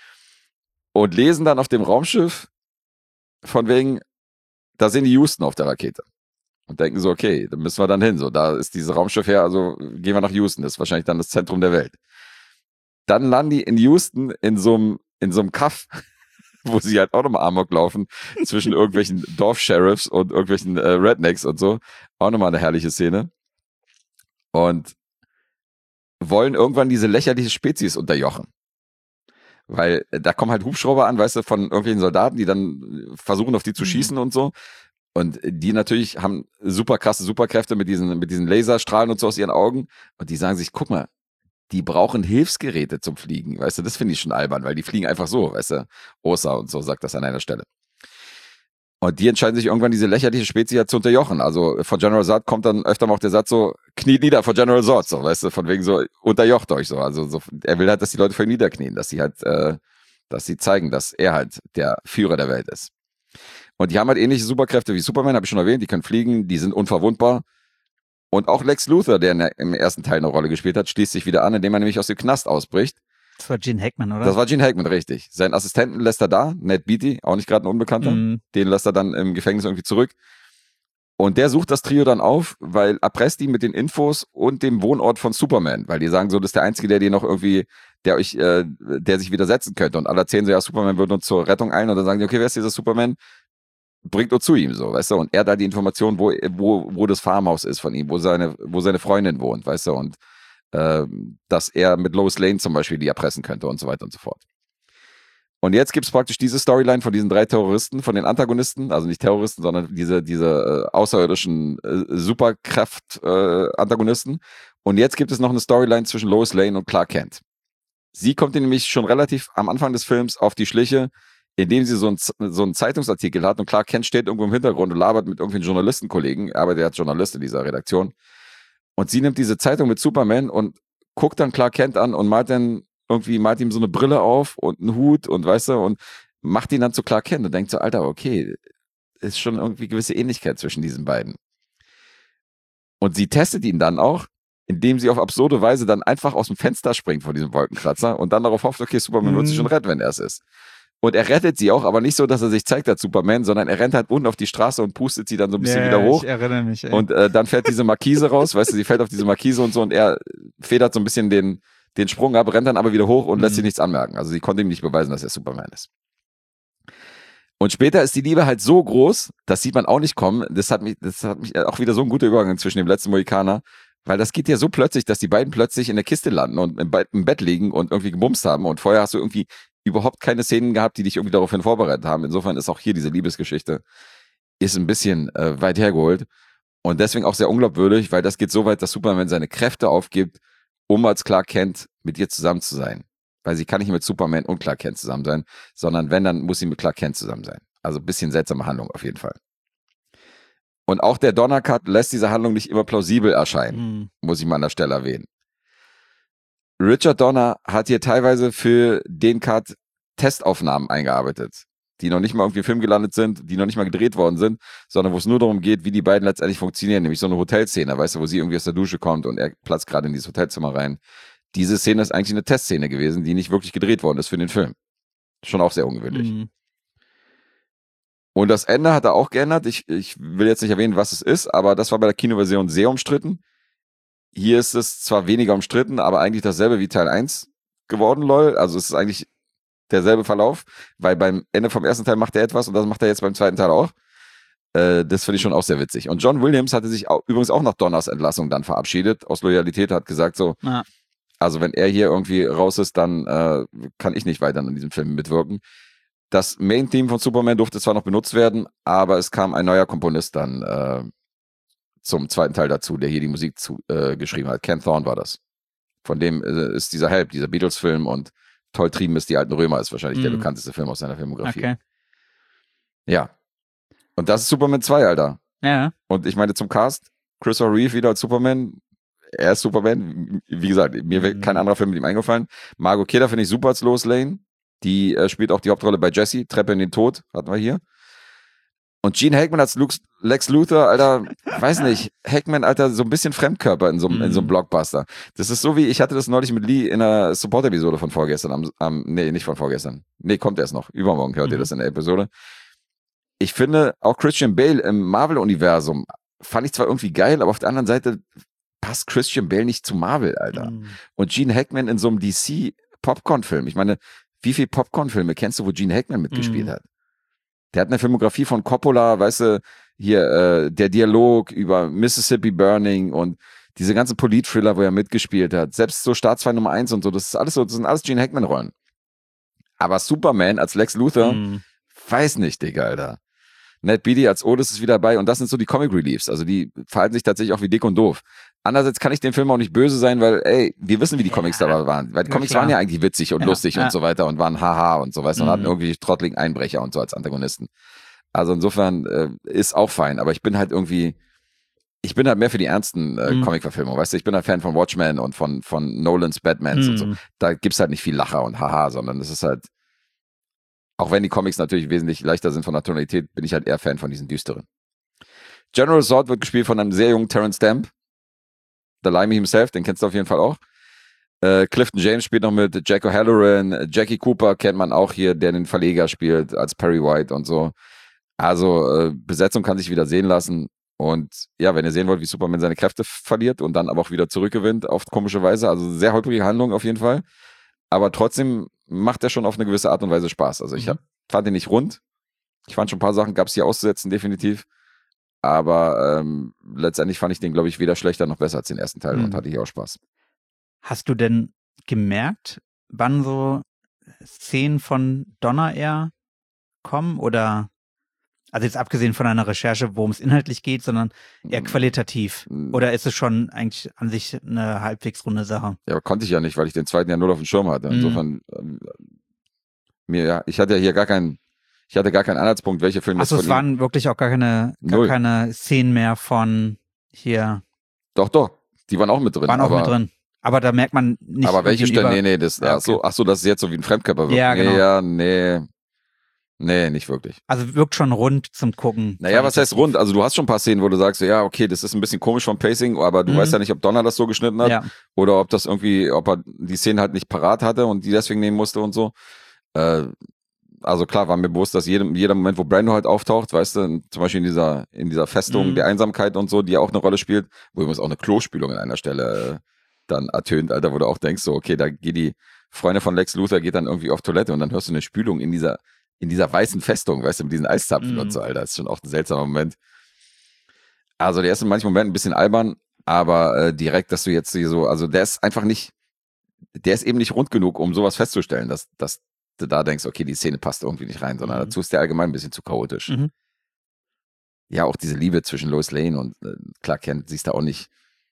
Und lesen dann auf dem Raumschiff von wegen, da sind die Houston auf der Rakete. Und denken so, okay, da müssen wir dann hin. So, da ist dieses Raumschiff her, also gehen wir nach Houston. Das ist wahrscheinlich dann das Zentrum der Welt. Dann landen die in Houston in so einem Kaff, wo sie halt auch nochmal Amok laufen, zwischen irgendwelchen Dorfsheriffs und irgendwelchen Rednecks und so. Auch nochmal eine herrliche Szene. Und wollen irgendwann diese lächerliche Spezies unterjochen. Weil da kommen halt Hubschrauber an, weißt du, von irgendwelchen Soldaten, die dann versuchen, auf die zu schießen und so. Und die natürlich haben super krasse Superkräfte mit diesen Laserstrahlen und so aus ihren Augen. Und die sagen sich, guck mal, die brauchen Hilfsgeräte zum Fliegen, weißt du, das finde ich schon albern, weil die fliegen einfach so, weißt du, Osa und so sagt das an einer Stelle. Und die entscheiden sich irgendwann, diese lächerliche Spezies zu unterjochen. Also von General Zod kommt dann öfter mal auch der Satz so, kniet nieder vor General Zod, so, weißt du, von wegen so, unterjocht euch so. Also so, er will halt, dass die Leute vor ihm niederknien, dass sie halt, dass sie zeigen, dass er halt der Führer der Welt ist. Und die haben halt ähnliche Superkräfte wie Superman, habe ich schon erwähnt, die können fliegen, die sind unverwundbar. Und auch Lex Luthor, der im ersten Teil eine Rolle gespielt hat, schließt sich wieder an, indem er nämlich aus dem Knast ausbricht. Das war Gene Hackman, oder? Das war Gene Hackman, richtig. Seinen Assistenten lässt er da, Ned Beatty, auch nicht gerade ein Unbekannter. Den lässt er dann im Gefängnis irgendwie zurück. Und der sucht das Trio dann auf, weil erpresst die mit den Infos und dem Wohnort von Superman. Weil die sagen so, das ist der Einzige, der sich widersetzen könnte. Und alle erzählen so, ja, Superman würde uns zur Rettung eilen. Und dann sagen die, okay, wer ist dieser Superman? Bringt uns zu ihm, so, weißt du, und er hat da die Information, wo das Farmhaus ist von ihm, wo seine Freundin wohnt, weißt du, und dass er mit Lois Lane zum Beispiel die erpressen könnte und so weiter und so fort. Und jetzt gibt's praktisch diese Storyline von diesen drei Terroristen, von den Antagonisten, also nicht Terroristen, sondern diese außerirdischen Superkraft-Antagonisten. Und jetzt gibt es noch eine Storyline zwischen Lois Lane und Clark Kent. Sie kommt nämlich schon relativ am Anfang des Films auf die Schliche, indem sie so einen Zeitungsartikel hat und Clark Kent steht irgendwo im Hintergrund und labert mit irgendwelchen Journalistenkollegen, aber der hat Journalist in dieser Redaktion. Und sie nimmt diese Zeitung mit Superman und guckt dann Clark Kent an und malt ihm so eine Brille auf und einen Hut und weißt du, und macht ihn dann zu Clark Kent und denkt so, Alter, okay, ist schon irgendwie gewisse Ähnlichkeit zwischen diesen beiden. Und sie testet ihn dann auch, indem sie auf absurde Weise dann einfach aus dem Fenster springt von diesem Wolkenkratzer und dann darauf hofft, okay, Superman wird sich schon retten, wenn er es ist. Und er rettet sie auch, aber nicht so, dass er sich zeigt als Superman, sondern er rennt halt unten auf die Straße und pustet sie dann so ein bisschen wieder hoch. Ich erinnere mich. Ey. Und dann fährt diese Markise raus, weißt du, sie fährt auf diese Markise und so und er federt so ein bisschen den Sprung ab, rennt dann aber wieder hoch und lässt sich nichts anmerken. Also sie konnte ihm nicht beweisen, dass er Superman ist. Und später ist die Liebe halt so groß, das sieht man auch nicht kommen. Das hat mich auch wieder so ein guter Übergang zwischen dem letzten Mohikaner, weil das geht ja so plötzlich, dass die beiden plötzlich in der Kiste landen und im Bett liegen und irgendwie gebumst haben und vorher hast du irgendwie überhaupt keine Szenen gehabt, die dich irgendwie daraufhin vorbereitet haben. Insofern ist auch hier diese Liebesgeschichte ist ein bisschen weit hergeholt und deswegen auch sehr unglaubwürdig, weil das geht so weit, dass Superman seine Kräfte aufgibt, um als Clark Kent mit ihr zusammen zu sein. Weil sie kann nicht mit Superman und Clark Kent zusammen sein, sondern wenn, dann muss sie mit Clark Kent zusammen sein. Also ein bisschen seltsame Handlung auf jeden Fall. Und auch der Donner-Cut lässt diese Handlung nicht immer plausibel erscheinen, muss ich mal an der Stelle erwähnen. Richard Donner hat hier teilweise für den Cut Testaufnahmen eingearbeitet, die noch nicht mal irgendwie im Film gelandet sind, die noch nicht mal gedreht worden sind, sondern wo es nur darum geht, wie die beiden letztendlich funktionieren, nämlich so eine Hotelszene, weißt du, wo sie irgendwie aus der Dusche kommt und er platzt gerade in dieses Hotelzimmer rein. Diese Szene ist eigentlich eine Testszene gewesen, die nicht wirklich gedreht worden ist für den Film. Schon auch sehr ungewöhnlich. Und das Ende hat er auch geändert. Ich will jetzt nicht erwähnen, was es ist, aber das war bei der Kinoversion sehr umstritten. Hier ist es zwar weniger umstritten, aber eigentlich dasselbe wie Teil 1 geworden, lol. Also es ist eigentlich derselbe Verlauf, weil beim Ende vom ersten Teil macht er etwas und das macht er jetzt beim zweiten Teil auch. Das finde ich schon auch sehr witzig. Und John Williams hatte sich übrigens auch nach Donners Entlassung dann verabschiedet. Aus Loyalität hat gesagt so, also wenn er hier irgendwie raus ist, dann kann ich nicht weiter an diesem Film mitwirken. Das Main-Theme von Superman durfte zwar noch benutzt werden, aber es kam ein neuer Komponist dann zum zweiten Teil dazu, der hier die Musik geschrieben hat. Ken Thorne war das. Von dem ist dieser Help, dieser Beatles-Film und Toll trieben ist die alten Römer, ist wahrscheinlich der bekannteste Film aus seiner Filmografie. Okay. Ja. Und das ist Superman 2, Alter. Ja. Und ich meine zum Cast, Christopher Reeve wieder als Superman. Er ist Superman. Wie gesagt, mir wäre kein anderer Film mit ihm eingefallen. Margot Kidder finde ich super als Lois Lane. Die spielt auch die Hauptrolle bei Jesse. Treppe in den Tod hatten wir hier. Und Gene Hackman als Lex Luthor, Alter, weiß nicht, Hackman, Alter, so ein bisschen Fremdkörper in so einem Blockbuster. Das ist so wie, ich hatte das neulich mit Lee in einer Support-Episode von vorgestern, nee, nicht von vorgestern. Nee, kommt erst noch. Übermorgen hört ihr das in der Episode. Ich finde, auch Christian Bale im Marvel-Universum fand ich zwar irgendwie geil, aber auf der anderen Seite passt Christian Bale nicht zu Marvel, Alter. Und Gene Hackman in so einem DC-Popcorn-Film. Ich meine, wie viele Popcorn-Filme kennst du, wo Gene Hackman mitgespielt hat? Der hat eine Filmografie von Coppola, weißt du, hier der Dialog über Mississippi Burning und diese ganzen Polit-Thriller, wo er mitgespielt hat. Selbst so Staatsfeind Nummer 1 und so, das sind alles Gene Hackman-Rollen. Aber Superman als Lex Luthor, weiß nicht, Digga, Alter. Ned Beatty als Otis ist wieder dabei und das sind so die Comic Reliefs. Also die verhalten sich tatsächlich auch wie dick und doof. Andererseits kann ich dem Film auch nicht böse sein, weil, ey, wir wissen, wie die Comics da waren. Weil die Comics waren ja eigentlich witzig und lustig und so weiter und waren haha und so weiter und hatten irgendwie trotteligen Einbrecher und so als Antagonisten. Also insofern ist auch fein, aber ich bin halt mehr für die ernsten Comic-Verfilmungen, weißt du, ich bin halt Fan von Watchmen und von Nolans Batmans und so. Da gibt's halt nicht viel Lacher und haha, sondern es ist halt, auch wenn die Comics natürlich wesentlich leichter sind von der Tonalität, bin ich halt eher Fan von diesen düsteren. General Zod wird gespielt von einem sehr jungen Terrence Stamp. The Limey himself, den kennst du auf jeden Fall auch. Clifton James spielt noch mit, Jack O'Halloran, Jackie Cooper kennt man auch hier, der den Verleger spielt als Perry White und so. Also Besetzung kann sich wieder sehen lassen. Und ja, wenn ihr sehen wollt, wie Superman seine Kräfte verliert und dann aber auch wieder zurückgewinnt, auf komische Weise, also sehr holprige Handlung auf jeden Fall. Aber trotzdem macht er schon auf eine gewisse Art und Weise Spaß. Also ich fand ihn nicht rund. Ich fand schon ein paar Sachen, gab es hier auszusetzen, definitiv. Aber letztendlich fand ich den, glaube ich, weder schlechter noch besser als den ersten Teil und hatte hier auch Spaß. Hast du denn gemerkt, wann so Szenen von Donner eher kommen? Oder, also jetzt abgesehen von einer Recherche, worum es inhaltlich geht, sondern eher qualitativ? Oder ist es schon eigentlich an sich eine halbwegs runde Sache? Ja, aber konnte ich ja nicht, weil ich den zweiten ja null auf dem Schirm hatte. Insofern, ich hatte ja hier gar keinen Anhaltspunkt, welche Filme Achso, es waren wirklich auch gar keine Szenen mehr von hier. Doch, die waren auch mit drin. Mit drin. Aber da merkt man nicht. Aber welche Stellen? Nee, das, okay. Achso, das ist jetzt so wie ein Fremdkörper wirkt. Ja, genau. Nee, nicht wirklich. Also wirkt schon rund zum Gucken. Naja, was heißt rund? Also du hast schon ein paar Szenen, wo du sagst, ja, okay, das ist ein bisschen komisch vom Pacing, aber du weißt ja nicht, ob Donner das so geschnitten hat oder ob er die Szenen halt nicht parat hatte und die deswegen nehmen musste und so. also klar, war mir bewusst, dass jeder Moment, wo Brando halt auftaucht, weißt du, zum Beispiel in dieser Festung der Einsamkeit und so, die ja auch eine Rolle spielt, wo übrigens auch eine Klospülung an einer Stelle dann ertönt, Alter, wo du auch denkst, so, okay, da geht die Freundin von Lex Luthor geht dann irgendwie auf Toilette und dann hörst du eine Spülung in dieser weißen Festung, weißt du, mit diesen Eiszapfen und so, Alter, das ist schon auch ein seltsamer Moment. Also der ist in manchen Momenten ein bisschen albern, aber direkt, dass du jetzt hier so, also der ist eben nicht rund genug, um sowas festzustellen, dass du da denkst, okay, die Szene passt irgendwie nicht rein, sondern dazu ist der allgemein ein bisschen zu chaotisch. Ja, auch diese Liebe zwischen Lois Lane und Clark Kent, siehst du auch nicht,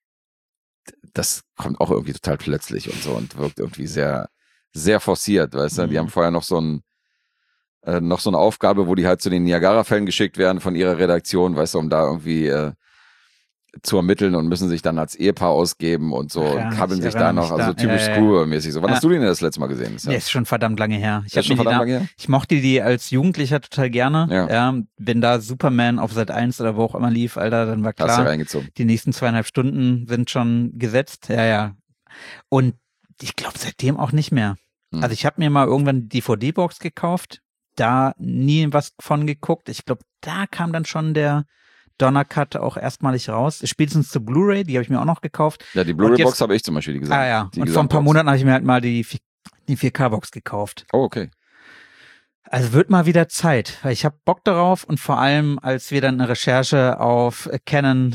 das kommt auch irgendwie total plötzlich und so und wirkt irgendwie sehr, sehr forciert, weißt du, die haben vorher noch so eine Aufgabe, wo die halt zu den Niagara-Fällen geschickt werden von ihrer Redaktion, weißt du, um da irgendwie zu ermitteln und müssen sich dann als Ehepaar ausgeben und so und krabbeln sich da noch, also typisch Screw-mäßig so. Wann hast du den denn das letzte Mal gesehen? Ist schon verdammt lange her. Ich mochte die als Jugendlicher total gerne. Ja, wenn da Superman auf Sat 1 oder wo auch immer lief, Alter, dann war klar, die nächsten 2,5 Stunden sind schon gesetzt. Ja. Und ich glaube seitdem auch nicht mehr. Also ich habe mir mal irgendwann die DVD-Box gekauft, da nie was von geguckt. Ich glaube, da kam dann schon der Donner Cut auch erstmalig raus. Spätestens zur Blu-ray, die habe ich mir auch noch gekauft. Ja, die Blu-ray-Box habe ich zum Beispiel gesagt. Und vor ein paar Monaten habe ich mir halt mal die 4K-Box gekauft. Oh, okay. Also wird mal wieder Zeit, weil ich habe Bock darauf und vor allem, als wir dann eine Recherche auf Canon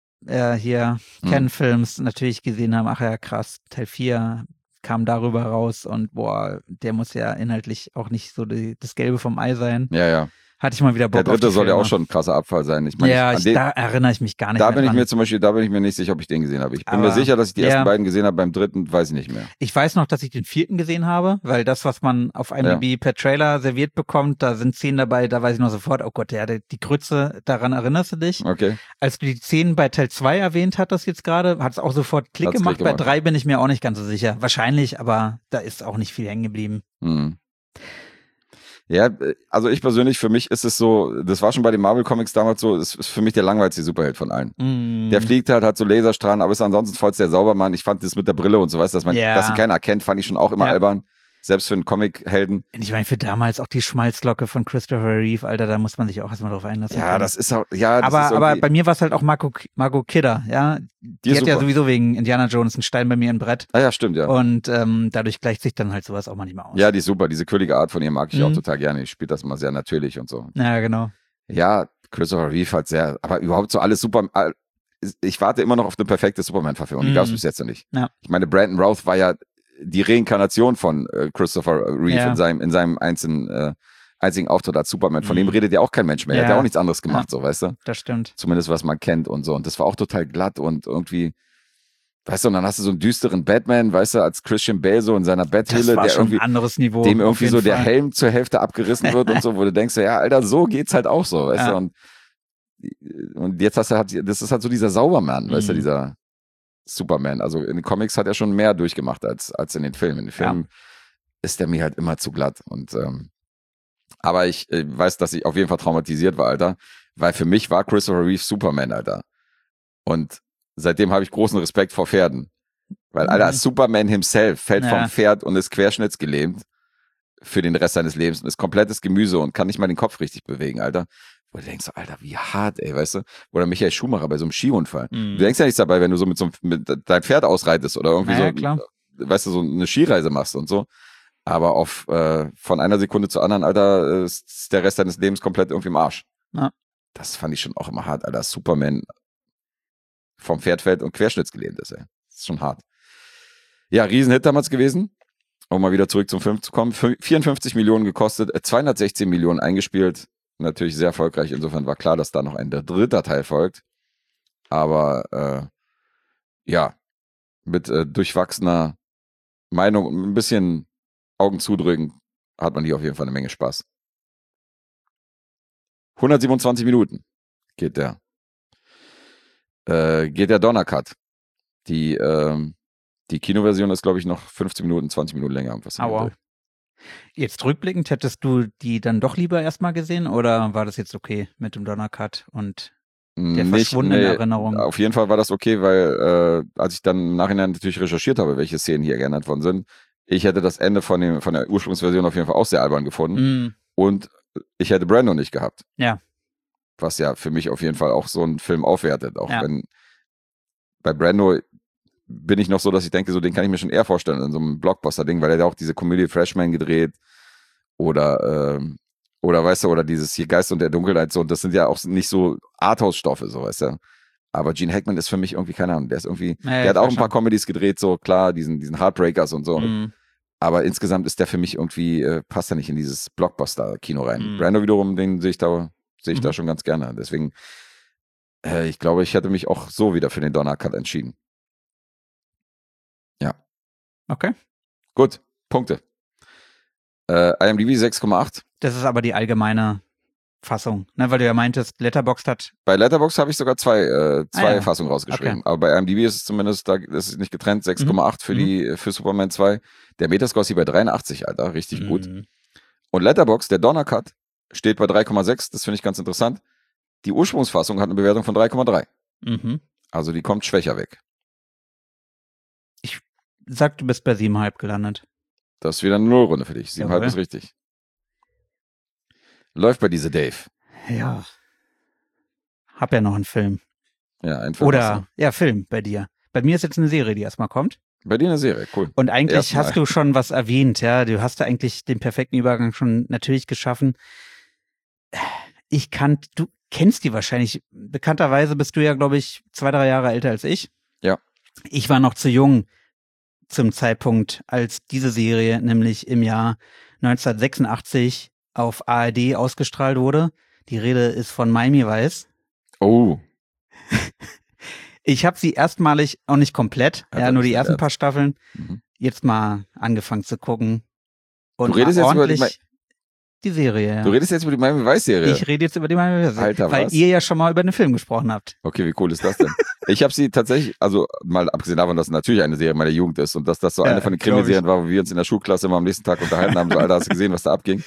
Canon-Films natürlich gesehen haben, ach ja, krass, Teil 4 kam darüber raus und boah, der muss ja inhaltlich auch nicht so das Gelbe vom Ei sein. Ja. Hatte ich mal wieder Bock. Der dritte soll ja auch schon ein krasser Abfall sein. Ich meine, da erinnere ich mich gar nicht mehr. Da bin ich mir nicht sicher, ob ich den gesehen habe. Ich bin mir sicher, dass ich die ersten beiden gesehen habe. Beim dritten weiß ich nicht mehr. Ich weiß noch, dass ich den 4. gesehen habe, weil das, was man auf IMDb per Trailer serviert bekommt, da sind Szenen dabei, da weiß ich noch sofort, oh Gott, die Grütze, daran erinnerst du dich? Okay. Als du die Szenen bei Teil 2 erwähnt hattest jetzt gerade, hat es auch sofort Klick gemacht. Bei 3 bin ich mir auch nicht ganz so sicher. Wahrscheinlich, aber da ist auch nicht viel hängen geblieben. Ja, also ich persönlich, für mich ist es so, das war schon bei den Marvel Comics damals so, ist für mich der langweiligste Superheld von allen. Der fliegt halt, hat so Laserstrahlen, aber ist ansonsten vollst der Saubermann. Ich fand das mit der Brille und so, weißt du, dass ihn keiner erkennt, fand ich schon auch immer albern. Selbst für einen Comic-Helden. Ich meine, für damals auch die Schmalzlocke von Christopher Reeve, Alter, da muss man sich auch erstmal drauf einlassen. Ja, das ist auch, aber bei mir war es halt auch Margot Kidder, ja. Die hat ja sowieso wegen Indiana Jones einen Stein bei mir im Brett. Ah ja, stimmt, ja. Und dadurch gleicht sich dann halt sowas auch manchmal aus. Ja, die ist super. Diese quirlige Art von ihr mag ich auch total gerne. Die spielt das immer sehr natürlich und so. Ja, genau. Ja, Christopher Reeve halt sehr, aber überhaupt so alles super. Ich warte immer noch auf eine perfekte Superman-Verfilmung. Die gab es bis jetzt noch nicht. Ja. Ich meine, Brandon Routh war ja die Reinkarnation von Christopher Reeve in seinem einzigen Auftritt als Superman. Von dem redet ja auch kein Mensch mehr. Er hat ja auch nichts anderes gemacht, so, weißt du? Das stimmt. Zumindest was man kennt und so. Und das war auch total glatt und irgendwie, weißt du, und dann hast du so einen düsteren Batman, weißt du, als Christian Bale so in seiner Betthöhle, der irgendwie ein anderes Niveau, dem irgendwie so der Helm zur Hälfte abgerissen wird und so, wo du denkst, ja, Alter, so geht's halt auch so, weißt du? Und jetzt hast du halt, das ist halt so dieser Saubermann, weißt du, dieser Superman. Also in den Comics hat er schon mehr durchgemacht als in den Filmen. In den Filmen ist der mir halt immer zu glatt. Und aber ich weiß, dass ich auf jeden Fall traumatisiert war, Alter. Weil für mich war Christopher Reeve Superman, Alter. Und seitdem habe ich großen Respekt vor Pferden. Weil, Alter, Superman himself fällt vom Pferd und ist querschnittsgelähmt für den Rest seines Lebens und ist komplettes Gemüse und kann nicht mal den Kopf richtig bewegen, Alter. Wo du denkst, Alter, wie hart, ey, weißt du? Oder Michael Schumacher bei so einem Skiunfall. Du denkst ja nichts dabei, wenn du so mit dein Pferd ausreitest oder irgendwie klar. Weißt du, so eine Skireise machst und so. Aber von einer Sekunde zur anderen, Alter, ist der Rest deines Lebens komplett irgendwie im Arsch. Ja. Das fand ich schon auch immer hart, Alter. Superman vom Pferd fällt und querschnittsgelähmt ist, ey. Das ist schon hart. Ja, Riesenhit damals gewesen. Um mal wieder zurück zum Film zu kommen. 54 Millionen gekostet, 216 Millionen eingespielt. Natürlich sehr erfolgreich. Insofern war klar, dass da noch ein dritter Teil folgt. Aber mit durchwachsener Meinung und ein bisschen Augen zudrücken hat man hier auf jeden Fall eine Menge Spaß. 127 Minuten geht der Donner-Cut. Die Kinoversion ist, glaube ich, noch 15 Minuten, 20 Minuten länger. Wow. Jetzt rückblickend, hättest du die dann doch lieber erstmal gesehen oder war das jetzt okay mit dem Donner-Cut und der verschwundenen Erinnerung? Auf jeden Fall war das okay, weil als ich dann im Nachhinein natürlich recherchiert habe, welche Szenen hier geändert worden sind, ich hätte das Ende von der Ursprungsversion auf jeden Fall auch sehr albern gefunden. und ich hätte Brando nicht gehabt. Ja. Was ja für mich auf jeden Fall auch so einen Film aufwertet. Auch Ja. wenn bei Brando bin ich noch so, dass ich denke, so den kann ich mir schon eher vorstellen in so einem Blockbuster-Ding, weil er da auch diese Komödie Freshman gedreht oder weißt du, oder dieses hier Geist und der Dunkelheit, so, das sind ja auch nicht so Arthouse-Stoffe, so, weißt du. Aber Gene Hackman ist für mich irgendwie, keine Ahnung, der ist irgendwie, der hat auch ein paar Comedies gedreht, so klar, diesen Heartbreakers und so. Aber insgesamt ist der für mich irgendwie, passt er nicht in dieses Blockbuster-Kino rein. Brando wiederum, den sehe ich da schon ganz gerne. Deswegen, ich glaube, ich hätte mich auch so wieder für den Donner-Cut entschieden. Ja. Okay. Gut, Punkte. IMDb 6,8. Das ist aber die allgemeine Fassung, ne? Weil du ja meintest, Letterboxd hat... Bei Letterboxd habe ich sogar zwei Fassungen rausgeschrieben. Okay. Aber bei IMDb ist es zumindest, da ist es nicht getrennt, 6,8 für Superman 2. Der Metascore ist hier bei 83, Alter, richtig gut. Und Letterboxd, der Donner-Cut, steht bei 3,6, das finde ich ganz interessant. Die Ursprungsfassung hat eine Bewertung von 3,3. Also die kommt schwächer weg. Ich sag, du bist bei 7,5 gelandet. Das ist wieder eine Nullrunde für dich. 7,5 ist richtig. Läuft bei diese Dave. Ja. Hab ja noch einen Film. Ja, ein Film. Oder, ja, Film bei dir. Bei mir ist jetzt eine Serie, die erstmal kommt. Bei dir eine Serie, cool. Und eigentlich Erstmal. hast du schon was erwähnt, ja. Du hast da eigentlich den perfekten Übergang schon natürlich geschaffen. Du kennst die wahrscheinlich. Bekannterweise bist du ja, glaube ich, 2-3 Jahre älter als ich. Ja. Ich war noch zu jung zum Zeitpunkt, als diese Serie nämlich im Jahr 1986 auf ARD ausgestrahlt wurde. Die Rede ist von Miami Vice. Oh. Ich habe sie erstmalig, auch nicht komplett, nur die ersten paar Staffeln, jetzt mal angefangen zu gucken. Und du redest jetzt über die Serie, ja. Du redest jetzt über die Miami Vice-Serie? Ich rede jetzt über die Miami Vice-Serie, Alter, weil ihr ja schon mal über den Film gesprochen habt. Okay, wie cool ist das denn? Ich habe sie tatsächlich, also mal abgesehen davon, dass es natürlich eine Serie meiner Jugend ist und dass das so eine von den Krimiserien war, wo wir uns in der Schulklasse immer am nächsten Tag unterhalten haben, so, Alter, hast du gesehen, was da abging?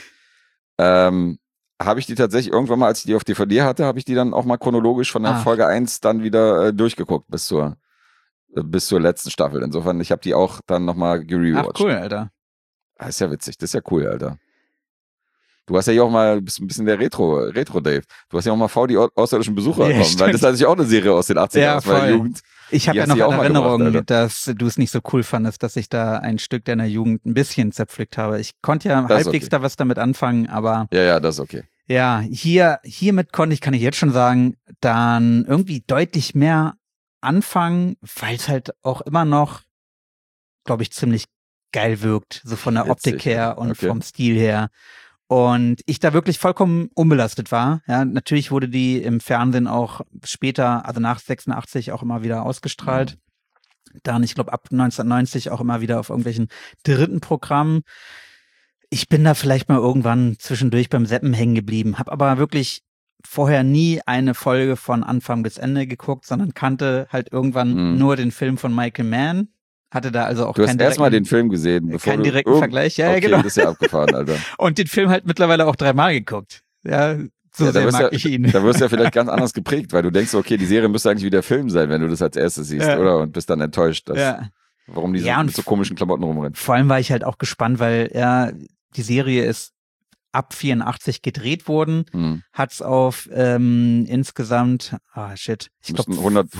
Habe ich die tatsächlich irgendwann mal, als ich die auf DVD hatte, habe ich die dann auch mal chronologisch von der Folge 1 dann wieder durchgeguckt bis zur letzten Staffel. Insofern, ich habe die auch dann nochmal gerewatcht. Ach, cool, Alter. Das ist ja witzig, das ist ja cool, Alter. Du hast ja hier auch mal, bist ein bisschen der Retro-Dave. Du hast ja auch mal die außerirdischen Besucher bekommen, weil das ist natürlich auch eine Serie aus den 80ern, aus meiner Jugend. Ich habe ja noch in Erinnerung, dass du es nicht so cool fandest, dass ich da ein Stück deiner Jugend ein bisschen zerpflückt habe. Ich konnte ja halbwegs da was damit anfangen, aber... Ja, das ist okay. Ja, hiermit kann ich jetzt schon sagen, dann irgendwie deutlich mehr anfangen, weil es halt auch immer noch, glaube ich, ziemlich geil wirkt, so von der Optik her und vom Stil her. Und ich da wirklich vollkommen unbelastet war. Ja, natürlich wurde die im Fernsehen auch später, also nach 86 auch immer wieder ausgestrahlt. Dann, ich glaube, ab 1990 auch immer wieder auf irgendwelchen dritten Programmen. Ich bin da vielleicht mal irgendwann zwischendurch beim Seppen hängen geblieben, habe aber wirklich vorher nie eine Folge von Anfang bis Ende geguckt, sondern kannte halt irgendwann nur den Film von Michael Mann. Hatte da also auch Du hast erstmal den Film gesehen, bevor keinen direkten Vergleich, ja, genau. Das ist ja abgefahren, Alter. Und den Film halt mittlerweile auch 3-mal geguckt. Ja, so sehr mag ich ihn. Da wirst du ja vielleicht ganz anders geprägt, weil du denkst, okay, die Serie müsste eigentlich wie der Film sein, wenn du das als erstes siehst, oder? Und bist dann enttäuscht, warum die mit so komischen Klamotten rumrennen. Vor allem war ich halt auch gespannt, weil die Serie ist ab 84 gedreht worden, hat's auf insgesamt, ich glaube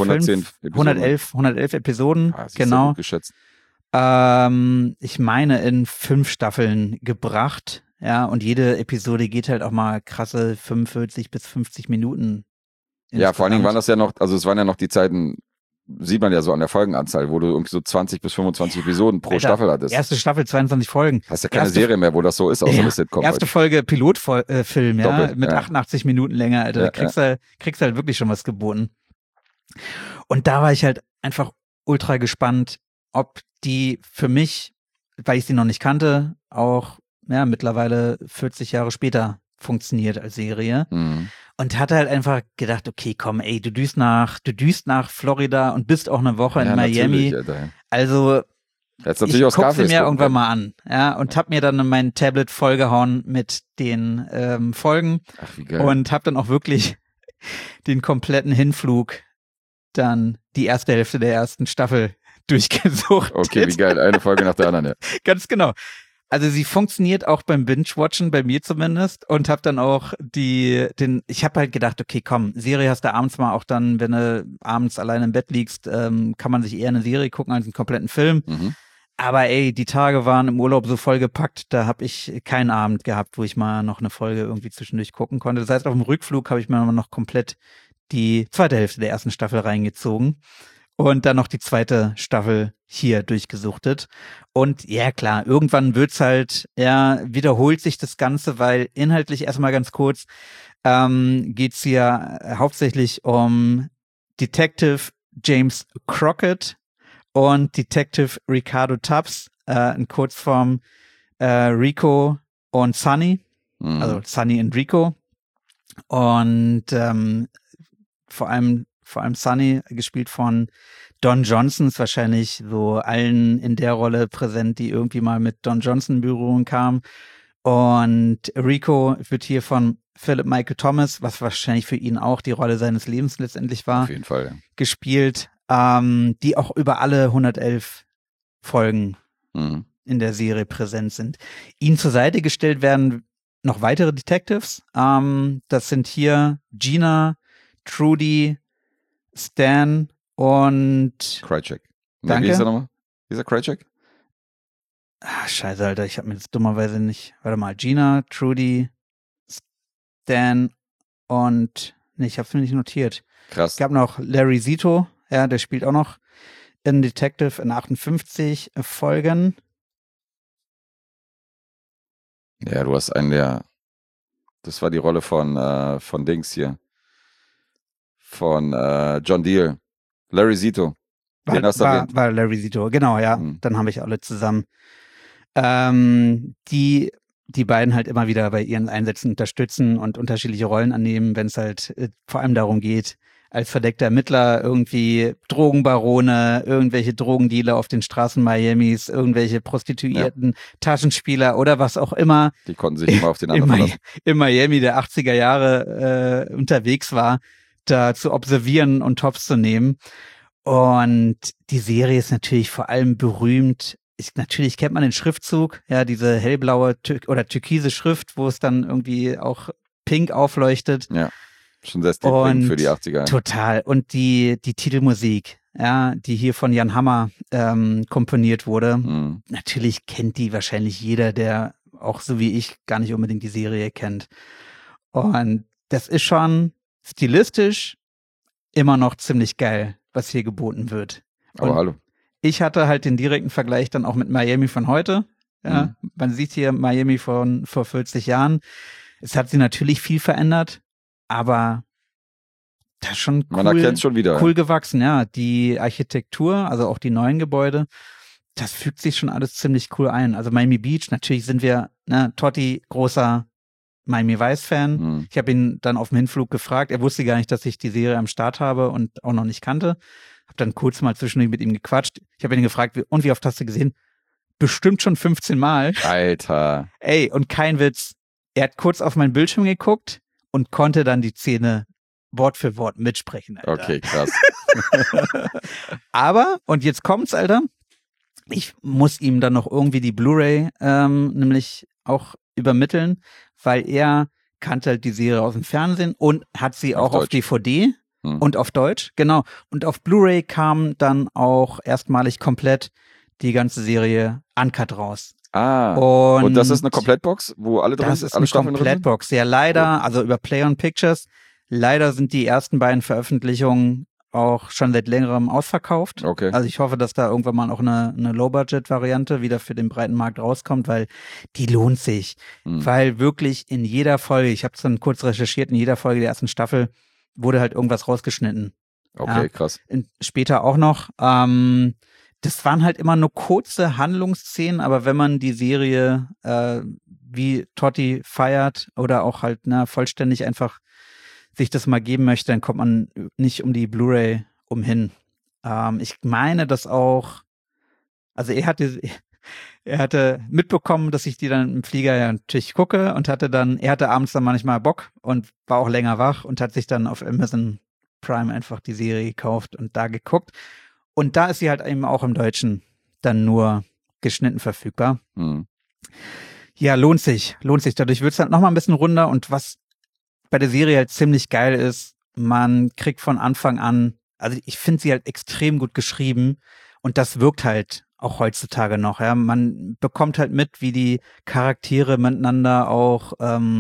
111 Episoden, genau. Gut geschätzt. Ich meine in 5 Staffeln gebracht, ja, und jede Episode geht halt auch mal krasse 45 bis 50 Minuten. Ja, vor allen Dingen waren das ja noch, also es waren ja noch die Zeiten, sieht man ja so an der Folgenanzahl, wo du irgendwie so 20 bis 25 Episoden pro Staffel hattest. Erste Staffel 22 Folgen. Hast ja keine Serie mehr, wo das so ist, außer eine Sitcom. Erste Folge Pilotfilm, mit 88 Minuten länger, Alter. Da kriegst halt wirklich schon was geboten. Und da war ich halt einfach ultra gespannt, ob die für mich, weil ich sie noch nicht kannte, auch mittlerweile 40 Jahre später funktioniert als Serie. Und hatte halt einfach gedacht, okay, komm, ey, du düst nach Florida und bist auch eine Woche in Miami. Also ich guck sie mir irgendwann mal an. Ja, und hab mir dann mein Tablet vollgehauen mit den Folgen. Ach, wie geil. Und hab dann auch wirklich den kompletten Hinflug dann die erste Hälfte der ersten Staffel durchgesucht. Okay, wie geil. Eine Folge nach der anderen, ja. Ganz genau. Also sie funktioniert auch beim Binge-Watchen, bei mir zumindest, und habe dann auch ich habe halt gedacht, okay, komm, Serie hast du abends mal auch dann, wenn du abends alleine im Bett liegst, kann man sich eher eine Serie gucken als einen kompletten Film. Aber ey, die Tage waren im Urlaub so vollgepackt, da habe ich keinen Abend gehabt, wo ich mal noch eine Folge irgendwie zwischendurch gucken konnte. Das heißt, auf dem Rückflug habe ich mir noch komplett die zweite Hälfte der ersten Staffel reingezogen. Und dann noch die zweite Staffel hier durchgesuchtet. Und ja, klar, irgendwann wiederholt sich das Ganze, weil inhaltlich erstmal ganz kurz geht's hier hauptsächlich um Detective James Crockett und Detective Ricardo Tubbs, in Kurzform Rico und Sonny, also Sonny und Rico. Und vor allem Sonny, gespielt von Don Johnson, ist wahrscheinlich so allen in der Rolle präsent, die irgendwie mal mit Don Johnson in Berührung kamen. Und Rico wird hier von Philip Michael Thomas, was wahrscheinlich für ihn auch die Rolle seines Lebens letztendlich war, auf jeden Fall, ja. gespielt, die auch über alle 111 Folgen in der Serie präsent sind. Ihnen zur Seite gestellt werden noch weitere Detectives. Das sind hier Gina, Trudy, Stan und Krycek. Danke. Wie ist er nochmal? Wie ist er Krycek? Scheiße, Alter, ich habe mir das dummerweise nicht. Warte mal, Gina, Trudy, Stan und ich habe es mir nicht notiert. Krass. Es gab noch Larry Zito, ja, der spielt auch noch in Detective in 58 Folgen. Ja, du hast das war die Rolle von Dings hier. Von John Deere. Larry Zito. War Larry Zito, genau, ja. Dann habe ich alle zusammen. Die beiden halt immer wieder bei ihren Einsätzen unterstützen und unterschiedliche Rollen annehmen, wenn es halt vor allem darum geht, als verdeckter Ermittler irgendwie Drogenbarone, irgendwelche Drogendealer auf den Straßen Miamis, irgendwelche Prostituierten, Taschenspieler oder was auch immer. Die konnten sich immer auf den anderen verlassen. In Miami der 80er Jahre unterwegs war, da zu observieren und Tops zu nehmen. Und die Serie ist natürlich vor allem berühmt. Natürlich kennt man den Schriftzug, ja, diese hellblaue oder türkise Schrift, wo es dann irgendwie auch pink aufleuchtet. Ja, schon sehr stilprägend für die 80er. Total. Und die Titelmusik, ja, die hier von Jan Hammer komponiert wurde. Natürlich kennt die wahrscheinlich jeder, der auch so wie ich gar nicht unbedingt die Serie kennt. Und das ist schon stilistisch immer noch ziemlich geil, was hier geboten wird. Aber hallo. Ich hatte halt den direkten Vergleich dann auch mit Miami von heute. Ja, man sieht hier Miami vor 40 Jahren. Es hat sich natürlich viel verändert, aber das ist schon cool. Man erkennt schon wieder. Cool gewachsen, ja. Die Architektur, also auch die neuen Gebäude, das fügt sich schon alles ziemlich cool ein. Also Miami Beach, natürlich sind wir, Totti, großer Miami Vice-Fan. Ich habe ihn dann auf dem Hinflug gefragt. Er wusste gar nicht, dass ich die Serie am Start habe und auch noch nicht kannte. Hab dann kurz mal zwischendurch mit ihm gequatscht. Ich habe ihn gefragt, wie oft hast du gesehen? Bestimmt schon 15 Mal. Alter. Ey, und kein Witz. Er hat kurz auf meinen Bildschirm geguckt und konnte dann die Szene Wort für Wort mitsprechen, Alter. Okay, krass. Aber, und jetzt kommt's, Alter. Ich muss ihm dann noch irgendwie die Blu-ray nämlich auch übermitteln, weil er kannte halt die Serie aus dem Fernsehen und hat sie auch auf DVD und auf Deutsch, genau. Und auf Blu-ray kam dann auch erstmalig komplett die ganze Serie uncut raus. Und das ist eine Komplettbox, wo alle drin sind? Das ist eine Komplettbox, ja leider, also über Play on Pictures. Leider sind die ersten beiden Veröffentlichungen auch schon seit längerem ausverkauft. Okay. Also ich hoffe, dass da irgendwann mal auch eine Low-Budget-Variante wieder für den breiten Markt rauskommt, weil die lohnt sich. Weil wirklich in jeder Folge, ich habe es dann kurz recherchiert, in jeder Folge der ersten Staffel wurde halt irgendwas rausgeschnitten. Okay, krass. Später auch noch. Das waren halt immer nur kurze Handlungsszenen, aber wenn man die Serie wie Totti feiert oder auch halt vollständig einfach sich das mal geben möchte, dann kommt man nicht um die Blu-ray umhin. Ich meine, dass auch, also er hatte mitbekommen, dass ich die dann im Flieger ja natürlich gucke und er hatte abends dann manchmal Bock und war auch länger wach und hat sich dann auf Amazon Prime einfach die Serie gekauft und da geguckt. Und da ist sie halt eben auch im Deutschen dann nur geschnitten verfügbar. Ja, lohnt sich. Dadurch wird es halt nochmal ein bisschen runder und was bei der Serie halt ziemlich geil ist, man kriegt von Anfang an, also ich finde sie halt extrem gut geschrieben und das wirkt halt auch heutzutage noch, ja. Man bekommt halt mit, wie die Charaktere miteinander auch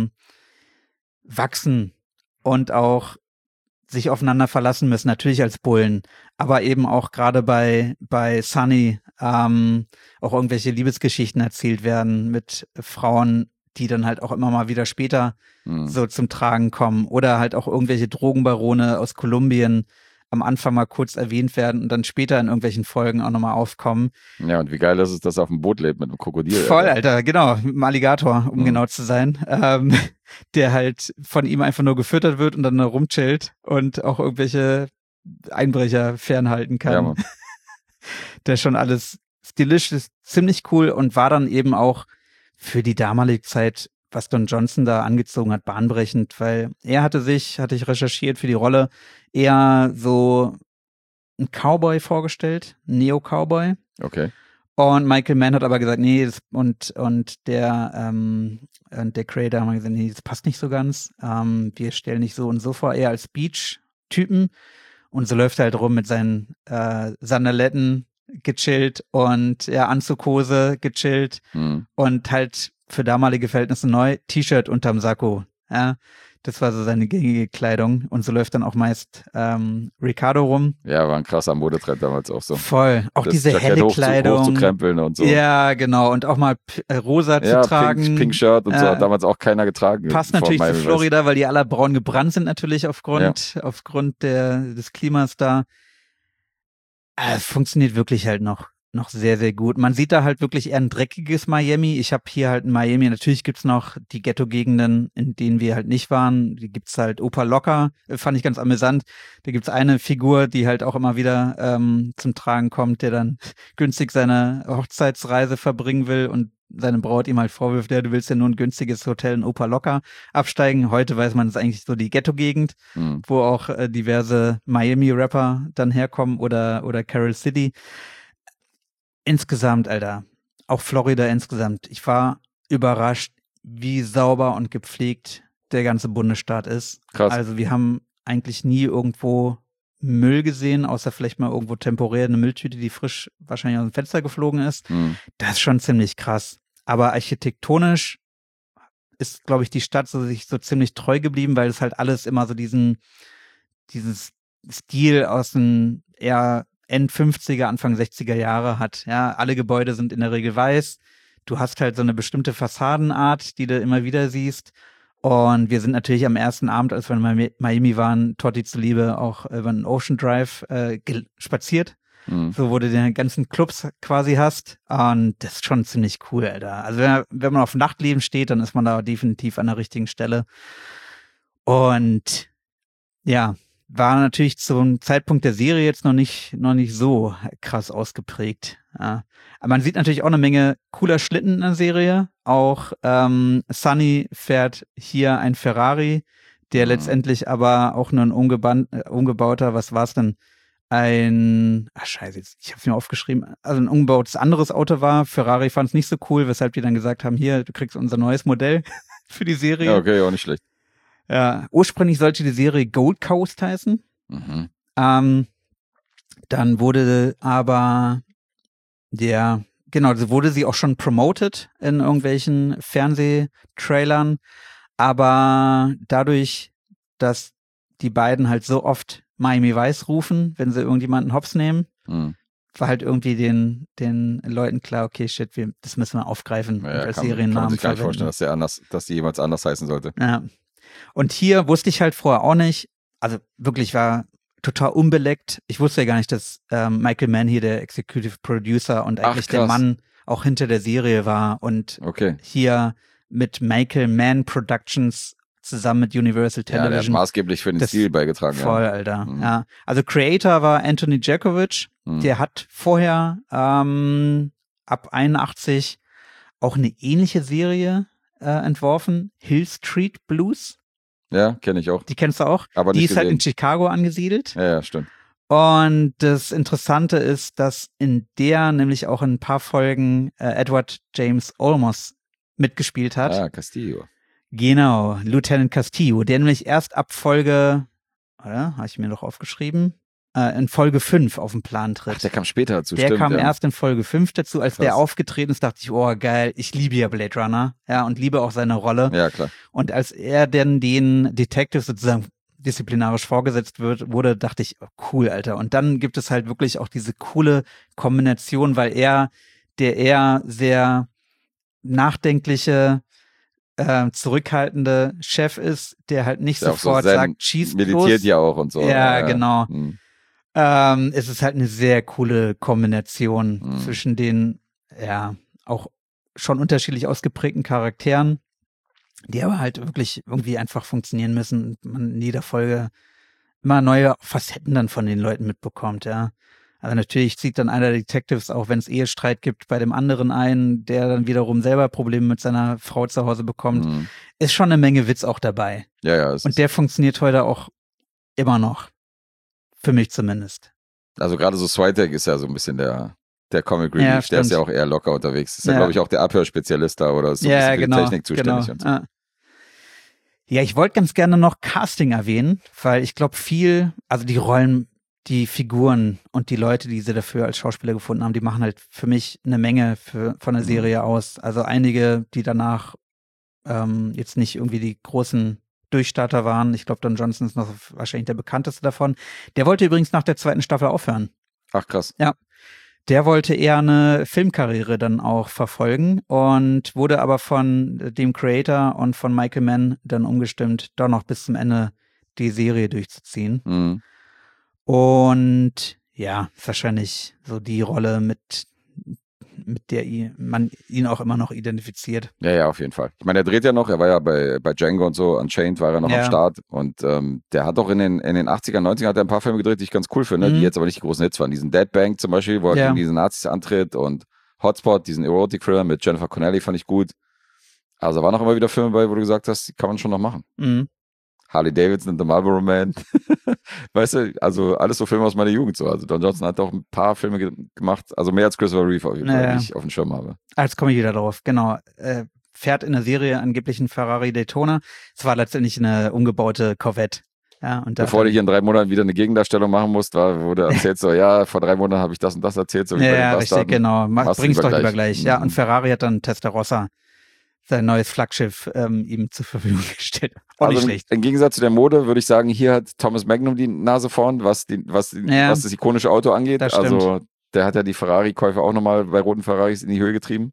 wachsen und auch sich aufeinander verlassen müssen, natürlich als Bullen, aber eben auch gerade bei Sunny auch irgendwelche Liebesgeschichten erzählt werden mit Frauen, die dann halt auch immer mal wieder später so zum Tragen kommen oder halt auch irgendwelche Drogenbarone aus Kolumbien am Anfang mal kurz erwähnt werden und dann später in irgendwelchen Folgen auch nochmal aufkommen. Ja, und wie geil ist es, dass er auf dem Boot lebt mit einem Krokodil. Voll, Alter, genau, mit einem Alligator, um genau zu sein, der halt von ihm einfach nur gefüttert wird und dann da rumchillt und auch irgendwelche Einbrecher fernhalten kann. Ja, Mann. Der schon alles stilistisch ziemlich cool und war dann eben auch für die damalige Zeit, was Don Johnson da angezogen hat, bahnbrechend, weil er hatte ich recherchiert für die Rolle, eher so ein Cowboy vorgestellt, Neo-Cowboy. Okay. Und Michael Mann hat aber gesagt, nee, und der Creator haben gesagt, nee, das passt nicht so ganz. Wir stellen nicht so und so vor, eher als Beach-Typen. Und so läuft er halt rum mit seinen Sandaletten gechillt und Anzughose gechillt und halt für damalige Verhältnisse neu, T-Shirt unterm Sakko. Ja, das war so seine gängige Kleidung. Und so läuft dann auch meist Ricardo rum. Ja, war ein krasser Modetrend damals auch so. Voll. Auch das diese Jackett helle Kleidung. Hochzukrempeln und so. Ja, genau. Und auch mal rosa zu tragen. Pink Shirt und so hat damals auch keiner getragen. Passt natürlich zu Florida, weil die alle braun gebrannt sind natürlich aufgrund des Klimas da. Es funktioniert wirklich halt noch sehr, sehr gut. Man sieht da halt wirklich eher ein dreckiges Miami. Ich habe hier halt in Miami, natürlich gibt's noch die Ghetto-Gegenden, in denen wir halt nicht waren. Die gibt's halt Opa-Locker, fand ich ganz amüsant. Da gibt's eine Figur, die halt auch immer wieder zum Tragen kommt, der dann günstig seine Hochzeitsreise verbringen will und seine Braut ihm halt vorwirft, du willst ja nur ein günstiges Hotel in Opa-Locker absteigen. Heute weiß man, es ist eigentlich so die Ghetto-Gegend, wo auch diverse Miami-Rapper dann herkommen oder Carol City. Insgesamt, Alter, auch Florida insgesamt. Ich war überrascht, wie sauber und gepflegt der ganze Bundesstaat ist. Krass. Also wir haben eigentlich nie irgendwo Müll gesehen, außer vielleicht mal irgendwo temporär eine Mülltüte, die frisch wahrscheinlich aus dem Fenster geflogen ist. Das ist schon ziemlich krass. Aber architektonisch ist, glaube ich, die Stadt sich so ziemlich treu geblieben, weil es halt alles immer so dieses Stil aus den eher End-50er, Anfang 60er Jahre hat. Ja, alle Gebäude sind in der Regel weiß. Du hast halt so eine bestimmte Fassadenart, die du immer wieder siehst. Und wir sind natürlich am ersten Abend, als wir in Miami waren, Torti zuliebe auch über den Ocean Drive spaziert. So, wo du den ganzen Clubs quasi hast. Und das ist schon ziemlich cool, Alter. Also wenn man auf Nachtleben steht, dann ist man da definitiv an der richtigen Stelle. Und ja, war natürlich zum Zeitpunkt der Serie jetzt noch nicht so krass ausgeprägt. Ja. Aber man sieht natürlich auch eine Menge cooler Schlitten in der Serie. Auch Sunny fährt hier ein Ferrari, der letztendlich aber auch nur ein umgebauter, was war's denn? Scheiße, ich hab's mir aufgeschrieben, also ein umgebautes anderes Auto war. Ferrari fand es nicht so cool, weshalb die dann gesagt haben, hier, du kriegst unser neues Modell für die Serie. Ja, okay, auch nicht schlecht. Ja, ursprünglich sollte die Serie Gold Coast heißen. Dann wurde aber wurde sie auch schon promoted in irgendwelchen Fernsehtrailern. Aber dadurch, dass die beiden halt so oft Miami Vice rufen, wenn sie irgendjemanden hops nehmen, war halt irgendwie den Leuten klar, okay, shit, das müssen wir aufgreifen und als Seriennamen kann man sich gar nicht vorstellen, dass die jemals anders heißen sollte. Ja. Und hier wusste ich halt vorher auch nicht, also wirklich war total unbeleckt. Ich wusste ja gar nicht, dass Michael Mann hier der Executive Producer und eigentlich der Mann auch hinter der Serie war und hier mit Michael Mann Productions zusammen mit Universal Television. Ja, der hat maßgeblich für den Stil beigetragen. Voll, Alter. Ja. Also Creator war Anthony Jakovich. Der hat vorher ab 81 auch eine ähnliche Serie entworfen, Hill Street Blues. Ja, kenne ich auch. Die kennst du auch? Aber die nicht ist halt in Chicago angesiedelt. Ja, stimmt. Und das Interessante ist, dass in der nämlich auch in ein paar Folgen Edward James Olmos mitgespielt hat. Ah, Castillo. Genau, Lieutenant Castillo, der nämlich erst ab Folge, oder? Habe ich mir noch aufgeschrieben? In Folge 5 auf den Plan tritt. Ach, der kam später dazu, Der stimmt. kam ja. erst in Folge 5 dazu. Als Krass. der aufgetreten ist, dachte ich, oh geil, ich liebe ja Blade Runner. Ja, und liebe auch seine Rolle. Ja, klar. Und als er dann den Detectives sozusagen disziplinarisch vorgesetzt wurde, dachte ich, oh, cool, Alter. Und dann gibt es halt wirklich auch diese coole Kombination, weil er der eher sehr nachdenkliche, zurückhaltende Chef ist, der halt nicht Der auch sofort so zen sagt, schießt meditiert los. ja auch und so. Ja, genau. Hm. Es ist halt eine sehr coole Kombination zwischen den, ja, auch schon unterschiedlich ausgeprägten Charakteren, die aber halt wirklich irgendwie einfach funktionieren müssen und man in jeder Folge immer neue Facetten dann von den Leuten mitbekommt, ja. Also natürlich zieht dann einer der Detectives, auch wenn es Ehestreit gibt, bei dem anderen ein, der dann wiederum selber Probleme mit seiner Frau zu Hause bekommt. Ist schon eine Menge Witz auch dabei. Ja, Und der funktioniert heute auch immer noch. Für mich zumindest. Also gerade so Switek ist ja so ein bisschen der Comic Relief, Ja, der ist stimmt. ja auch eher locker unterwegs. Ist ja, Ja. glaube ich, auch der Abhörspezialist da oder ist so ein bisschen für die Technik zuständig und so. Ja, ich wollte ganz gerne noch Casting erwähnen, weil ich glaube also die Rollen, die Figuren und die Leute, die sie dafür als Schauspieler gefunden haben, die machen halt für mich eine Menge von der Serie aus. Also einige, die danach jetzt nicht irgendwie die großen Durchstarter waren. Ich glaube, Don Johnson ist noch wahrscheinlich der bekannteste davon. Der wollte übrigens nach der 2. Staffel aufhören. Ach, krass. Ja. Der wollte eher eine Filmkarriere dann auch verfolgen und wurde aber von dem Creator und von Michael Mann dann umgestimmt, doch noch bis zum Ende die Serie durchzuziehen. Mhm. Und ja, ist wahrscheinlich so die Rolle, mit der man ihn auch immer noch identifiziert. Ja, auf jeden Fall. Ich meine, er dreht ja noch, er war ja bei Django und so, Unchained war er noch am Start und der hat auch in den 80er, 90er hat er ein paar Filme gedreht, die ich ganz cool finde, die jetzt aber nicht die großen Hits waren. Diesen Dead Bank zum Beispiel, wo er gegen diese Nazis antritt und Hotspot, diesen Erotic-Thriller mit Jennifer Connelly fand ich gut. Also da waren auch immer wieder Filme bei, wo du gesagt hast, die kann man schon noch machen. Mhm. Harley Davidson, The Marlboro Man. Weißt du, also alles so Filme aus meiner Jugend so. Also Don Johnson hat auch ein paar Filme gemacht, also mehr als Christopher Reeve auf jeden Fall, die ich auf dem Schirm habe. Jetzt komme ich wieder drauf, genau. Fährt in der Serie angeblich einen Ferrari Daytona. Es war letztendlich eine umgebaute Corvette. Ja, und bevor du hier in 3 Monaten wieder eine Gegendarstellung machen musst, wo du erzählst so, ja, vor 3 Monaten habe ich das und das erzählt. So ja, richtig, genau. Bring's doch lieber gleich. Ja, und Ferrari hat dann Testarossa, sein neues Flaggschiff, ihm zur Verfügung gestellt. Auch also nicht schlecht. Im Gegensatz zu der Mode würde ich sagen, hier hat Thomas Magnum die Nase vorn, was das ikonische Auto angeht. Also der hat ja die Ferrari-Käufe auch nochmal bei roten Ferraris in die Höhe getrieben.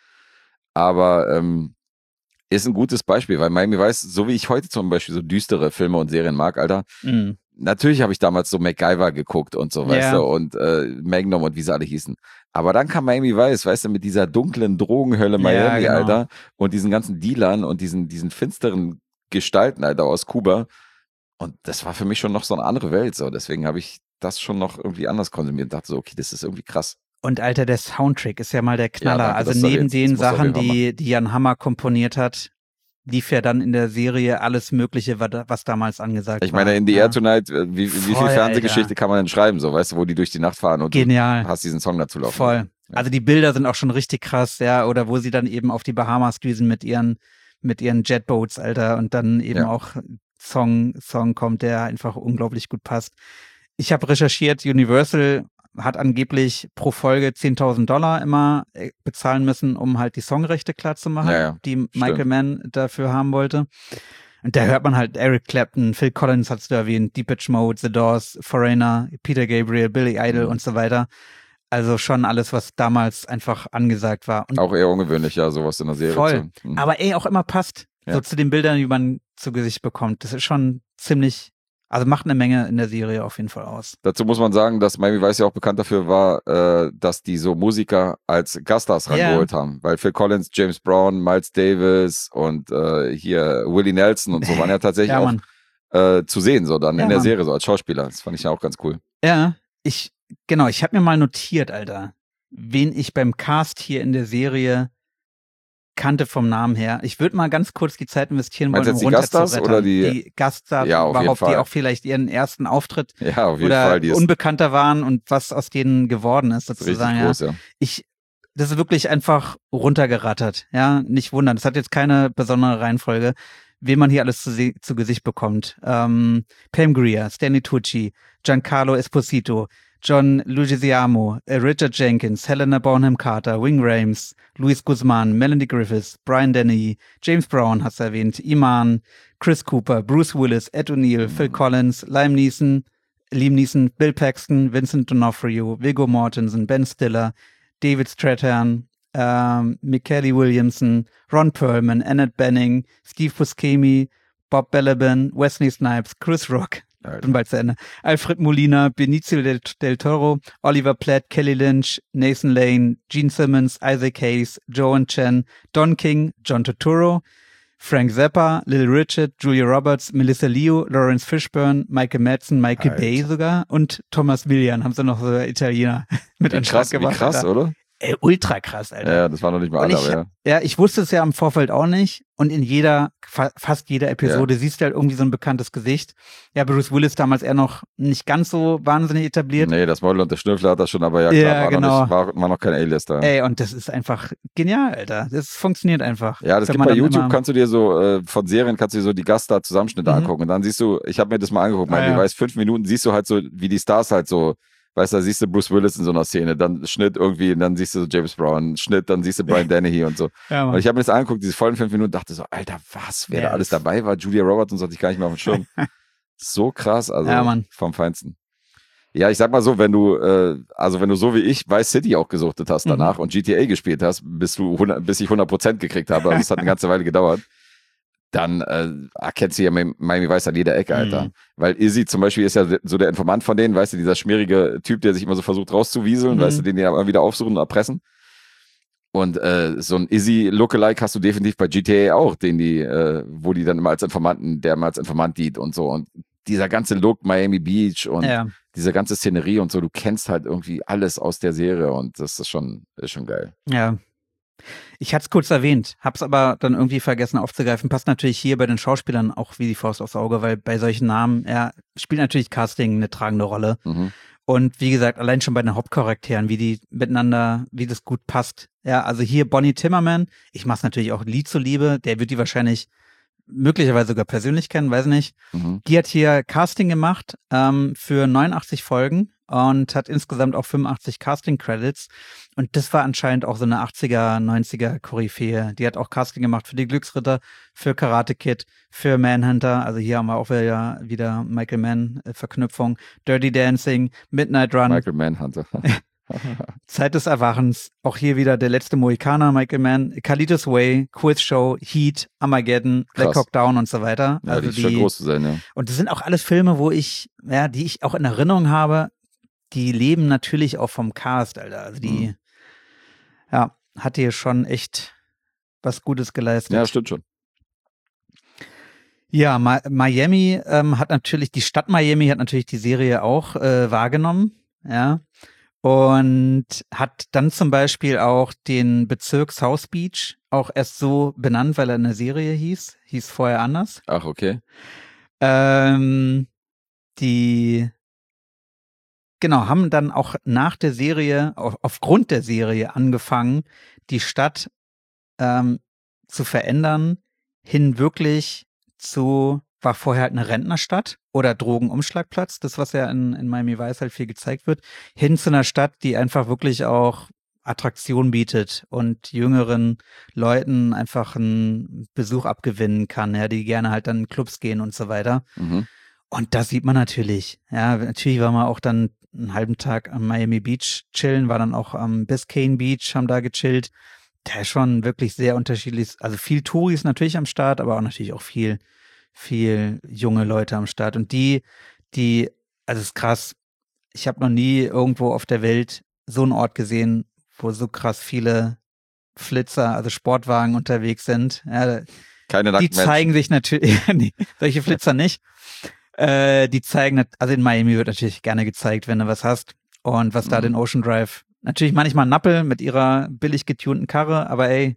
Aber ist ein gutes Beispiel, weil Miami Vice, so wie ich heute zum Beispiel so düstere Filme und Serien mag, Alter, natürlich habe ich damals so MacGyver geguckt und so, weißt du, und Magnum und wie sie alle hießen. Aber dann kam Miami Vice, weißt du, mit dieser dunklen Drogenhölle Miami, genau. Alter, und diesen ganzen Dealern und diesen finsteren Gestalten, Alter, aus Kuba. Und das war für mich schon noch so eine andere Welt, so. Deswegen habe ich das schon noch irgendwie anders konsumiert und dachte so, okay, das ist irgendwie krass. Und Alter, der Soundtrack ist ja mal der Knaller. Ja, danke, also neben den Sachen, die Jan Hammer komponiert hat, lief ja dann in der Serie alles Mögliche, was damals angesagt war. Ich meine, in The Air Tonight, wie viel Fernsehgeschichte kann man denn schreiben, so, weißt du, wo die durch die Nacht fahren und genial. Du hast diesen Song dazu laufen. Voll. Ja. Also die Bilder sind auch schon richtig krass, ja, oder wo sie dann eben auf die Bahamas düsen mit ihren Jetboats, Alter, und dann eben auch Song kommt, der einfach unglaublich gut passt. Ich habe recherchiert, Universal hat angeblich pro Folge $10.000 immer bezahlen müssen, um halt die Songrechte klar zu machen, die Michael Mann dafür haben wollte. Und da hört man halt Eric Clapton, Phil Collins hast du erwähnt, Depeche Mode, The Doors, Foreigner, Peter Gabriel, Billy Idol und so weiter. Also schon alles, was damals einfach angesagt war. Und auch eher ungewöhnlich, ja, sowas in der Serie. Voll. Aber auch immer passt. So zu den Bildern, die man zu Gesicht bekommt. Das ist schon ziemlich, also macht eine Menge in der Serie auf jeden Fall aus. Dazu muss man sagen, dass Miami Vice ja auch bekannt dafür war, dass die so Musiker als Gaststars rangeholt haben. Weil Phil Collins, James Brown, Miles Davis und hier Willie Nelson und so waren ja tatsächlich auch zu sehen, so dann in der Serie, so als Schauspieler. Das fand ich ja auch ganz cool. Ja, ich habe mir mal notiert, Alter, wen ich beim Cast hier in der Serie kannte vom Namen her. Ich würde mal ganz kurz die Zeit investieren wollen, um runterzurettern. Oder die Gaststars überhaupt, die auch vielleicht ihren ersten Auftritt auf jeden Fall, die unbekannter waren und was aus denen geworden ist, sozusagen. Richtig groß, ja. Das ist wirklich einfach runtergerattert. Ja, nicht wundern. Das hat jetzt keine besondere Reihenfolge, wen man hier alles zu Gesicht bekommt. Pam Grier, Stanley Tucci, Giancarlo Esposito, John Leguizamo, Richard Jenkins, Helena Bonham Carter, Ving Rhames, Luis Guzman, Melanie Griffiths, Brian Dennehy, James Brown, hast du erwähnt, Iman, Chris Cooper, Bruce Willis, Ed O'Neill, Phil Collins, Liam Neeson, Bill Paxton, Vincent D'Onofrio, Viggo Mortensen, Ben Stiller, David Strathairn, Michaeli Williamson, Ron Perlman, Annette Bening, Steve Buscemi, Bob Balaban, Wesley Snipes, Chris Rock, bin bald zu Ende, Alfred Molina, Benicio del Toro, Oliver Platt, Kelly Lynch, Nathan Lane, Gene Simmons, Isaac Hayes, Joan Chen, Don King, John Turturro, Frank Zappa, Little Richard, Julia Roberts, Melissa Leo, Lawrence Fishburne, Michael Madsen, Michael Bay sogar und Thomas Millian haben sie noch so Italiener mit an den Start gebracht. Wie krass, Alter. Oder? Ultra krass, Alter. Ja, das war noch nicht mal alle, aber ja. Ja, ich wusste es ja im Vorfeld auch nicht. Und in fast jeder Episode siehst du halt irgendwie so ein bekanntes Gesicht. Ja, Bruce Willis damals eher noch nicht ganz so wahnsinnig etabliert. Nee, das Model und der Schnüffler hat das schon, aber ja, klar, war noch kein A-Lister. Ey, und das ist einfach genial, Alter. Das funktioniert einfach. Ja, das gibt bei YouTube, kannst du dir so, von Serien kannst du dir so die Gaststar-Zusammenschnitte angucken. Und dann siehst du, ich habe mir das mal angeguckt, ich weiß, 5 Minuten siehst du halt so, wie die Stars halt so, weißt du, da siehst du Bruce Willis in so einer Szene, dann Schnitt irgendwie, und dann siehst du so James Brown, Schnitt, dann siehst du Brian Dennehy und so. Ja, und ich habe mir das angeguckt, diese vollen 5 Minuten, dachte so, Alter, wer da alles dabei war, Julia Roberts und so, hatte ich gar nicht mehr auf dem Schirm. So krass, also vom Feinsten. Ja, ich sag mal so, wenn du so wie ich Vice City auch gesuchtet hast danach und GTA gespielt hast, bis ich 100% gekriegt habe, also es hat eine ganze Weile gedauert, dann erkennst du ja Miami Vice an jeder Ecke, Alter. Weil Izzy zum Beispiel ist ja so der Informant von denen, weißt du, dieser schmierige Typ, der sich immer so versucht rauszuwieseln, weißt du, den die immer wieder aufsuchen und erpressen. Und so ein Izzy-Lookalike hast du definitiv bei GTA auch, wo die dann immer als Informant dient und so. Und dieser ganze Look, Miami Beach und diese ganze Szenerie und so, du kennst halt irgendwie alles aus der Serie und das ist schon geil. Ja. Ich hatte es kurz erwähnt, hab's aber dann irgendwie vergessen aufzugreifen. Passt natürlich hier bei den Schauspielern auch wie die Faust aufs Auge, weil bei solchen Namen, spielt natürlich Casting eine tragende Rolle. Und wie gesagt, allein schon bei den Hauptcharakteren, wie die miteinander, wie das gut passt. Ja, also hier Bonnie Timmerman, ich mach's natürlich auch Lied zuliebe, der wird die wahrscheinlich möglicherweise sogar persönlich kennen, weiß nicht. Die hat hier Casting gemacht für 89 Folgen und hat insgesamt auch 85 Casting-Credits. Und das war anscheinend auch so eine 80er, 90er Koryphäe. Die hat auch Casting gemacht für die Glücksritter, für Karate Kid, für Manhunter. Also hier haben wir auch wieder Michael Mann-Verknüpfung. Dirty Dancing, Midnight Run. Michael Manhunter. Zeit des Erwachens. Auch hier wieder der letzte Mohikaner, Michael Mann. Carlitos Way, Quiz Show, Heat, Armageddon, Black Hawk Down und so weiter. Ja, also die scheinen groß zu sein, ja. Und das sind auch alles Filme, die ich auch in Erinnerung habe. Die leben natürlich auch vom Cast, Alter. Also die, hat hier schon echt was Gutes geleistet. Ja, stimmt schon. Ja, Miami die Stadt Miami hat natürlich die Serie auch wahrgenommen, ja. Und hat dann zum Beispiel auch den Bezirk South Beach auch erst so benannt, weil er in der Serie hieß vorher anders. Ach, okay. Haben dann auch nach der Serie, aufgrund der Serie angefangen, die Stadt zu verändern, wirklich war vorher halt eine Rentnerstadt oder Drogenumschlagplatz, das was ja in Miami Vice halt viel gezeigt wird, hin zu einer Stadt, die einfach wirklich auch Attraktion bietet und jüngeren Leuten einfach einen Besuch abgewinnen kann, ja, die gerne halt dann in Clubs gehen und so weiter. Und das sieht man natürlich. Ja, natürlich war man auch dann einen halben Tag am Miami Beach chillen, war dann auch am Biscayne Beach, haben da gechillt. Der ist schon wirklich sehr unterschiedlich. Also viel Touris natürlich am Start, aber auch natürlich auch viel junge Leute am Start. Und also es ist krass. Ich habe noch nie irgendwo auf der Welt so einen Ort gesehen, wo so krass viele Flitzer, also Sportwagen unterwegs sind. Ja, keine Nacktmenschen. Die zeigen sich natürlich, nee, solche Flitzer nicht. Die zeigen, also in Miami wird natürlich gerne gezeigt, wenn du was hast. Und was da den Ocean Drive, natürlich manchmal Nappel mit ihrer billig getunten Karre, aber ey,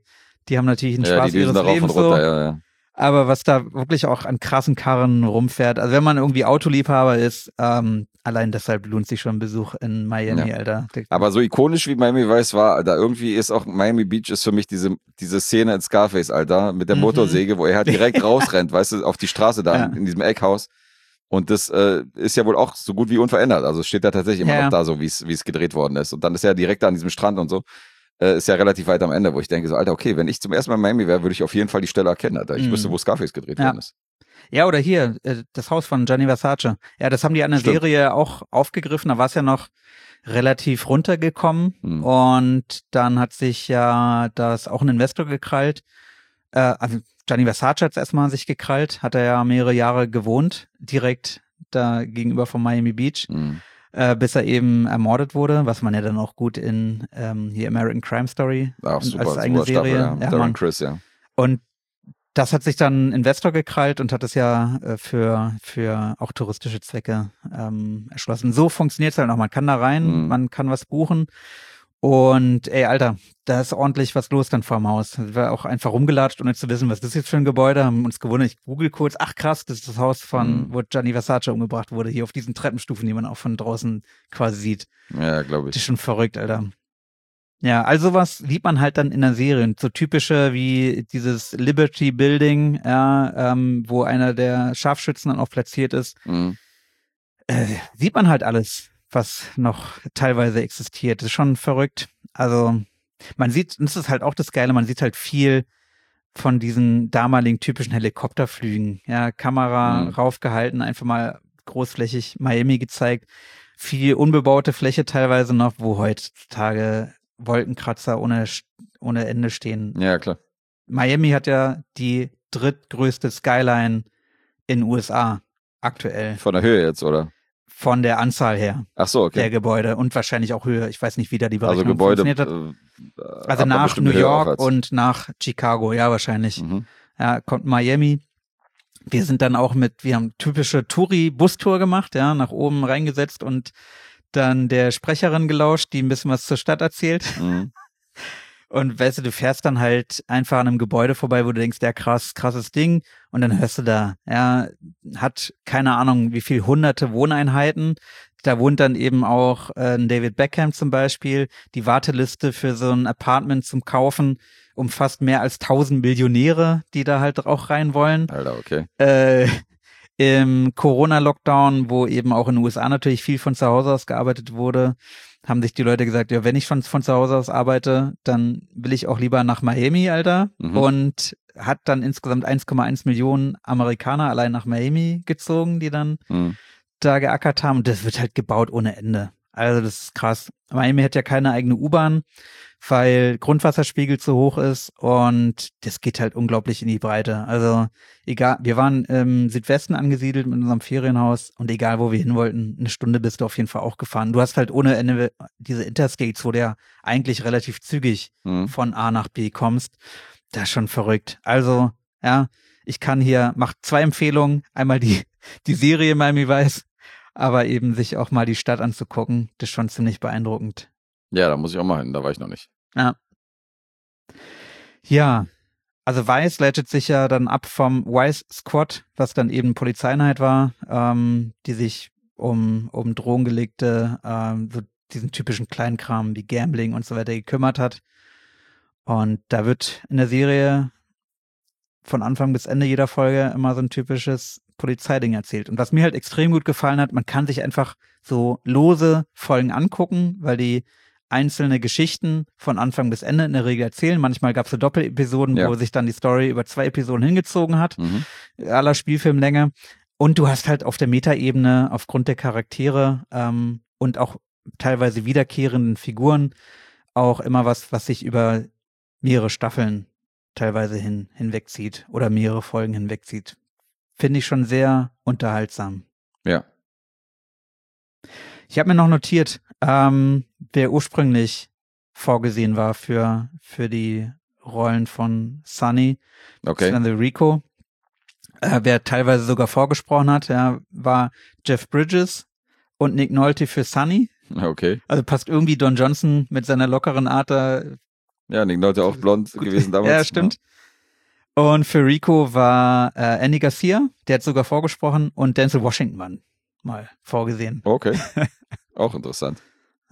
Die haben natürlich einen Spaß die düsen ihres da rauf Lebens und runter, so. ja. Aber was da wirklich auch an krassen Karren rumfährt, also wenn man irgendwie Autoliebhaber ist, allein deshalb lohnt sich schon ein Besuch in Miami, Alter. Aber so ikonisch wie Miami Vice war, da irgendwie ist auch Miami Beach ist für mich diese Szene in Scarface, Alter, mit der Motorsäge, wo er halt direkt rausrennt, weißt du, auf die Straße da in diesem Eckhaus. Und das ist ja wohl auch so gut wie unverändert. Also es steht da tatsächlich immer noch da, so wie es gedreht worden ist. Und dann ist er direkt da an diesem Strand und so. Ist ja relativ weit am Ende, wo ich denke so, Alter, okay, wenn ich zum ersten Mal in Miami wäre, würde ich auf jeden Fall die Stelle erkennen, Alter. Ich wüsste, wo Scarface gedreht worden ist. Ja, oder hier, das Haus von Gianni Versace. Ja, das haben die an der Serie auch aufgegriffen. Da war es ja noch relativ runtergekommen. Und dann hat sich ja das auch ein Investor gekrallt. Also Gianni Versace hat es erstmal sich gekrallt. Hat er ja mehrere Jahre gewohnt, direkt da gegenüber von Miami Beach. Bis er eben ermordet wurde, was man ja dann auch gut in hier American Crime Story super, als eigene Serie. Staffel, Darren Criss, ja. Und das hat sich dann ein Investor gekrallt und hat es ja für auch touristische Zwecke erschlossen. So funktioniert es halt auch. Man kann da rein, man kann was buchen. Und ey, Alter, da ist ordentlich was los dann vorm Haus. Wir waren auch einfach rumgelatscht, ohne zu wissen, was das jetzt für ein Gebäude. Haben uns gewundert, ich google kurz, ach krass, das ist das Haus wo Gianni Versace umgebracht wurde, hier auf diesen Treppenstufen, die man auch von draußen quasi sieht. Ja, glaube ich. Das ist schon verrückt, Alter. Ja, also sowas liebt man halt dann in der Serie. So typische wie dieses Liberty Building, wo einer der Scharfschützen dann auch platziert ist. Sieht man halt alles, was noch teilweise existiert. Das ist schon verrückt. Also man sieht, das ist halt auch das Geile, man sieht halt viel von diesen damaligen typischen Helikopterflügen. Ja, Kamera raufgehalten, einfach mal großflächig Miami gezeigt. Viel unbebaute Fläche teilweise noch, wo heutzutage Wolkenkratzer ohne Ende stehen. Ja, klar. Miami hat ja die drittgrößte Skyline in den USA aktuell. Von der Höhe jetzt, oder? Von der Anzahl her. Ach so, okay. Der Gebäude und wahrscheinlich auch Höhe. Ich weiß nicht, wie da die Berechnung Gebäude, funktioniert hat. Also nach New York und nach Chicago, ja, wahrscheinlich. Ja, kommt Miami. Wir sind dann auch wir haben typische Touri-Bustour gemacht, ja, nach oben reingesetzt und dann der Sprecherin gelauscht, die ein bisschen was zur Stadt erzählt. Und weißt du, du fährst dann halt einfach an einem Gebäude vorbei, wo du denkst, ja krasses Ding. Und dann hörst du da, hat keine Ahnung, wie viel hunderte Wohneinheiten. Da wohnt dann eben auch ein David Beckham zum Beispiel. Die Warteliste für so ein Apartment zum Kaufen umfasst mehr als 1000 Millionäre, die da halt auch rein wollen. Alter, okay. Im Corona-Lockdown, wo eben auch in den USA natürlich viel von zu Hause aus gearbeitet wurde, haben sich die Leute gesagt, ja, wenn ich von zu Hause aus arbeite, dann will ich auch lieber nach Miami, Alter. Und hat dann insgesamt 1,1 Millionen Amerikaner allein nach Miami gezogen, die dann da geackert haben. Und das wird halt gebaut ohne Ende. Also das ist krass. Miami hat ja keine eigene U-Bahn, weil Grundwasserspiegel zu hoch ist und das geht halt unglaublich in die Breite. Also egal, wir waren im Südwesten angesiedelt mit unserem Ferienhaus und egal, wo wir hin wollten, eine Stunde bist du auf jeden Fall auch gefahren. Du hast halt ohne Ende diese Interstates, wo du ja eigentlich relativ zügig von A nach B kommst. Das ist schon verrückt. Also, ja, ich kann hier, mach 2 Empfehlungen. Einmal die Serie Miami Vice, aber eben sich auch mal die Stadt anzugucken, das ist schon ziemlich beeindruckend. Ja, da muss ich auch mal hin, da war ich noch nicht. Ja, also Vice leitet sich ja dann ab vom Vice Squad, was dann eben Polizeieinheit war, die sich um drogengelegte, so diesen typischen Kleinkram wie Gambling und so weiter gekümmert hat. Und da wird in der Serie von Anfang bis Ende jeder Folge immer so ein typisches Polizeiding erzählt. Und was mir halt extrem gut gefallen hat, man kann sich einfach so lose Folgen angucken, weil die einzelne Geschichten von Anfang bis Ende in der Regel erzählen. Manchmal gab es so Doppelepisoden, wo sich dann die Story über 2 Episoden hingezogen hat, aller Spielfilmlänge. Und du hast halt auf der Metaebene aufgrund der Charaktere und auch teilweise wiederkehrenden Figuren auch immer was sich über mehrere Staffeln teilweise hinwegzieht oder mehrere Folgen hinwegzieht. Finde ich schon sehr unterhaltsam. Ja. Ich habe mir noch notiert, wer ursprünglich vorgesehen war für die Rollen von Sonny, beziehungsweise Rico, wer teilweise sogar vorgesprochen hat, war Jeff Bridges und Nick Nolte für Sonny. Okay. Also passt irgendwie Don Johnson mit seiner lockeren Art da Ja, Nick Nolte auch blond gewesen damals. Ja, stimmt. Und für Rico war Andy Garcia, der hat sogar vorgesprochen, und Denzel Washington waren mal vorgesehen. Okay, auch interessant.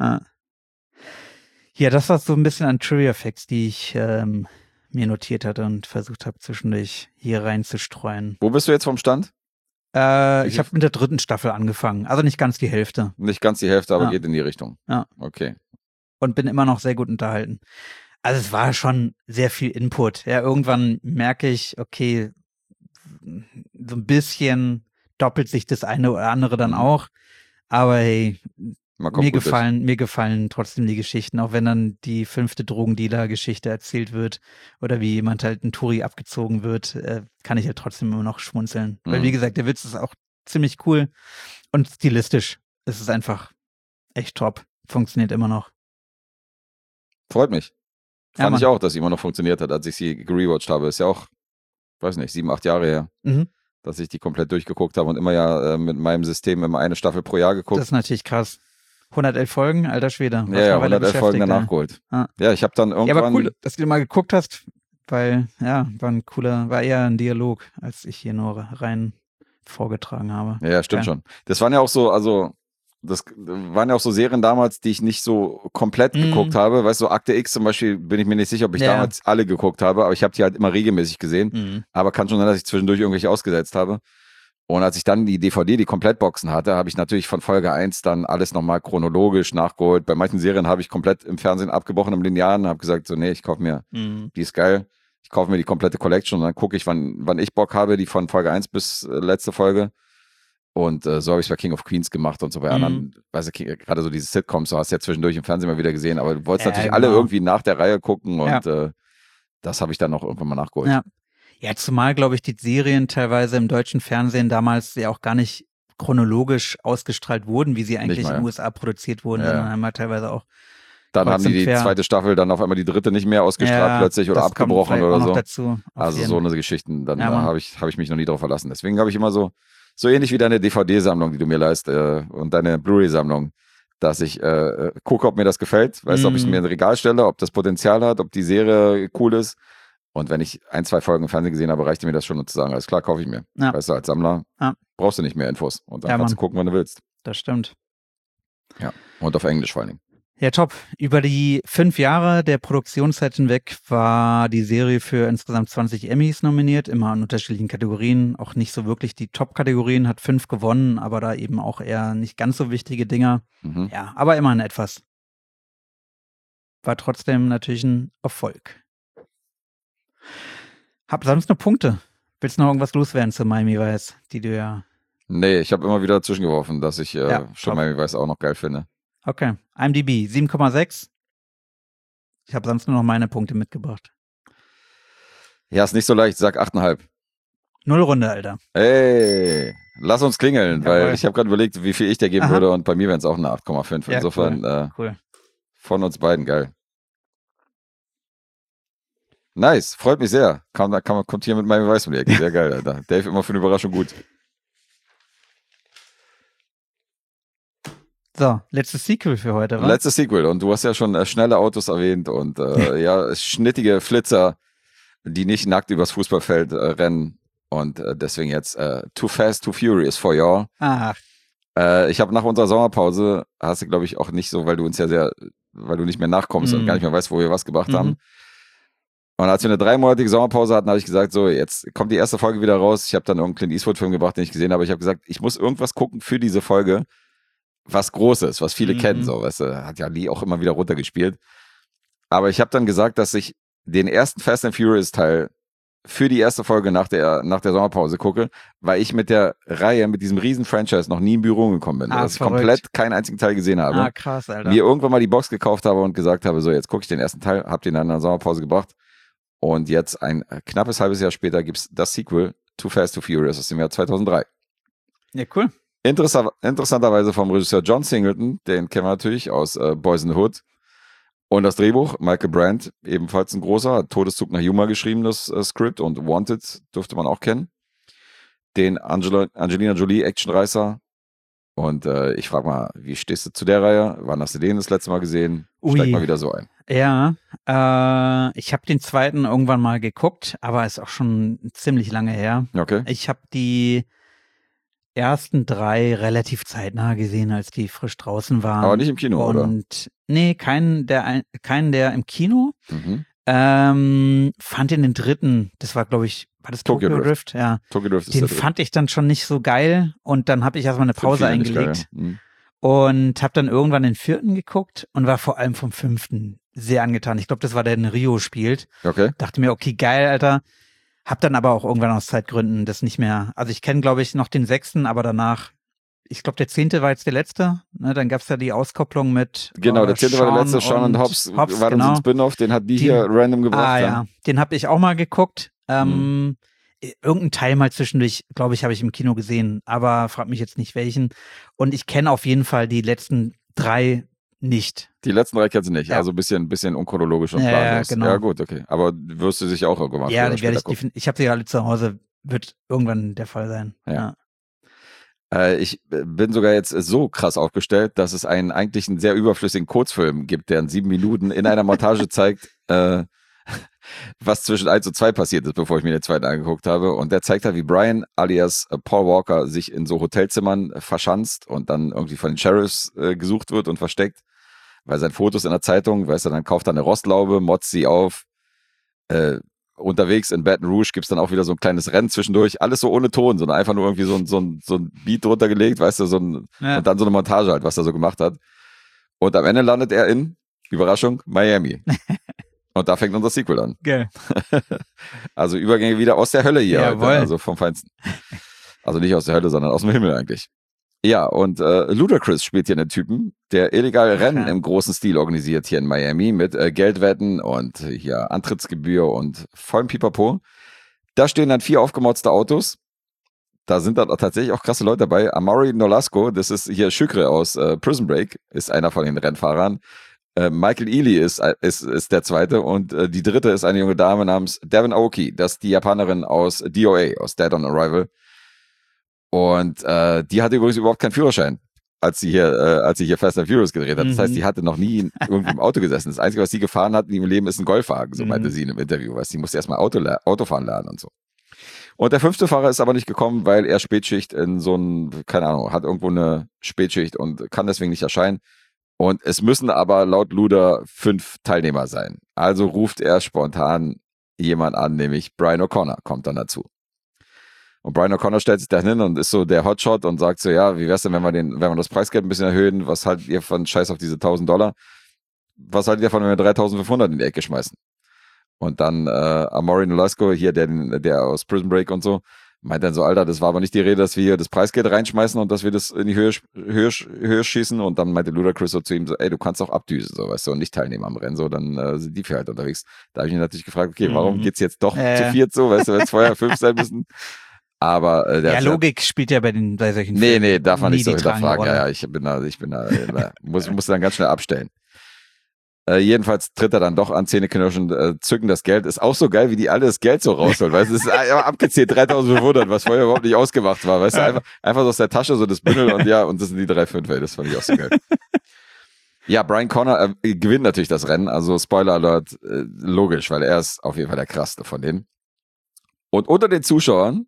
Ja, das war so ein bisschen an Trivia-Facts, die ich mir notiert hatte und versucht habe, zwischendurch hier reinzustreuen. Wo bist du jetzt vom Stand? Ich habe mit der 3. Staffel angefangen, also nicht ganz die Hälfte. Nicht ganz die Hälfte, aber geht in die Richtung. Ja. Okay. Und bin immer noch sehr gut unterhalten. Also es war schon sehr viel Input. Ja, irgendwann merke ich, okay, so ein bisschen doppelt sich das eine oder andere dann auch. Aber hey, mir gefallen trotzdem die Geschichten, auch wenn dann die 5. Drogendealer-Geschichte erzählt wird oder wie jemand halt ein Touri abgezogen wird, kann ich ja trotzdem immer noch schmunzeln. Weil wie gesagt, der Witz ist auch ziemlich cool und stilistisch ist es einfach echt top. Funktioniert immer noch. Freut mich. Fand Ja, ich auch, dass sie immer noch funktioniert hat, als ich sie gerewatcht habe. Ist ja auch, weiß nicht, 7, 8 Jahre her, dass ich die komplett durchgeguckt habe und immer mit meinem System immer eine Staffel pro Jahr geguckt. Das ist natürlich krass. 111 Folgen, alter Schwede. Ja, 111 Folgen danach geholt. Ja, ich habe dann irgendwann... Ja, aber cool, dass du mal geguckt hast, weil, ja, war eher ein Dialog, als ich hier nur rein vorgetragen habe. Ja, stimmt schon. Das waren ja auch so, das waren ja auch so Serien damals, die ich nicht so komplett geguckt habe. Weißt du, so Akte X zum Beispiel, bin ich mir nicht sicher, ob ich damals alle geguckt habe, aber ich habe die halt immer regelmäßig gesehen. Aber kann schon sein, dass ich zwischendurch irgendwelche ausgesetzt habe. Und als ich dann die DVD, die Komplettboxen hatte, habe ich natürlich von Folge 1 dann alles nochmal chronologisch nachgeholt. Bei manchen Serien habe ich komplett im Fernsehen abgebrochen im Linearen und habe gesagt, so nee, ich kaufe mir, die ist geil. Ich kaufe mir die komplette Collection und dann gucke ich, wann ich Bock habe, die von Folge 1 bis letzte Folge. Und so habe ich es bei King of Queens gemacht und so bei anderen, weißt du, gerade so diese Sitcoms, so hast du ja zwischendurch im Fernsehen mal wieder gesehen, aber du wolltest natürlich alle irgendwie nach der Reihe gucken und das habe ich dann noch irgendwann mal nachgeholt. Ja, zumal, glaube ich, die Serien teilweise im deutschen Fernsehen damals ja auch gar nicht chronologisch ausgestrahlt wurden, wie sie eigentlich in den USA produziert wurden, sondern einmal teilweise auch. Dann haben die zweite Staffel, dann auf einmal die 3. nicht mehr ausgestrahlt plötzlich oder abgebrochen oder so. Dazu, also so eine Geschichten, dann habe ich mich noch nie drauf verlassen. Deswegen habe ich immer so ähnlich wie deine DVD-Sammlung, die du mir leist und deine Blu-ray-Sammlung, dass ich gucke, ob mir das gefällt, weißt du, ob ich es mir in ein Regal stelle, ob das Potenzial hat, ob die Serie cool ist. Und wenn ich 1, 2 Folgen im Fernsehen gesehen habe, reicht mir das schon, um zu sagen, alles klar, kaufe ich mir. Weißt du, als Sammler brauchst du nicht mehr Infos. Und dann kannst du gucken, wann du willst. Das stimmt. Ja, und auf Englisch vor allen Dingen. Ja, top. Über die 5 Jahre der Produktionszeit hinweg war die Serie für insgesamt 20 Emmys nominiert, immer in unterschiedlichen Kategorien. Auch nicht so wirklich die Top-Kategorien, hat 5 gewonnen, aber da eben auch eher nicht ganz so wichtige Dinger. Ja, aber immerhin etwas. War trotzdem natürlich ein Erfolg. Hab sonst noch Punkte. Willst du noch irgendwas loswerden zu Miami Vice, die du ja... Nee, ich habe immer wieder dazwischen geworfen, dass ich schon Miami Vice auch noch geil finde. Okay, IMDb 7,6. Ich habe sonst nur noch meine Punkte mitgebracht. Ja, ist nicht so leicht, sag 8,5. 0 Runde, Alter. Ey, lass uns klingeln, weil ich habe gerade überlegt, wie viel ich dir geben würde und bei mir wären es auch eine 8,5. Insofern cool. Von uns beiden geil. Nice, freut mich sehr. Kommt hier mit Miami Vice um die Ecke. Sehr geil, Alter. Dave immer für eine Überraschung gut. So, letztes Sequel für heute, wa? Letztes Sequel. Und du hast ja schon schnelle Autos erwähnt und schnittige Flitzer, die nicht nackt übers Fußballfeld rennen. Und deswegen jetzt Too Fast, Too Furious for Y'all. Ach. Ich habe nach unserer Sommerpause, hast du glaube ich auch nicht so, weil du uns weil du nicht mehr nachkommst und gar nicht mehr weißt, wo wir was gebracht haben. Und als wir eine 3-monatige Sommerpause hatten, habe ich gesagt, so, jetzt kommt die erste Folge wieder raus. Ich habe dann irgendeinen Clint Eastwood-Film gebracht, den ich gesehen habe. Ich habe gesagt, ich muss irgendwas gucken für diese Folge, was Großes, was viele kennen. So, weißt du, hat ja Lee auch immer wieder runtergespielt. Aber ich habe dann gesagt, dass ich den ersten Fast and Furious Teil für die erste Folge nach der Sommerpause gucke, weil ich mit der Reihe, mit diesem riesen Franchise noch nie in Berührung gekommen bin. Dass ich komplett keinen einzigen Teil gesehen habe. Ah, krass, Alter. Mir irgendwann mal die Box gekauft habe und gesagt habe, so, jetzt gucke ich den ersten Teil, hab den dann in der Sommerpause gebracht. Und jetzt ein knappes halbes Jahr später gibt's das Sequel Too Fast, Too Furious aus dem Jahr 2003. Ja, cool. Interessanterweise vom Regisseur John Singleton, den kennen wir natürlich aus Boys in the Hood. Und das Drehbuch, Michael Brandt, ebenfalls ein großer, hat Todeszug nach Yuma geschrieben, das Skript, und Wanted dürfte man auch kennen. Den Angelina Jolie Actionreißer Und ich frage mal, wie stehst du zu der Reihe? Wann hast du den das letzte Mal gesehen? Steig mal wieder so ein. Ja, ich habe den zweiten irgendwann mal geguckt, aber ist auch schon ziemlich lange her. Okay. Ich habe die ersten 3 relativ zeitnah gesehen, als die frisch draußen waren. Aber nicht im Kino, oder? Nee, keinen der im Kino. Mhm. Fand den dritten, das war, glaube ich, war das Tokyo Drift? Ja. Tokyo Drift ist den fand ich dann schon nicht so geil und dann habe ich erstmal eine Pause eingelegt und habe dann irgendwann den 4. geguckt und war vor allem vom 5. sehr angetan. Ich glaube, das war der in Rio spielt. Okay. Dachte mir, okay, geil, Alter. Hab dann aber auch irgendwann aus Zeitgründen das nicht mehr. Also ich kenne, glaube ich, noch den 6., aber danach, ich glaube, der 10. war jetzt der letzte. Ne, dann gab's ja die Auskopplung mit Genau, der 10. war der letzte, Sean und Hobbs war dann so ein Spin-Off, den hat die hier random gebracht. Ja, den habe ich auch mal geguckt. Irgendein Teil mal zwischendurch, glaube ich, habe ich im Kino gesehen, aber frag mich jetzt nicht welchen. Und ich kenne auf jeden Fall die letzten 3 nicht. Die letzten 3 kennst du nicht, also ein bisschen unchronologisch und planlos. Ja, genau. Ja, gut, okay. Aber wirst du sich auch irgendwann mal Ja, die werde ich habe sie alle zu Hause, wird irgendwann der Fall sein. Ja. Ich bin sogar jetzt so krass aufgestellt, dass es eigentlich einen sehr überflüssigen Kurzfilm gibt, der in 7 Minuten in einer Montage zeigt, was zwischen 1 und 2 passiert ist, bevor ich mir den zweiten angeguckt habe. Und der zeigt halt, wie Brian alias Paul Walker sich in so Hotelzimmern verschanzt und dann irgendwie von den Sheriffs gesucht wird und versteckt, weil sein Fotos in der Zeitung, weißt du, dann kauft er eine Rostlaube, motzt sie auf. Unterwegs in Baton Rouge gibt's dann auch wieder so ein kleines Rennen zwischendurch, alles so ohne Ton, sondern einfach nur irgendwie so ein Beat drunter gelegt, weißt du, und dann so eine Montage halt, was er so gemacht hat. Und am Ende landet er in, Überraschung, Miami. Und da fängt unser Sequel an. Geil. Also Übergänge wieder aus der Hölle hier, Jawohl. also vom Feinsten. Also nicht aus der Hölle, sondern aus dem Himmel eigentlich. Ja, und Ludacris spielt hier einen Typen, der illegal Rennen im großen Stil organisiert hier in Miami mit Geldwetten und hier Antrittsgebühr und vollem Pipapo. Da stehen dann 4 aufgemotzte Autos. Da sind dann tatsächlich auch krasse Leute dabei. Amaury Nolasco, das ist hier Shukre aus Prison Break, ist einer von den Rennfahrern. Michael Ealy ist der zweite und die dritte ist eine junge Dame namens Devin Aoki, das ist die Japanerin aus DOA, aus Dead on Arrival. Und die hatte übrigens überhaupt keinen Führerschein, als sie hier Fast and Furious gedreht hat. Das heißt, die hatte noch nie irgendwie im Auto gesessen. Das Einzige, was sie gefahren hat in ihrem Leben, ist ein Golfwagen, so meinte sie in einem Interview. Weißt, sie musste erstmal Autofahren lernen und so. Und der 5. Fahrer ist aber nicht gekommen, weil er Spätschicht in so ein, keine Ahnung, hat irgendwo eine Spätschicht und kann deswegen nicht erscheinen. Und es müssen aber laut Luda 5 Teilnehmer sein. Also ruft er spontan jemand an, nämlich Brian O'Connor kommt dann dazu. Und Brian O'Connor stellt sich da hin und ist so der Hotshot und sagt so, ja, wie wär's denn, wenn wir das Preisgeld ein bisschen erhöhen? Was haltet ihr von Scheiß auf diese $1.000? Was haltet ihr davon, wenn wir 3.500 in die Ecke schmeißen? Und dann Amaury Nolasco, hier der aus Prison Break und so, meint dann so, Alter, das war aber nicht die Rede, dass wir hier das Preisgeld reinschmeißen und dass wir das in die Höhe schießen. Und dann meinte Ludacris so zu ihm so, ey, du kannst auch abdüsen, so, weißt du, und nicht teilnehmen am Rennen, so, dann sind die 4 halt unterwegs. Da habe ich mich natürlich gefragt, okay, warum geht's jetzt doch zu 4 so, weißt du, wenn es vorher 5 sein müssen? Aber ja, Logik spielt ja bei solchen Filmen. Nee, darf man nicht so hinterfragen. Ja, ich bin da muss dann ganz schnell abstellen. Jedenfalls tritt er dann doch an, Zähneknirschen, zücken das Geld. Ist auch so geil, wie die alle das Geld so rausholen. Weißt du, es ist abgezählt 3.500, was vorher überhaupt nicht ausgemacht war. Weißt du, einfach so aus der Tasche so das Bündel und das sind die 3,5. Das fand ich auch so geil. Ja, Brian Connor gewinnt natürlich das Rennen. Also Spoiler Alert, logisch, weil er ist auf jeden Fall der krasseste von denen. Und unter den Zuschauern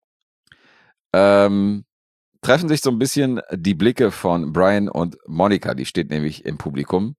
treffen sich so ein bisschen die Blicke von Brian und Monica. Die steht nämlich im Publikum.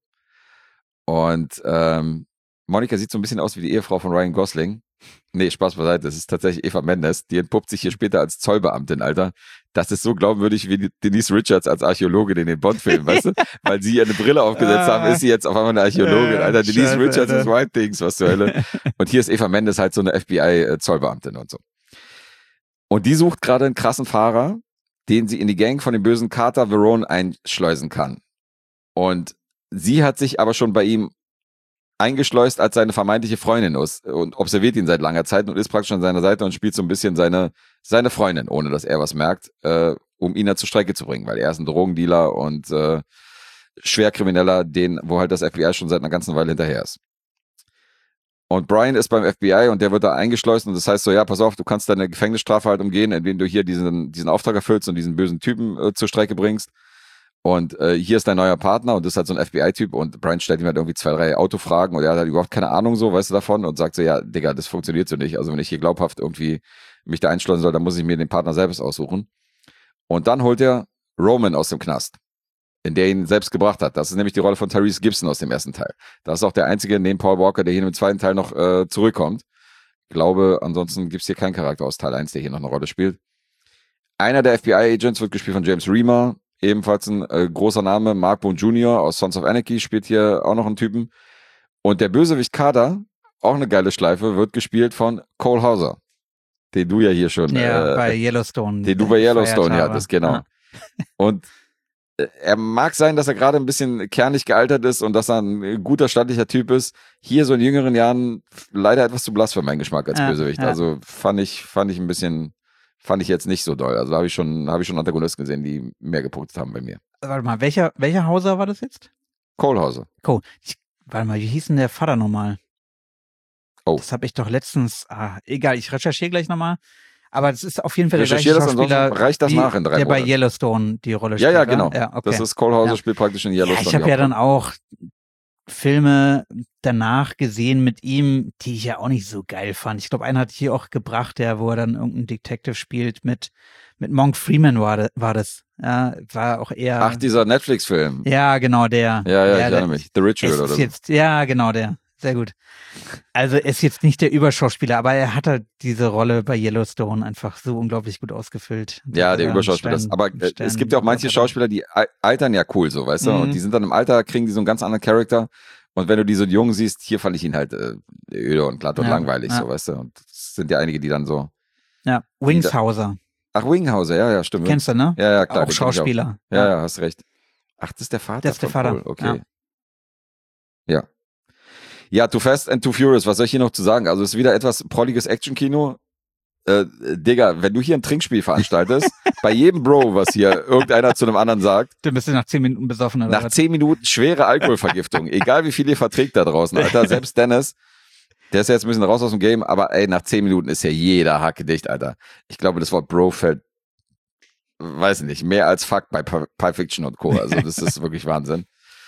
Und Monica sieht so ein bisschen aus wie die Ehefrau von Ryan Gosling. Nee, Spaß beiseite, das ist tatsächlich Eva Mendes. Die entpuppt sich hier später als Zollbeamtin, Alter. Das ist so glaubwürdig wie Denise Richards als Archäologin in den Bond-Filmen, weißt du? Weil sie ihr eine Brille aufgesetzt haben, ist sie jetzt auf einmal eine Archäologin. Alter, Denise Richards ist White Things, was zur Hölle. Und hier ist Eva Mendes halt so eine FBI-Zollbeamtin und so. Und die sucht gerade einen krassen Fahrer, den sie in die Gang von dem bösen Carter Verone einschleusen kann. Und sie hat sich aber schon bei ihm eingeschleust als seine vermeintliche Freundin und observiert ihn seit langer Zeit und ist praktisch an seiner Seite und spielt so ein bisschen seine Freundin, ohne dass er was merkt, um ihn da zur Strecke zu bringen, weil er ist ein Drogendealer und Schwerkrimineller, wo halt das FBI schon seit einer ganzen Weile hinterher ist. Und Brian ist beim FBI und der wird da eingeschleust und das heißt so, ja, pass auf, du kannst deine Gefängnisstrafe halt umgehen, indem du hier diesen Auftrag erfüllst und diesen bösen Typen zur Strecke bringst. Und hier ist dein neuer Partner und das ist halt so ein FBI-Typ und Brian stellt ihm halt irgendwie 2, 3 Autofragen und er hat halt überhaupt keine Ahnung so, weißt du, davon und sagt so, ja, Digga, das funktioniert so nicht. Also wenn ich hier glaubhaft irgendwie mich da einschleusen soll, dann muss ich mir den Partner selbst aussuchen. Und dann holt er Roman aus dem Knast, in der ihn selbst gebracht hat. Das ist nämlich die Rolle von Tyrese Gibson aus dem ersten Teil. Das ist auch der einzige neben Paul Walker, der hier im zweiten Teil noch zurückkommt. Ich glaube, ansonsten gibt's hier keinen Charakter aus Teil 1, der hier noch eine Rolle spielt. Einer der FBI-Agents wird gespielt von James Remar, ebenfalls ein großer Name. Mark Boone Jr. aus Sons of Anarchy spielt hier auch noch einen Typen. Und der Bösewicht Kader, auch eine geile Schleife, wird gespielt von Cole Hauser, den du ja hier schon bei Yellowstone. Den du bei Yellowstone hattest, genau. Ja. Und er mag sein, dass er gerade ein bisschen kernig gealtert ist und dass er ein guter, stattlicher Typ ist. Hier so in jüngeren Jahren leider etwas zu blass für meinen Geschmack als Bösewicht. Ja. Also fand ich jetzt nicht so doll. Also da habe ich schon Antagonisten gesehen, die mehr gepunktet haben bei mir. Warte mal, welcher Hauser war das jetzt? Cole Hauser. Cole. Warte mal, wie hieß denn der Vater nochmal? Oh. Das habe ich doch letztens, egal, ich recherchiere gleich nochmal. Aber das ist auf jeden Fall der gleiche Schauspieler, reicht das nach in 3 der Monate. Bei Yellowstone die Rolle spielt. Ja, genau. Ja, okay. Das ist Cole Hauser, spielt praktisch in Yellowstone. Ja, ich habe ja dann auch Filme danach gesehen mit ihm, die ich ja auch nicht so geil fand. Ich glaube, einen hatte ich hier auch gebracht, wo er dann irgendeinen Detective spielt mit Monk Freeman war das. Ja, war auch eher. Ach, dieser Netflix-Film. Ja, genau, der. Ja, ich erinnere mich. The Ritual oder so. Ja, genau, der. Sehr gut. Also er ist jetzt nicht der Überschauspieler, aber er hat halt diese Rolle bei Yellowstone einfach so unglaublich gut ausgefüllt. Ja, der Überschauspieler. Aber es gibt ja auch manche Schauspieler, die altern ja cool so, weißt du? Und die sind dann im Alter, kriegen die so einen ganz anderen Charakter. Und wenn du die so jung siehst, hier fand ich ihn halt öde und glatt und langweilig, so, weißt du? Und es sind ja einige, die dann so. Ja, Wingshauser. Ach, Wingshauser, ja, stimmt. Kennst du, ne? Ja, klar. Auch Schauspieler. Ja, hast recht. Ach, das ist der Vater? Das ist der Vater. Cole. Okay. Ja. Ja, Too Fast and Too Furious, was soll ich hier noch zu sagen? Also es ist wieder etwas prolliges Action-Kino. Digga, wenn du hier ein Trinkspiel veranstaltest, bei jedem Bro, was hier irgendeiner zu einem anderen sagt, du bist nach 10 Minuten besoffen, oder? Nach 10 Minuten schwere Alkoholvergiftung. Egal wie viel ihr verträgt da draußen, Alter. Selbst Dennis, der ist ja jetzt ein bisschen raus aus dem Game, aber ey, nach 10 Minuten ist ja jeder Hacke dicht, Alter. Ich glaube, das Wort Bro fällt, weiß nicht, mehr als Fuck bei Pulp Fiction und Co. Also das ist wirklich Wahnsinn.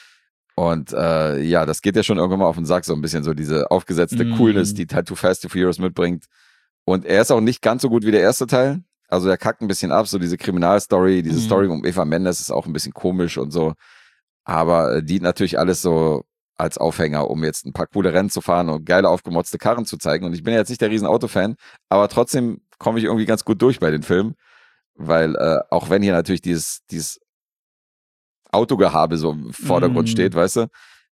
Und das geht ja schon irgendwann mal auf den Sack, so ein bisschen so diese aufgesetzte Coolness, die halt Too Fast, Too Furious mitbringt. Und er ist auch nicht ganz so gut wie der erste Teil. Also er kackt ein bisschen ab, so diese Kriminalstory, diese Story um Eva Mendes ist auch ein bisschen komisch und so. Aber dient natürlich alles so als Aufhänger, um jetzt ein paar coole Rennen zu fahren und geile aufgemotzte Karren zu zeigen. Und ich bin ja jetzt nicht der riesen Autofan, aber trotzdem komme ich irgendwie ganz gut durch bei den Filmen. Weil auch wenn hier natürlich dieses Autogehabe so im Vordergrund steht, weißt du,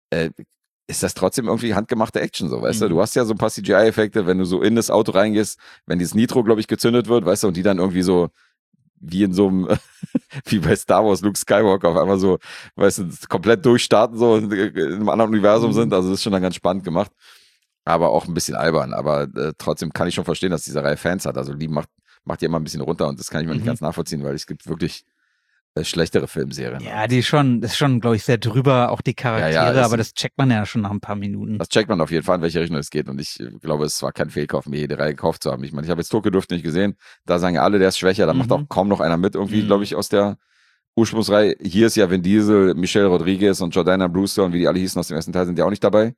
ist das trotzdem irgendwie handgemachte Action so, weißt du? Du hast ja so ein paar CGI-Effekte, wenn du so in das Auto reingehst, wenn dieses Nitro, glaube ich, gezündet wird, weißt du, und die dann irgendwie so wie in so einem, wie bei Star Wars, Luke Skywalker auf einmal so, weißt du, komplett durchstarten, so in einem anderen Universum sind, also das ist schon dann ganz spannend gemacht, aber auch ein bisschen albern, aber trotzdem kann ich schon verstehen, dass diese Reihe Fans hat, also die macht die immer ein bisschen runter und das kann ich mir nicht ganz nachvollziehen, weil es gibt wirklich schlechtere Filmserien. Ja, das ist schon, glaube ich, sehr drüber, auch die Charaktere, aber das checkt man ja schon nach ein paar Minuten. Das checkt man auf jeden Fall, in welche Richtung es geht und ich glaube, es war kein Fehlkauf, mir jede Reihe gekauft zu haben. Ich meine, ich habe jetzt Tokyo Drift nicht gesehen, da sagen ja alle, der ist schwächer, da macht auch kaum noch einer mit irgendwie, glaube ich, aus der Ursprungsreihe. Hier ist ja Vin Diesel, Michelle Rodriguez und Jordana Brewster und wie die alle hießen aus dem ersten Teil, sind ja auch nicht dabei.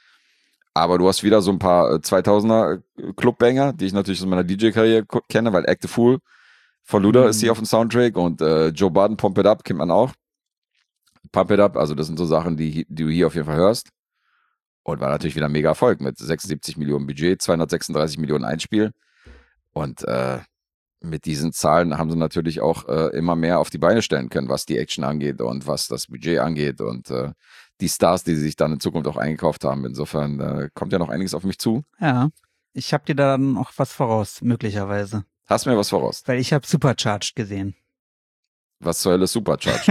Aber du hast wieder so ein paar 2000er Clubbanger, die ich natürlich aus meiner DJ-Karriere kenne, weil Act the Fool von Luda ist hier auf dem Soundtrack und Joe Budden, Pump It Up, kennt man auch. Pump It Up, also das sind so Sachen, die du hier auf jeden Fall hörst. Und war natürlich wieder ein mega Erfolg mit 76 Millionen Budget, 236 Millionen Einspiel. Und mit diesen Zahlen haben sie natürlich auch immer mehr auf die Beine stellen können, was die Action angeht und was das Budget angeht und die Stars, die sie sich dann in Zukunft auch eingekauft haben. Insofern kommt ja noch einiges auf mich zu. Ja, ich habe dir da dann noch was voraus, möglicherweise. Hast du mir was voraus? Weil ich habe Supercharged gesehen. Was zur Hölle ist Supercharged?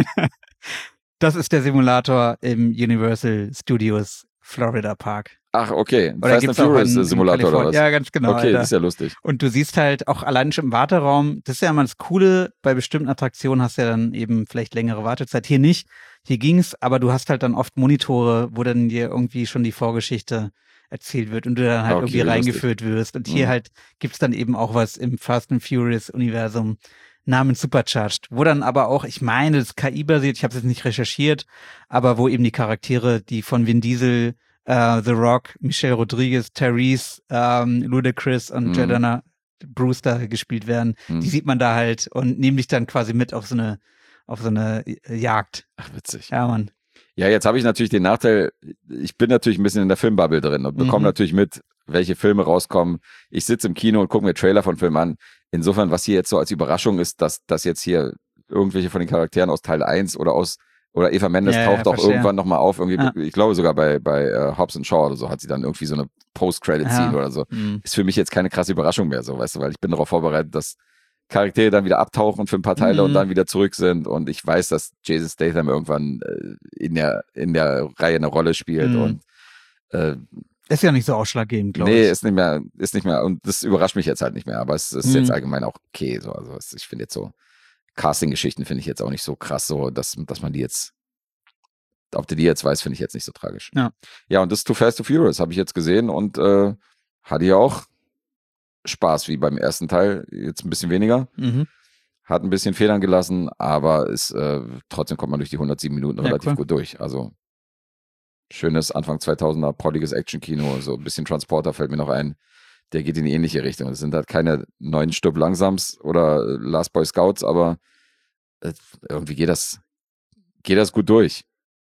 Das ist der Simulator im Universal Studios Florida Park. Ach, okay. Oder Fast and Furious Simulator oder was? Ja, ganz genau. Okay, Alter. das ist ja lustig. Und du siehst halt auch allein schon im Warteraum, das ist ja immer das Coole, bei bestimmten Attraktionen hast du ja dann eben vielleicht längere Wartezeit. Hier nicht, hier ging's, aber du hast halt dann oft Monitore, wo dann dir irgendwie schon die Vorgeschichte erzählt wird und du dann halt irgendwie reingeführt wirst. Und hier halt gibt's dann eben auch was im Fast and Furious Universum namens Supercharged, wo dann aber auch, ich meine, das KI-basiert, ich habe es jetzt nicht recherchiert, aber wo eben die Charaktere, die von Vin Diesel, The Rock, Michelle Rodriguez, Therese, Ludacris und Jordana Brewster gespielt werden, die sieht man da halt und nehmen dich dann quasi mit auf so eine Jagd. Ach, witzig. Ja, Mann. Ja, jetzt habe ich natürlich den Nachteil, ich bin natürlich ein bisschen in der Filmbubble drin und bekomme natürlich mit, welche Filme rauskommen. Ich sitze im Kino und gucke mir Trailer von Filmen an. Insofern, was hier jetzt so als Überraschung ist, dass jetzt hier irgendwelche von den Charakteren aus Teil 1 oder Eva Mendes taucht auch irgendwann nochmal auf. Irgendwie, ich glaube sogar bei Hobbs & Shaw oder so hat sie dann irgendwie so eine Post-Credit-Scene oder so. Ist für mich jetzt keine krasse Überraschung mehr, so, weißt du, weil ich bin darauf vorbereitet, dass Charaktere dann wieder abtauchen für ein paar Teile und dann wieder zurück sind und ich weiß, dass Jason Statham irgendwann in der Reihe eine Rolle spielt und ist ja nicht so ausschlaggebend, glaube ich. Nee, ist nicht mehr und das überrascht mich jetzt halt nicht mehr, aber es ist jetzt allgemein auch okay, so, also ich finde jetzt so Casting-Geschichten finde ich jetzt auch nicht so krass, so, dass man die jetzt, ob du die jetzt weißt, finde ich jetzt nicht so tragisch. Ja, und das Too Fast, Too Furious habe ich jetzt gesehen und hatte ja auch Spaß wie beim ersten Teil, jetzt ein bisschen weniger. Hat ein bisschen Federn gelassen, aber trotzdem kommt man durch die 107 Minuten relativ gut durch. Also schönes Anfang 2000er prolliges Action-Kino, so ein bisschen Transporter fällt mir noch ein. Der geht in die ähnliche Richtung. Es sind halt keine 9 Stück Langsams oder Last Boy Scouts, aber irgendwie geht das gut durch.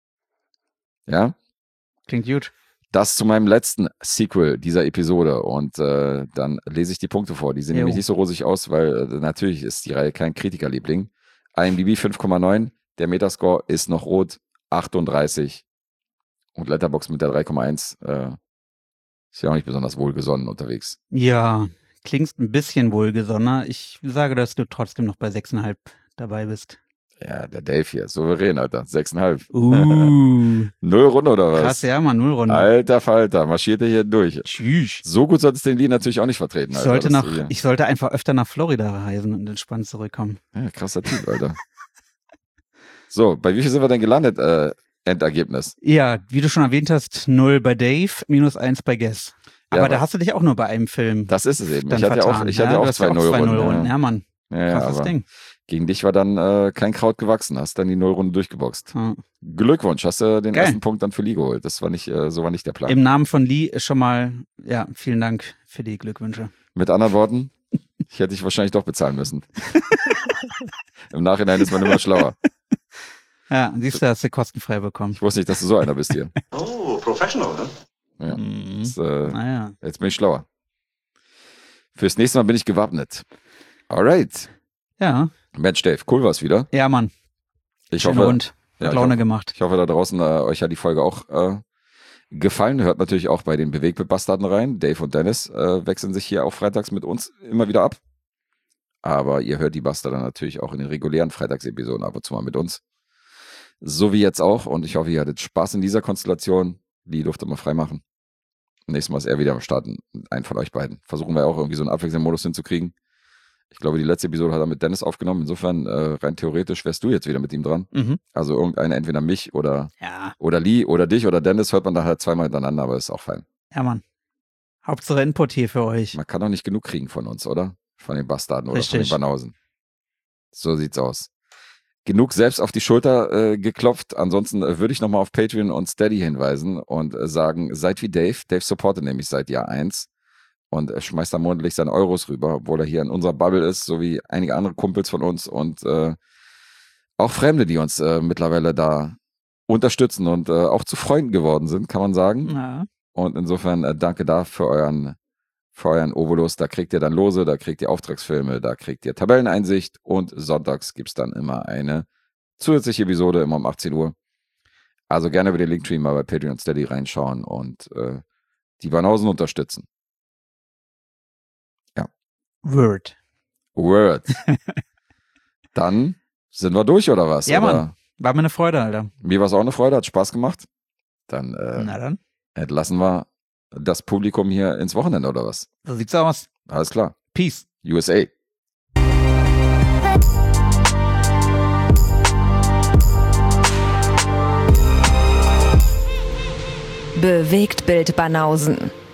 Ja? Klingt gut. Das zu meinem letzten Sequel dieser Episode und dann lese ich die Punkte vor. Die sehen nämlich nicht so rosig aus, weil natürlich ist die Reihe kein Kritikerliebling. IMDb 5,9, der Metascore ist noch rot, 38 und Letterboxd mit der 3,1 ist ja auch nicht besonders wohlgesonnen unterwegs. Ja, klingst ein bisschen wohlgesonnener. Ich sage, dass du trotzdem noch bei 6,5 dabei bist. Ja, der Dave hier, souverän, Alter. 6,5. 0 Runde oder was? Krass, ja, Mann, 0 Runde. Alter Falter, marschiert er hier durch. Tschüss. So gut solltest du den Lee natürlich auch nicht vertreten, Alter. Ich sollte einfach öfter nach Florida reisen und entspannt zurückkommen. Ja, krasser Typ, Alter. So, bei wie viel sind wir denn gelandet, Endergebnis? Ja, wie du schon erwähnt hast, 0 bei Dave, -1 bei Guess. Aber da hast du dich auch nur bei einem Film. Das ist es eben. Ich hatte ja auch 2 0-Runden. Ja, Mann. Krasses Ding. Gegen dich war dann kein Kraut gewachsen, hast dann die 0-Runde durchgeboxt. Glückwunsch, hast du den ersten Punkt dann für Lee geholt. Das war nicht, so war nicht der Plan. Im Namen von Lee schon mal, ja, vielen Dank für die Glückwünsche. Mit anderen Worten, ich hätte dich wahrscheinlich doch bezahlen müssen. Im Nachhinein ist man immer schlauer. Ja, siehst du, hast du kostenfrei bekommen. Ich wusste nicht, dass du so einer bist hier. Oh, professional, ne? Ja. Jetzt bin ich schlauer. Fürs nächste Mal bin ich gewappnet. Alright. Ja. Mensch, Dave, cool war's wieder. Ja, Mann. Ich hoffe, hat Laune gemacht. Ich hoffe, da draußen euch hat die Folge auch gefallen. Hört natürlich auch bei den Bewegtbildbastarden rein. Dave und Dennis wechseln sich hier auch freitags mit uns immer wieder ab. Aber ihr hört die Bastarde natürlich auch in den regulären Freitagsepisoden ab und zu mal mit uns. So wie jetzt auch. Und ich hoffe, ihr hattet Spaß in dieser Konstellation. Die durfte mal freimachen. Nächstes Mal ist er wieder am Start. Einen von euch beiden. Versuchen wir auch irgendwie so einen Abwechselmodus hinzukriegen. Ich glaube, die letzte Episode hat er mit Dennis aufgenommen. Insofern, rein theoretisch wärst du jetzt wieder mit ihm dran. Also irgendeiner, entweder mich oder Lee oder dich oder Dennis, hört man dann halt zweimal hintereinander, aber ist auch fein. Ja, Mann. Hauptsache Input hier für euch. Man kann doch nicht genug kriegen von uns, oder? Von den Bastarden oder von den Banausen. So sieht's aus. Genug selbst auf die Schulter geklopft. Ansonsten würde ich nochmal auf Patreon und Steady hinweisen und sagen, seid wie Dave. Dave supportet nämlich seit Jahr 1 und schmeißt da monatlich seine Euros rüber, obwohl er hier in unserer Bubble ist, so wie einige andere Kumpels von uns und auch Fremde, die uns mittlerweile da unterstützen und auch zu Freunden geworden sind, kann man sagen. Ja. Und insofern danke da für euren Obolus. Da kriegt ihr dann Lose, da kriegt ihr Auftragsfilme, da kriegt ihr Tabelleneinsicht und sonntags gibt's dann immer eine zusätzliche Episode, immer um 18 Uhr. Also gerne über den Linktree mal bei Patreon und Steady reinschauen und die Banausen unterstützen. Ja. Word. Dann sind wir durch, oder was? Ja, oder? Mann. War mir eine Freude, Alter. Mir war es auch eine Freude, hat Spaß gemacht. Dann, Na dann. Entlassen wir das Publikum hier ins Wochenende, oder was? So sieht's aus. Alles klar. Peace. USA. Bewegtbild Banausen.